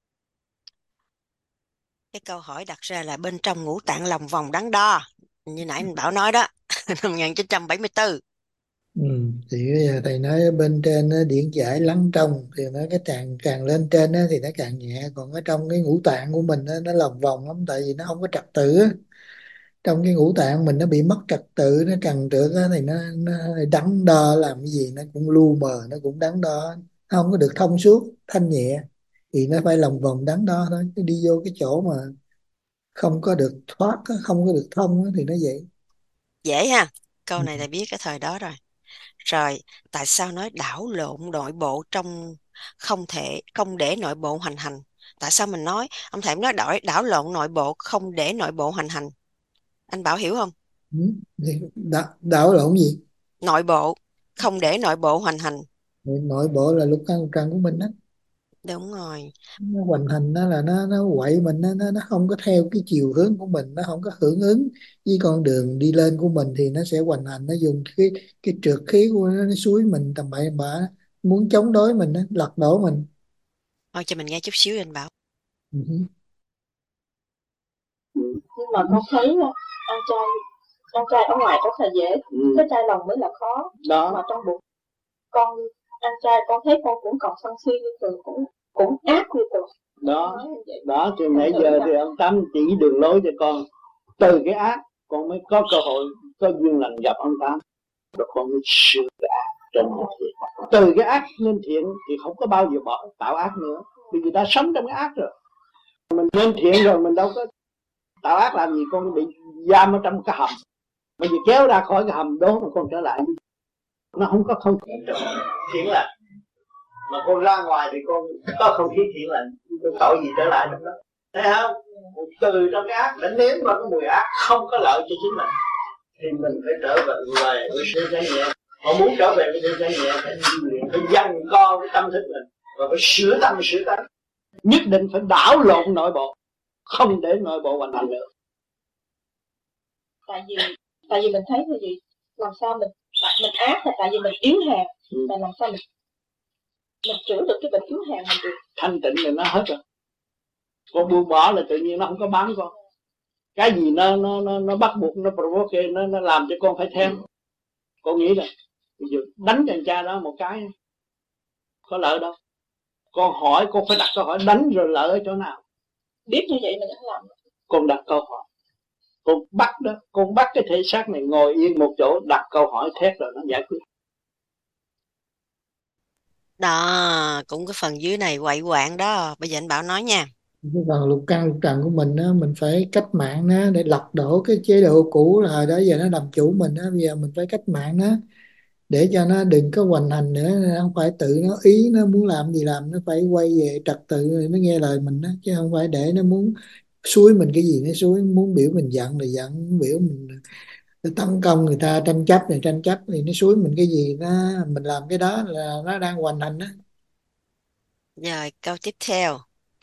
cái câu hỏi đặt ra là bên trong ngũ tạng lòng vòng đắn đo, như nãy anh Bảo nói đó, năm một nghìn chín trăm bảy mươi tư. Ừ, thì bây giờ thầy nói bên trên nó điển giải lắng trong, thì nó cái càng càng lên trên đó thì nó càng nhẹ, còn ở trong cái ngũ tạng của mình đó, nó lòng vòng lắm, tại vì nó không có trật tự á. Trong cái ngũ tạng mình nó bị mất trật tự, nó trần trượt á, thì nó, nó đắn đo làm cái gì nó cũng lu mờ, nó cũng đắn đo, nó không có được thông suốt thanh nhẹ, thì nó phải lòng vòng đắn đo thôi. Cứ đi vô cái chỗ mà không có được thoát á, không có được thông á, thì nó vậy. Dễ ha, câu này là biết cái thời đó rồi. Rồi, tại sao nói đảo lộn nội bộ trong không thể, không để nội bộ hoành hành? Tại sao mình nói, ông thầy nói đảo, đảo lộn nội bộ không để nội bộ hoành hành? Anh Bảo hiểu không? Ừ. Thì đảo, đảo lộn gì? Nội bộ, không để nội bộ hoành hành. Nội bộ là lục căn lục trần của mình đó. Đúng rồi. Nó hoành hành nó là nó nó quậy mình, nó nó nó không có theo cái chiều hướng của mình, nó không có hưởng ứng với con đường đi lên của mình, thì nó sẽ hoành hành, nó dùng cái cái trượt khí của nó, nó suối mình tầm bậy bạ, muốn chống đối mình, nó lật đổ mình. Thôi cho mình nghe chút xíu anh Bảo. Ừ. Nhưng mà con thấy ăn chay ăn chay ở ngoài rất là dễ, Ừ. cái chay lòng mới là khó. Đó. Mà trong bụng con ăn chay, con thấy con cũng còn sân si như thường, cũng cũng ác như thường. Đó, đó thì nãy giờ thì ông Tám chỉ đường lối cho con. Từ cái ác con mới có cơ hội, có duyên lành gặp ông Tám, rồi con mới sửa cái ác trong một thiện. Từ cái ác lên thiện thì không có bao giờ bỏ tạo ác nữa, vì người ta sống trong cái ác rồi. Mình lên thiện rồi mình đâu có tạo ác làm gì, con bị giam ở trong cái hầm. Bây giờ kéo ra khỏi cái hầm đó mà con trở lại, nó không có không thiện lành. Mà con ra ngoài thì con có không khí thiện lành, con tội gì trở lại trong đó, thấy không? Từ trong cái ác đã nếm vào cái mùi ác không có lợi cho chính mình, thì mình phải trở về về với sự chánh nhẹ. Họ muốn trở về với sự chánh nhẹ phải luyện, phải dằn co cái tâm thức mình và phải sửa tâm sửa tánh. Nhất định phải đảo lộn nội bộ, không để nội bộ hoàn thành nữa. Tại vì tại vì mình thấy như vậy, làm sao mình mình ác là tại vì mình yếu hèn, ừ. Mà làm sao mình mình chữa được cái bệnh yếu hèn mình được. Thanh tịnh thì nó hết rồi. Con buông bỏ là tự nhiên nó không có bám con. Cái gì nó nó nó nó bắt buộc, nó provoke, nó nó làm cho con phải theo. Ừ. Con nghĩ là bây giờ đánh thằng cha đó một cái có lợi đâu. Con hỏi, con phải đặt câu hỏi đánh rồi lợi ở chỗ nào? Biết như vậy mình đã làm. con đặt câu hỏi, con bắt đó, con bắt cái thể xác này ngồi yên một chỗ đặt câu hỏi thét rồi nó giải quyết. Đó, cũng cái phần dưới này quậy quạng đó. Bây giờ anh Bảo nói nha. Cái phần lục căn lục trần của mình á, mình phải cách mạng nó để lật đổ cái chế độ cũ là hồi đó giờ nó làm chủ mình á, bây giờ mình phải cách mạng nó để cho nó đừng có hoành hành nữa, không phải tự nó ý nó muốn làm gì làm, nó phải quay về trật tự, nó nghe lời mình đó, chứ không phải để nó muốn xúi mình cái gì nó xúi, muốn biểu mình giận là giận, muốn biểu mình tấn công người ta, tranh chấp này tranh chấp thì nó xúi mình cái gì nó mình làm cái đó là nó đang hoành hành đó. Rồi câu tiếp theo.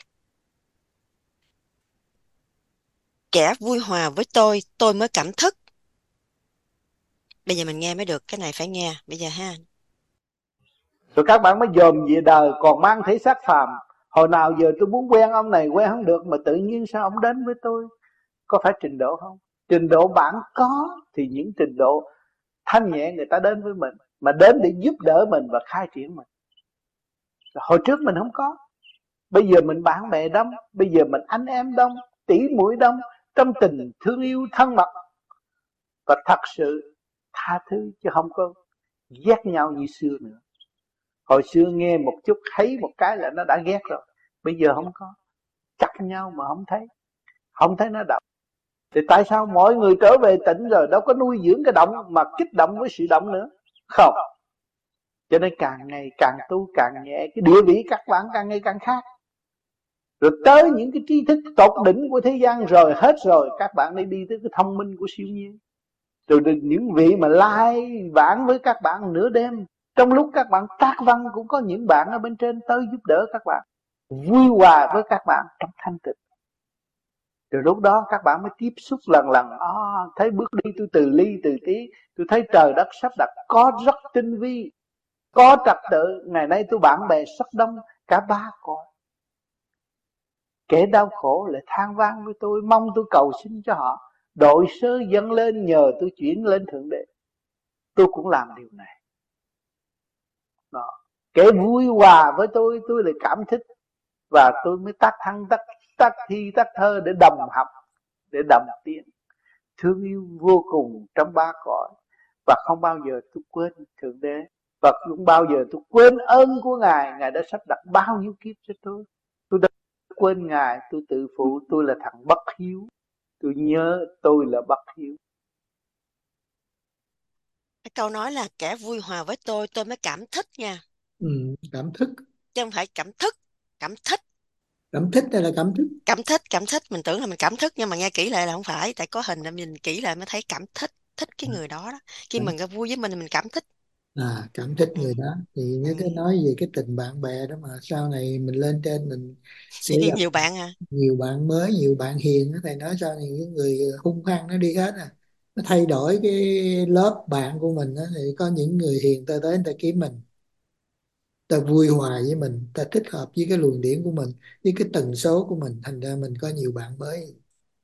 Kẻ vui hòa với tôi, tôi mới cảm thức. Bây giờ mình nghe mới được, cái này phải nghe bây giờ ha. Rồi các bạn mới dòm về đời còn mang thể xác phàm. Hồi nào giờ tôi muốn quen ông này quen không được, mà tự nhiên sao ông đến với tôi? Có phải trình độ không? Trình độ bạn có thì những trình độ thanh nhẹ người ta đến với mình, mà đến để giúp đỡ mình và khai triển mình. Hồi trước mình không có, bây giờ mình bạn bè đông, bây giờ mình anh em đông, tỷ muội đông, trong tình thương yêu thân mật, và thật sự tha thứ chứ không có ghét nhau như xưa nữa. Hồi xưa nghe một chút thấy một cái là nó đã ghét rồi, bây giờ không có, chặt nhau mà không thấy, không thấy nó động. Thì tại sao mọi người trở về tỉnh rồi đâu có nuôi dưỡng cái động mà kích động với sự động nữa? Không. Cho nên càng ngày càng tu càng nhẹ, cái địa vị các bạn càng ngày càng khác. Rồi tới những cái tri thức tột đỉnh của thế gian rồi hết rồi, các bạn đi đi tới cái thông minh của siêu nhiên. Rồi những vị mà lai vãng với các bạn nửa đêm, trong lúc các bạn tác văn cũng có những bạn ở bên trên tới giúp đỡ các bạn, vui hòa với các bạn trong thanh tịnh. Rồi lúc đó các bạn mới tiếp xúc lần lần, à, thấy bước đi tôi từ ly từ tí, tôi thấy trời đất sắp đặt có rất tinh vi, có trật tự. Ngày nay tôi bạn bè rất đông, cả ba cõi. Kẻ đau khổ lại than vang với tôi, mong tôi cầu xin cho họ, đội sơ dâng lên nhờ tôi chuyển lên Thượng Đế. Tôi cũng làm điều này. Đó. Kẻ vui hòa với tôi, tôi lại cảm thích, và tôi mới tác thăng tác, tác thi tác thơ để đồng học, để đồng tiến. Thương yêu vô cùng trong ba cõi, và không bao giờ tôi quên Thượng Đế, và không bao giờ tôi quên ơn của Ngài. Ngài đã sắp đặt bao nhiêu kiếp cho tôi, tôi đã quên Ngài. Tôi tự phụ tôi là thằng bất hiếu, tôi nhớ tôi là bất hiếu. Cái câu nói là kẻ vui hòa với tôi, tôi mới cảm thích nha. Ừ, cảm thức. Chứ không phải cảm thức, cảm thích. Cảm thích hay là cảm thức? Cảm thích, cảm thích, mình tưởng là mình cảm thức, nhưng mà nghe kỹ lại là không phải. Tại có hình là mình kỹ lại mới thấy cảm thích, thích cái người đó đó. Khi mình ra vui với mình thì mình cảm thích. À, cảm thích người đó. Thì nếu cái nói về cái tình bạn bè đó, mà sau này mình lên trên mình sẽ gặp Nhiều bạn à. nhiều bạn mới, nhiều bạn hiền. Thầy nói sau này những người hung hăng nó đi hết à, nó thay đổi cái lớp bạn của mình đó, thì có những người hiền ta tới người ta kiếm mình, ta vui hòa với mình, ta thích hợp với cái luồng điển của mình, với cái tần số của mình, thành ra mình có nhiều bạn mới.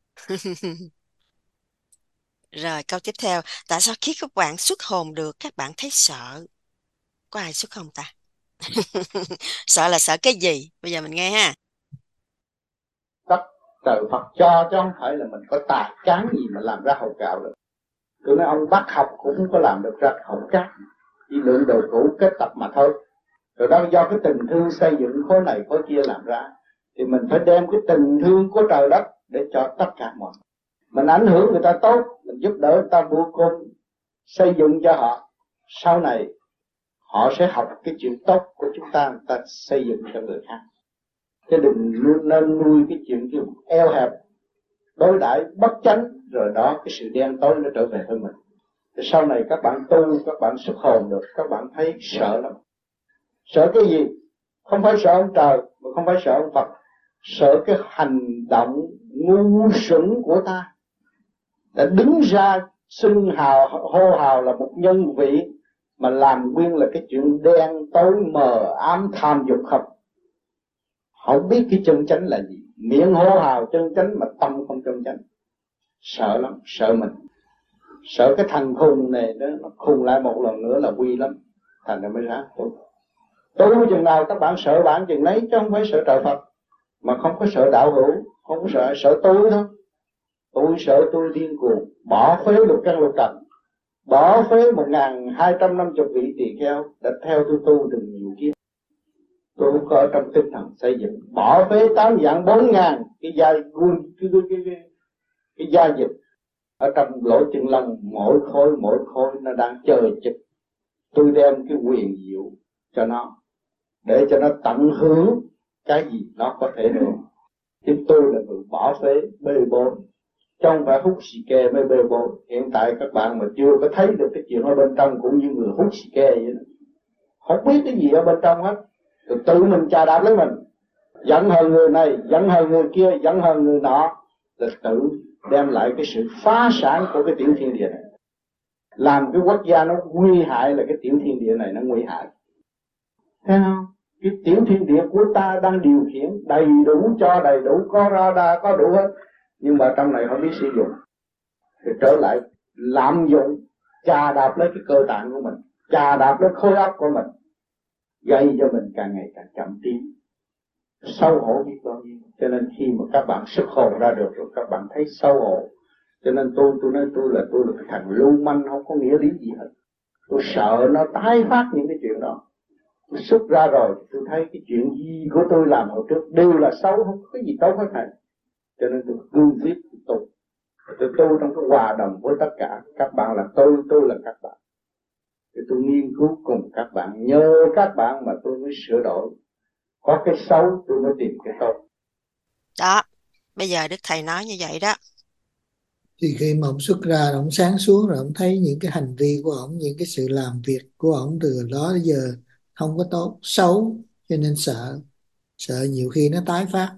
Rồi câu tiếp theo, tại sao khi các bạn xuất hồn được các bạn thấy sợ? Có ai xuất không ta? Sợ là sợ cái gì? Bây giờ mình nghe ha. Tất trời Phật cho, chứ không phải là mình có tài cán gì mà làm ra hột gạo được. Tôi nói ông bắt học cũng không có làm được ra hột cát, chỉ lượng đồ cũ kết tập mà thôi. Rồi đó do cái tình thương xây dựng khối này khối kia làm ra, thì mình phải đem cái tình thương của trời đất để cho tất cả mọi người. Mình ảnh hưởng người ta tốt, mình giúp đỡ người ta mua cơm, xây dựng cho họ, sau này họ sẽ học cái chuyện tốt của chúng ta, người ta xây dựng cho người khác. Chứ đừng nên nuôi cái chuyện kiểu eo hẹp, đối đãi bất chánh, rồi đó cái sự đen tối nó trở về với mình. Thì sau này các bạn tu, các bạn xuất hồn được, các bạn thấy sợ lắm. Sợ cái gì? Không phải sợ ông trời, mà không phải sợ ông Phật. Sợ cái hành động ngu xuẩn của ta đã đứng ra xưng hào hô hào là một nhân vị, mà làm nguyên là cái chuyện đen tối mờ ám tham dục không. Không biết cái chân chánh là gì, miệng hô hào chân chánh mà tâm không chân chánh. Sợ lắm, sợ mình. Sợ cái thằng khùng này đó, nó khùng lại một lần nữa là quy lắm. Thành ra mới ráng tu. Tu chừng nào các bạn sợ bạn chừng nấy, chứ không phải sợ trời Phật, mà không có sợ đạo hữu, không có sợ, sợ tôi thôi. Tôi sợ tôi điên cuồng, bỏ phế lục căn lục trần, bỏ phế một ngàn hai trăm năm chục vị tỳ kheo đã theo tôi tu từ nhiều kiếp. Tôi có ở trong tinh thần xây dựng, bỏ phế tám vạn bốn ngàn cái gia quân cái cái cái, cái, cái gia dịch ở trong lỗ chân lông, mỗi khối mỗi khối nó đang chờ chực. Tôi đem cái quyền diệu cho nó để cho nó tận hưởng cái gì nó có thể được. Chứ tôi là người bỏ phế bê bối, trong phải hút xì ke mới bê bối. Hiện tại các bạn mà chưa có thấy được cái chuyện ở bên trong cũng như người hút xì ke vậy đó, không biết cái gì ở bên trong hết, rồi tự mình chà đạp lấy mình, giận hờn người này, giận hờn người kia, giận hờn người nọ, là tự đem lại cái sự phá sản của cái tiểu thiên địa này, làm cái quốc gia nó nguy hại, là cái tiểu thiên địa này nó nguy hại. Thấy không? Cái tiểu thiên địa của ta đang điều khiển đầy đủ, cho đầy đủ, có ra đa, có đủ hết, nhưng mà trong này không biết sử dụng, thì trở lại lạm dụng, chà đạp lấy cái cơ tạng của mình, chà đạp lấy khối óc của mình, gây cho mình càng ngày càng chậm tiến, xấu hổ biết bao nhiêu. Cho nên khi mà các bạn xuất hồn ra được rồi, các bạn thấy xấu hổ. Cho nên tôi tôi nói tôi là tôi là cái thằng lưu manh, không có nghĩa lý gì hết. Tôi sợ nó tái phát những cái chuyện đó. Tôi xuất ra rồi tôi thấy cái chuyện gì của tôi làm hồi trước đều là xấu, không có cái gì tốt hết này. Cho nên tôi cương quyết tu. Tôi tu trong cái hòa đồng với tất cả. Các bạn là tôi, tôi là các bạn. Thì tôi nghiên cứu cùng các bạn, nhờ các bạn mà tôi mới sửa đổi. Có cái xấu tôi mới tìm cái tốt. Đó, bây giờ Đức Thầy nói như vậy đó. Thì khi mà ông xuất ra, ông sáng suốt rồi, ông thấy những cái hành vi của ông, những cái sự làm việc của ông từ đó đến giờ không có tốt, xấu, cho nên sợ, sợ nhiều khi nó tái phát.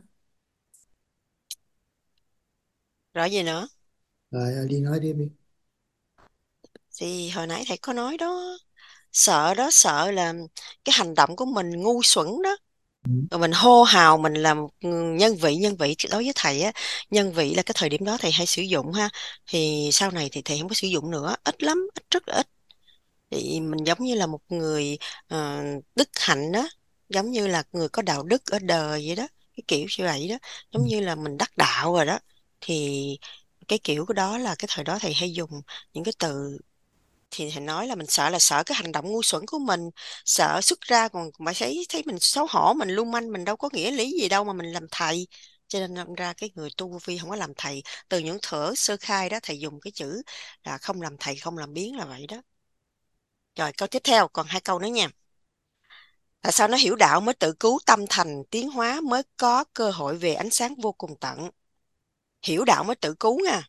Rồi gì nữa? Rồi đi nói đi. Thì hồi nãy thầy có nói đó, sợ đó, sợ là cái hành động của mình ngu xuẩn đó. Ừ. Rồi mình hô hào mình làm nhân vị, nhân vị thì đối với thầy á, nhân vị là cái thời điểm đó thầy hay sử dụng ha, thì sau này thì thầy không có sử dụng nữa, ít lắm, ít rất là ít. Thì mình giống như là một người uh, đức hạnh đó, giống như là người có đạo đức ở đời vậy đó, cái kiểu như vậy đó, giống như là mình đắc đạo rồi đó. Thì cái kiểu của đó là cái thời đó thầy hay dùng những cái từ, thì thầy nói là mình sợ là sợ cái hành động ngu xuẩn của mình, sợ xuất ra còn mà thấy thấy mình xấu hổ, mình lưu manh, mình đâu có nghĩa lý gì đâu mà mình làm thầy. Cho nên đâm ra cái người tu vi không có làm thầy. Từ những thuở sơ khai đó thầy dùng cái chữ là không làm thầy, không làm biến là vậy đó. Rồi câu tiếp theo còn hai câu nữa nha. Tại sao nó hiểu đạo mới tự cứu tâm thành tiến hóa, mới có cơ hội về ánh sáng vô cùng tận. Hiểu đạo mới tự cứu nha.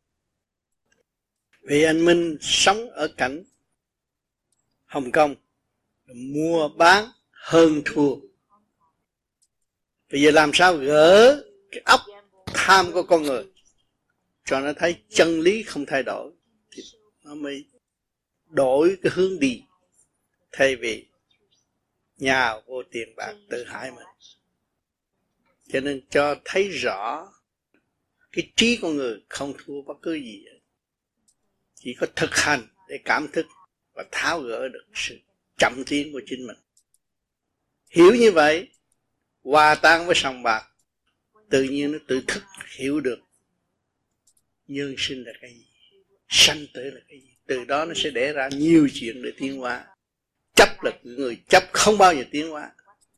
Vì anh Minh sống ở cảnh Hồng Kông, mua bán hơn thua. Bây giờ làm sao gỡ cái óc tham của con người cho nó thấy chân lý không thay đổi, thì nó mới đổi cái hướng đi, thay vì nhà vô tiền bạc tự hại mình. Cho nên cho thấy rõ cái trí con người không thua bất cứ gì, chỉ có thực hành để cảm thức và tháo gỡ được sự chậm tiến của chính mình. Hiểu như vậy, hòa tan với sòng bạc, tự nhiên nó tự thức hiểu được nhân sinh là cái gì, sanh tử là cái gì. Từ đó nó sẽ để ra nhiều chuyện để tiến hóa. Chấp là người chấp không bao giờ tiến hóa.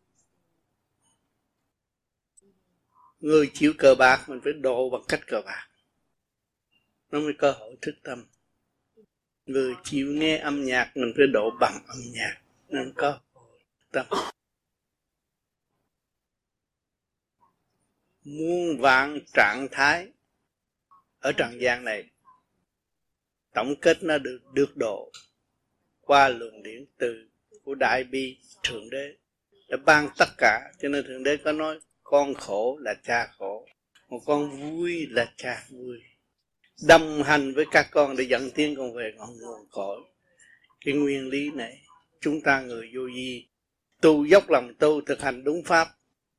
Người chịu cờ bạc mình phải độ bằng cách cờ bạc, nó mới cơ hội thức tâm. Người chịu nghe âm nhạc mình phải độ bằng âm nhạc, nó mới có hội tâm. Muôn vạn trạng thái ở trần gian này, tổng kết nó được được độ qua luồng điển từ của Đại Bi Thượng Đế đã ban tất cả. Cho nên Thượng Đế có nói con khổ là cha khổ, một con vui là cha vui, đồng hành với các con để dẫn tiến con về ngọn nguồn cội. Cái nguyên lý này chúng ta người vô vi tu dốc lòng tu, thực hành đúng pháp,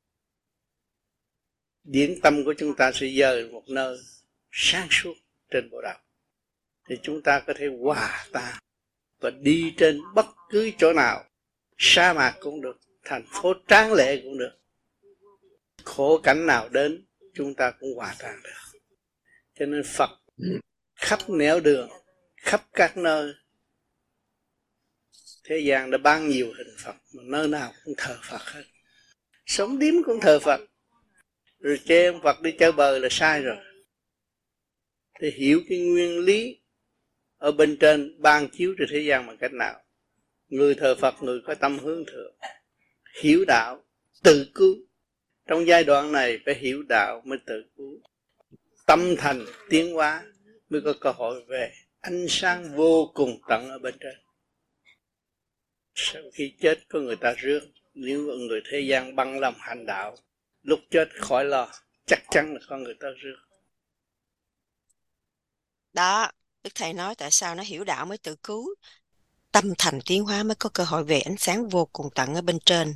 điển tâm của chúng ta sẽ dời một nơi sáng suốt trên bộ đạo, thì chúng ta có thể hòa tan và đi trên bất cứ chỗ nào, sa mạc cũng được, thành phố tráng lệ cũng được, khổ cảnh nào đến chúng ta cũng hòa tan được. Cho nên Phật khắp nẻo đường, khắp các nơi thế gian đã ban nhiều hình Phật, mà nơi nào cũng thờ Phật hết. Sống điếm cũng thờ Phật, rồi chê ông Phật đi chơi bời là sai rồi. Thì hiểu cái nguyên lý ở bên trên ban chiếu trên thế gian bằng cách nào? Người thờ Phật, người có tâm hướng thượng, hiểu đạo, tự cứu. Trong giai đoạn này phải hiểu đạo mới tự cứu. Tâm thành tiến hóa mới có cơ hội về ánh sáng vô cùng tận ở bên trên. Sau khi chết có người ta rước, nếu người thế gian băng lòng hành đạo, lúc chết khỏi lo, chắc chắn là có người ta rước. Đó, Đức Thầy nói tại sao nó hiểu đạo mới tự cứu. Tâm thành tiến hóa mới có cơ hội về ánh sáng vô cùng tận ở bên trên.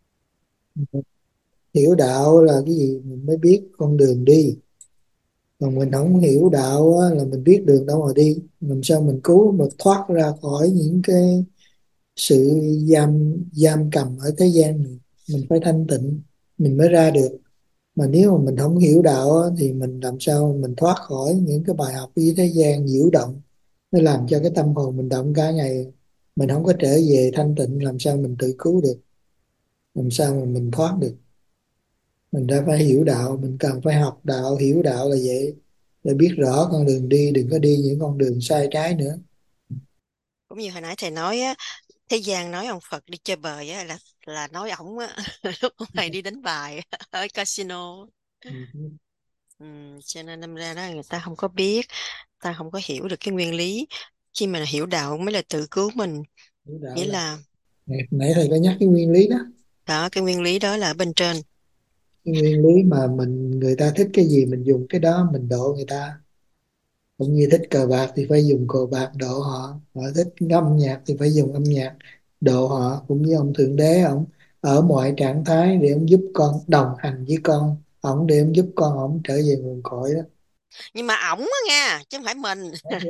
Hiểu đạo là cái gì mình mới biết con đường đi. Còn mình không hiểu đạo á, là mình biết đường đâu mà đi. Làm sao mình cứu, mình thoát ra khỏi những cái sự giam giam cầm ở thế gian này. Mình phải thanh tịnh mình mới ra được. Mà nếu mà mình không hiểu đạo á, thì mình làm sao mình thoát khỏi những cái bài học với thế gian nhiễu động, nó làm cho cái tâm hồn mình động cả ngày. Mình không có trở về thanh tịnh, làm sao mình tự cứu được, làm sao mà mình thoát được. Mình đã phải hiểu đạo, mình cần phải học đạo, hiểu đạo là vậy, để biết rõ con đường đi, đừng có đi những con đường sai trái nữa. Cũng như hồi nãy thầy nói á, thế gian nói ông Phật đi chơi bời á, là là nói ổng á, lúc ông này đi đánh bài ở casino. Ừ. Ừ, cho nên đâm ra đó người ta không có biết, ta không có hiểu được cái nguyên lý. Khi mà hiểu đạo mới là tự cứu mình. Hiểu đạo Nghĩa là là nãy, nãy thầy có nhắc cái nguyên lý đó. đó, cái nguyên lý đó là ở bên trên. Cái nguyên lý mà mình người ta thích cái gì mình dùng cái đó mình độ người ta. Cũng như thích cờ bạc thì phải dùng cờ bạc độ họ, họ thích âm nhạc thì phải dùng âm nhạc độ họ. Cũng như ông Thượng Đế, ông ở mọi trạng thái để ông giúp con, đồng hành với con, ông để ông giúp con ông trở về nguồn cội đó. Nhưng mà ổng á nha, chứ không phải mình.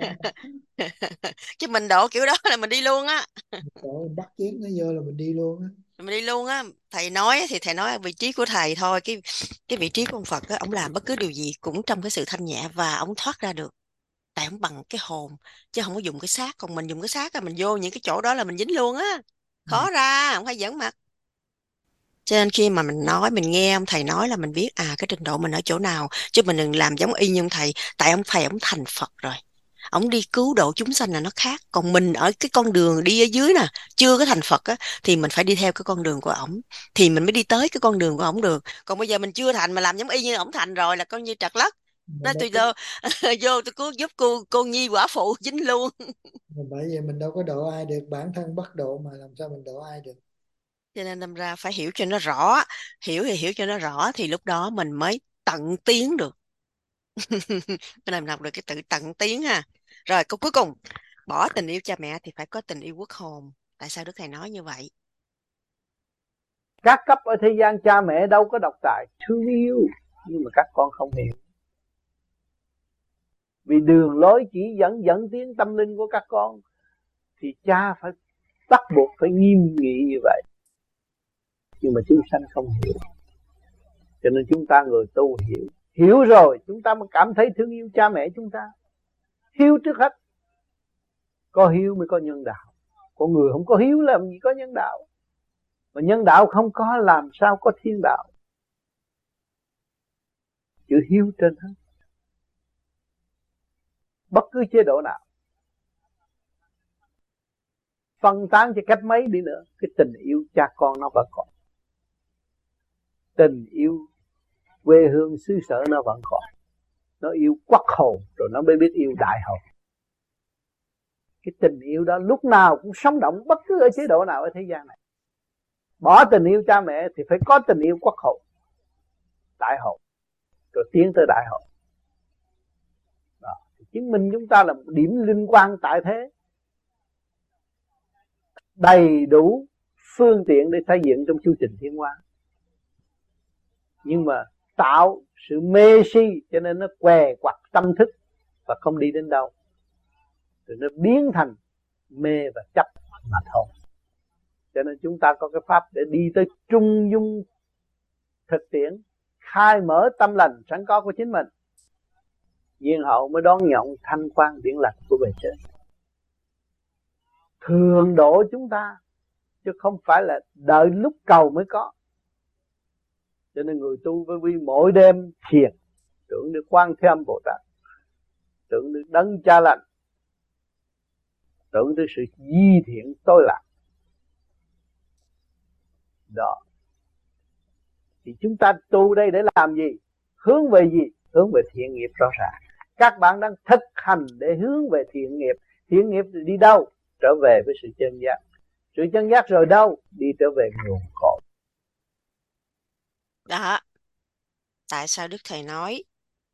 Chứ mình độ kiểu đó là mình đi luôn á. Độ bắt chén nó vô là mình đi luôn á. Mình đi luôn á. Thầy nói thì thầy nói ở vị trí của thầy thôi. Cái cái vị trí của ông Phật á, ông làm bất cứ điều gì cũng trong cái sự thanh nhẹ và ông thoát ra được. Tại ông bằng cái hồn, chứ không có dùng cái xác. Còn mình dùng cái xác á, mình vô những cái chỗ đó là mình dính luôn á. Khó ra, không phải giỡn mặt. Cho nên khi mà mình nói, mình nghe ông thầy nói là mình biết à cái trình độ mình ở chỗ nào. Chứ mình đừng làm giống y như ông thầy. Tại ông thầy ông thành Phật rồi, ông đi cứu độ chúng sanh là nó khác. Còn mình ở cái con đường đi ở dưới nè, chưa có thành Phật á, thì mình phải đi theo cái con đường của ổng, thì mình mới đi tới cái con đường của ổng được. Còn bây giờ mình chưa thành mà làm giống y như ổng thành rồi là coi như trật lất. Nói tôi vô vô tôi cứu giúp cô cô nhi quả phụ dính luôn. Bởi vậy mình đâu có độ ai được, bản thân bất độ mà làm sao mình độ ai được. Cho nên đâm ra phải hiểu cho nó rõ. Hiểu thì hiểu cho nó rõ, thì lúc đó mình mới tận tiến được. Mình làm học được cái tự tận tiến ha. Rồi câu cuối cùng, bỏ tình yêu cha mẹ thì phải có tình yêu quốc hồn. Tại sao Đức Thầy nói như vậy? Các cấp ở thế gian cha mẹ đâu có độc tài, thương yêu, nhưng mà các con không hiểu. Vì đường lối chỉ dẫn dẫn tiến tâm linh của các con, thì cha phải bắt buộc phải nghiêm nghị như vậy. Nhưng mà chúng sanh không hiểu. Cho nên chúng ta người tu hiểu. Hiểu rồi chúng ta mới cảm thấy thương yêu cha mẹ chúng ta. Hiếu trước hết. Có hiếu mới có nhân đạo. Con người không có hiếu làm gì có nhân đạo. Mà nhân đạo không có làm sao có thiên đạo. Chữ hiếu trên hết. Bất cứ chế độ nào, phân tán cho cách mấy đi nữa, cái tình yêu cha con nó vẫn còn. Tình yêu quê hương xứ sở nó vẫn còn. Nó yêu quốc hồn rồi nó mới biết yêu đại hồn. Cái tình yêu đó lúc nào cũng sống động bất cứ ở chế độ nào ở thế gian này. Bỏ tình yêu cha mẹ thì phải có tình yêu quốc hồn, đại hồn, rồi tiến tới đại hồn. Đó. Chứng minh chúng ta là một điểm linh quan tại thế, đầy đủ phương tiện để xây dựng trong chu trình tiến hóa. Nhưng mà tạo sự mê si cho nên nó què quặt tâm thức và không đi đến đâu, rồi nó biến thành mê và chấp mà thôi. Cho nên chúng ta có cái pháp để đi tới trung dung thực tiễn, khai mở tâm lành sẵn có của chính mình. Viên hậu mới đón nhận thanh quan điển lành của bề trên, thường độ chúng ta, chứ không phải là đợi lúc cầu mới có. Cho nên người tu với vi mỗi đêm thiền, tưởng được Quan Thế Âm Bồ Tát, tưởng được Đấng Cha Lành, tưởng tới sự di thiện tối lạc. Đó. Thì chúng ta tu đây để làm gì? Hướng về gì? Hướng về thiện nghiệp rõ ràng. Các bạn đang thực hành để hướng về thiện nghiệp. Thiện nghiệp thì đi đâu? Trở về với sự chân giác. Sự chân giác rồi đâu? Đi trở về nguồn cội. Đó. Tại sao Đức Thầy nói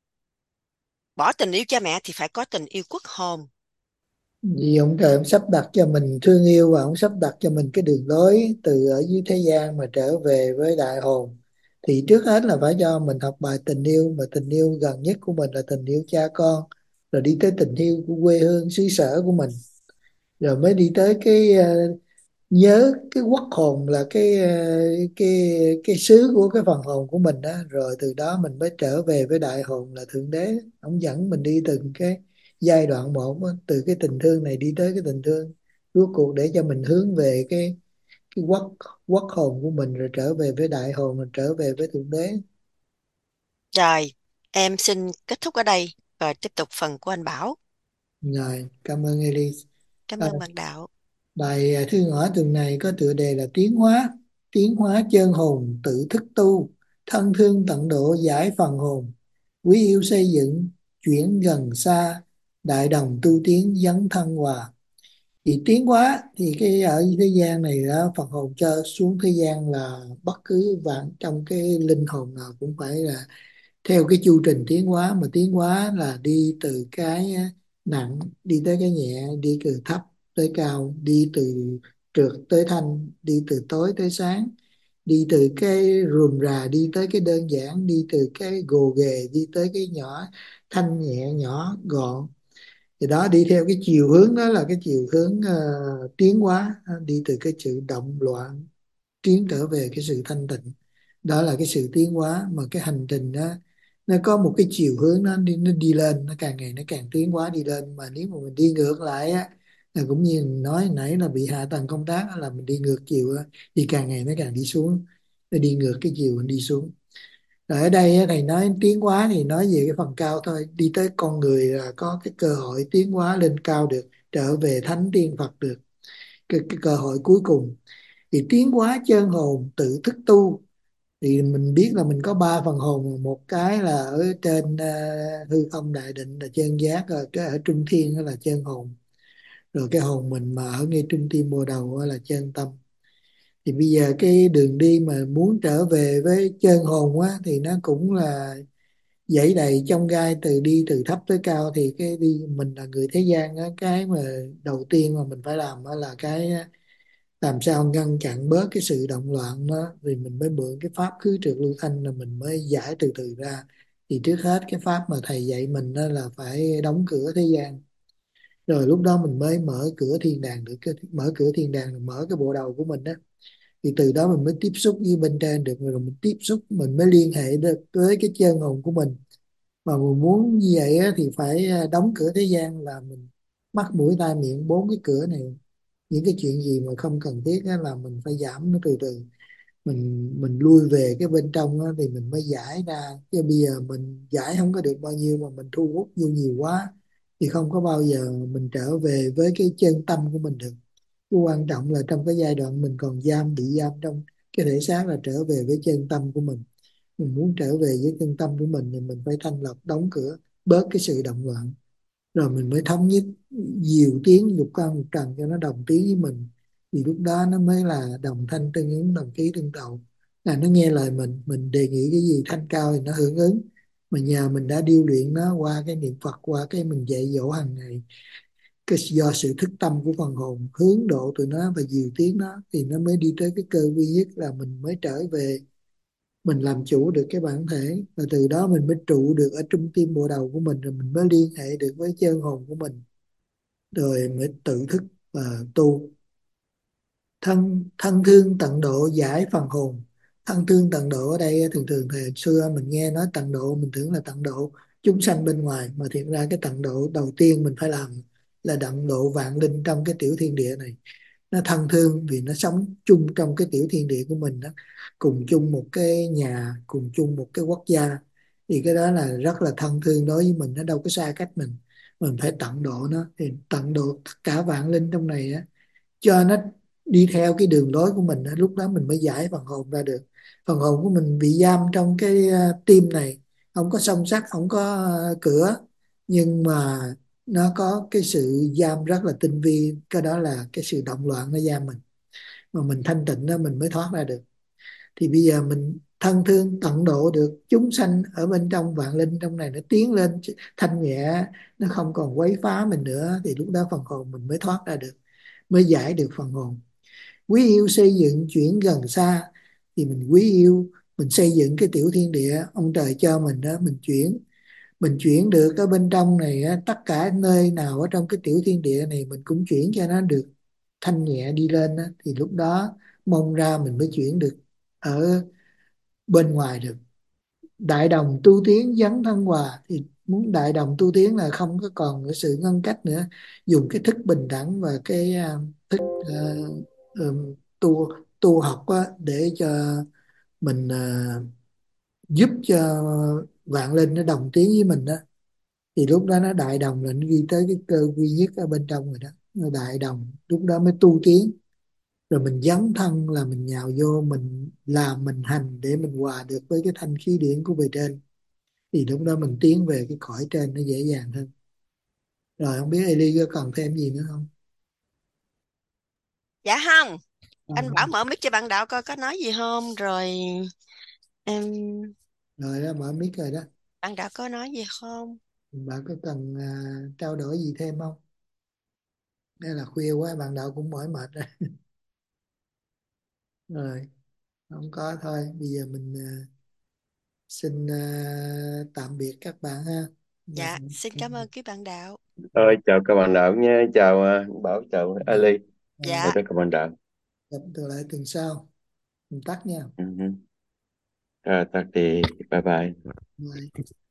bỏ tình yêu cha mẹ thì phải có tình yêu quốc hồn? Vì ông trời ông sắp đặt cho mình thương yêu, và ông sắp đặt cho mình cái đường lối từ ở dưới thế gian mà trở về với đại hồn. Thì trước hết là phải cho mình học bài tình yêu, mà tình yêu gần nhất của mình là tình yêu cha con, rồi đi tới tình yêu của quê hương xứ sở của mình, rồi mới đi tới cái uh, nhớ cái quốc hồn là cái uh, cái cái xứ của cái phần hồn của mình đó. Rồi từ đó mình mới trở về với đại hồn là Thượng Đế. Ông dẫn mình đi từng cái giai đoạn một đó, từ cái tình thương này đi tới cái tình thương rốt cuộc, để cho mình hướng về cái cái quốc quốc hồn của mình, rồi trở về với đại hồn, rồi trở về với Thượng Đế. Rồi, em xin kết thúc ở đây và tiếp tục phần của anh Bảo. Rồi, cảm ơn Elise. Cảm À, ơn bạn Đạo. bài thư ngõ tuần này có tựa đề là tiến hóa. Tiến hóa chân hồn tự thức tu, thân thương tận độ giải phần hồn, quý yêu xây dựng chuyển gần xa, đại đồng tu tiến dấn thân hòa. Thì tiến hóa thì cái ở thế gian này đó, phần hồn cho xuống thế gian là bất cứ vạn trong cái linh hồn nào cũng phải là theo cái chu trình tiến hóa. Mà tiến hóa là đi từ cái nặng đi tới cái nhẹ, đi từ thấp tới cao, đi từ trượt tới thanh, đi từ tối tới sáng, đi từ cái rườm rà đi tới cái đơn giản, đi từ cái gồ ghề đi tới cái nhỏ thanh nhẹ nhỏ gọn. Thì đó, đi theo cái chiều hướng đó là cái chiều hướng uh, tiến hóa, đi từ cái sự động loạn tiến trở về cái sự thanh tịnh. Đó là cái sự tiến hóa. Mà cái hành trình đó nó có một cái chiều hướng, nó đi nó đi lên, nó càng ngày nó càng tiến hóa đi lên. Mà nếu mà mình đi ngược lại á, là cũng như mình nói nãy là bị hạ tầng công tác, là mình đi ngược chiều á, thì càng ngày nó càng đi xuống, nó đi ngược cái chiều mình đi xuống. Rồi ở đây á, thầy nói tiến hóa thì nói về cái phần cao thôi, đi tới con người là có cái cơ hội tiến hóa lên cao được, trở về thánh tiên Phật được, cái, cái cơ hội cuối cùng. Thì tiến hóa chân hồn tự thức tu, thì mình biết là mình có ba phần hồn. Một cái là ở trên uh, hư không đại định là chân giác, rồi cái ở trung thiên đó là chân hồn, rồi cái hồn mình mà ở ngay trung tim bồ đầu đó là chân tâm. Thì bây giờ cái đường đi mà muốn trở về với chân hồn á, thì nó cũng là dãy đầy trong gai, từ đi từ thấp tới cao. Thì cái đi mình là người thế gian á, cái mà đầu tiên mà mình phải làm đó là cái làm sao ngăn chặn bớt cái sự động loạn đó, thì mình mới mượn cái pháp khứ trượt lưu thanh là mình mới giải từ từ ra. Thì trước hết cái pháp mà thầy dạy mình đó là phải đóng cửa thế gian, rồi lúc đó mình mới mở cửa thiên đàng được. Cái mở cửa thiên đàng là mở cái bộ đầu của mình đó, thì từ đó mình mới tiếp xúc với bên trên được, rồi mình tiếp xúc mình mới liên hệ được với cái chân hồn của mình. Mà mình muốn như vậy á, thì phải đóng cửa thế gian, là mình mắt mũi tai miệng, bốn cái cửa này. Những cái chuyện gì mà không cần thiết á, là mình phải giảm nó từ từ, mình mình lui về cái bên trong á, thì mình mới giải ra. Chứ bây giờ mình giải không có được bao nhiêu mà mình thu hút vô nhiều quá, thì không có bao giờ mình trở về với cái chân tâm của mình được. Cái quan trọng là trong cái giai đoạn mình còn giam bị giam trong cái thể xác là trở về với chân tâm của mình. Mình muốn trở về với chân tâm của mình thì mình phải thanh lọc, đóng cửa bớt cái sự động loạn, rồi mình mới thống nhất diều tiếng dục quan một trần cho nó đồng tiếng với mình. Thì lúc đó nó mới là đồng thanh tương ứng, đồng khí tương cầu, là nó nghe lời mình mình đề nghị cái gì thanh cao thì nó hưởng ứng. Mà nhờ mình đã điêu luyện nó qua cái niệm Phật, qua cái mình dạy dỗ hàng ngày, cái do sự thức tâm của phần hồn hướng độ tụi nó và dìu tiếng nó, thì nó mới đi tới cái cơ duy nhất là mình mới trở về, mình làm chủ được cái bản thể. Và từ đó mình mới trụ được ở trung tim bộ đầu của mình, rồi mình mới liên hệ được với chân hồn của mình, rồi mới tự thức và tu. Thân thân thương tận độ giải phần hồn. Thân thương tận độ ở đây thường thường thời xưa mình nghe nói tận độ mình tưởng là tận độ chúng sanh bên ngoài, mà thiệt ra cái tận độ đầu tiên mình phải làm là tận độ vạn linh trong cái tiểu thiên địa này. Nó thân thương vì nó sống chung trong cái tiểu thiên địa của mình đó, cùng chung một cái nhà, cùng chung một cái quốc gia, thì cái đó là rất là thân thương đối với mình, nó đâu có xa cách mình mình phải tận độ nó. Thì tận độ tất cả vạn linh trong này á, cho nó đi theo cái đường lối của mình á, lúc đó mình mới giải phần hồn ra được. Phần hồn của mình bị giam trong cái uh, tim này, không có song sắt, không có uh, cửa, nhưng mà nó có cái sự giam rất là tinh vi, cái đó là cái sự động loạn nó giam mình, mà mình thanh tịnh đó mình mới thoát ra được. Thì bây giờ mình thân thương tận độ được chúng sanh ở bên trong vạn linh trong này, nó tiến lên thanh nhẹ, nó không còn quấy phá mình nữa, thì lúc đó phần hồn mình mới thoát ra được, mới giải được phần hồn. Quý yêu xây dựng chuyển gần xa, thì mình quý yêu, mình xây dựng cái tiểu thiên địa ông trời cho mình đó, mình chuyển mình chuyển được ở bên trong này á, tất cả nơi nào ở trong cái tiểu thiên địa này mình cũng chuyển cho nó được thanh nhẹ đi lên á, thì lúc đó mong ra mình mới chuyển được ở bên ngoài được. Đại đồng tu tiến dấn thân hòa, thì muốn đại đồng tu tiến là không có còn cái sự ngăn cách nữa, dùng cái thức bình đẳng và cái à, thức à, ừm, tu tu học á, để cho mình à, giúp cho vạn linh nó đồng tiến với mình đó, thì lúc đó nó đại đồng là nó đi tới cái cơ duy nhất ở bên trong rồi đó, nó đại đồng lúc đó mới tu tiến. Rồi mình dấn thân là mình nhào vô, mình làm mình hành để mình hòa được với cái thanh khí điển của bề trên, thì lúc đó mình tiến về cái cõi trên nó dễ dàng hơn. Rồi không biết Eli có cần thêm gì nữa không? Dạ không, À, anh Bảo mở mic cho bạn Đạo coi có nói gì không, rồi em rồi đó, mở mic rồi đó. bạn Đạo có nói gì không? Bạn có cần à, trao đổi gì thêm không? Đây là khuya quá, bạn Đạo cũng mỏi mệt rồi. Rồi, không có thôi, bây giờ mình à, xin à, tạm biệt các bạn ha. Dạ, Bạn xin cảm ơn quý bạn Đạo. Thôi chào các bạn đạo nha, chào à, Bảo, chào Ali, Dạ. chào tất cả các bạn đạo. gặp trở lại tuần sau. Mình tắt nha. Ừ. hứ. À, tắt thì bye bye. Bye.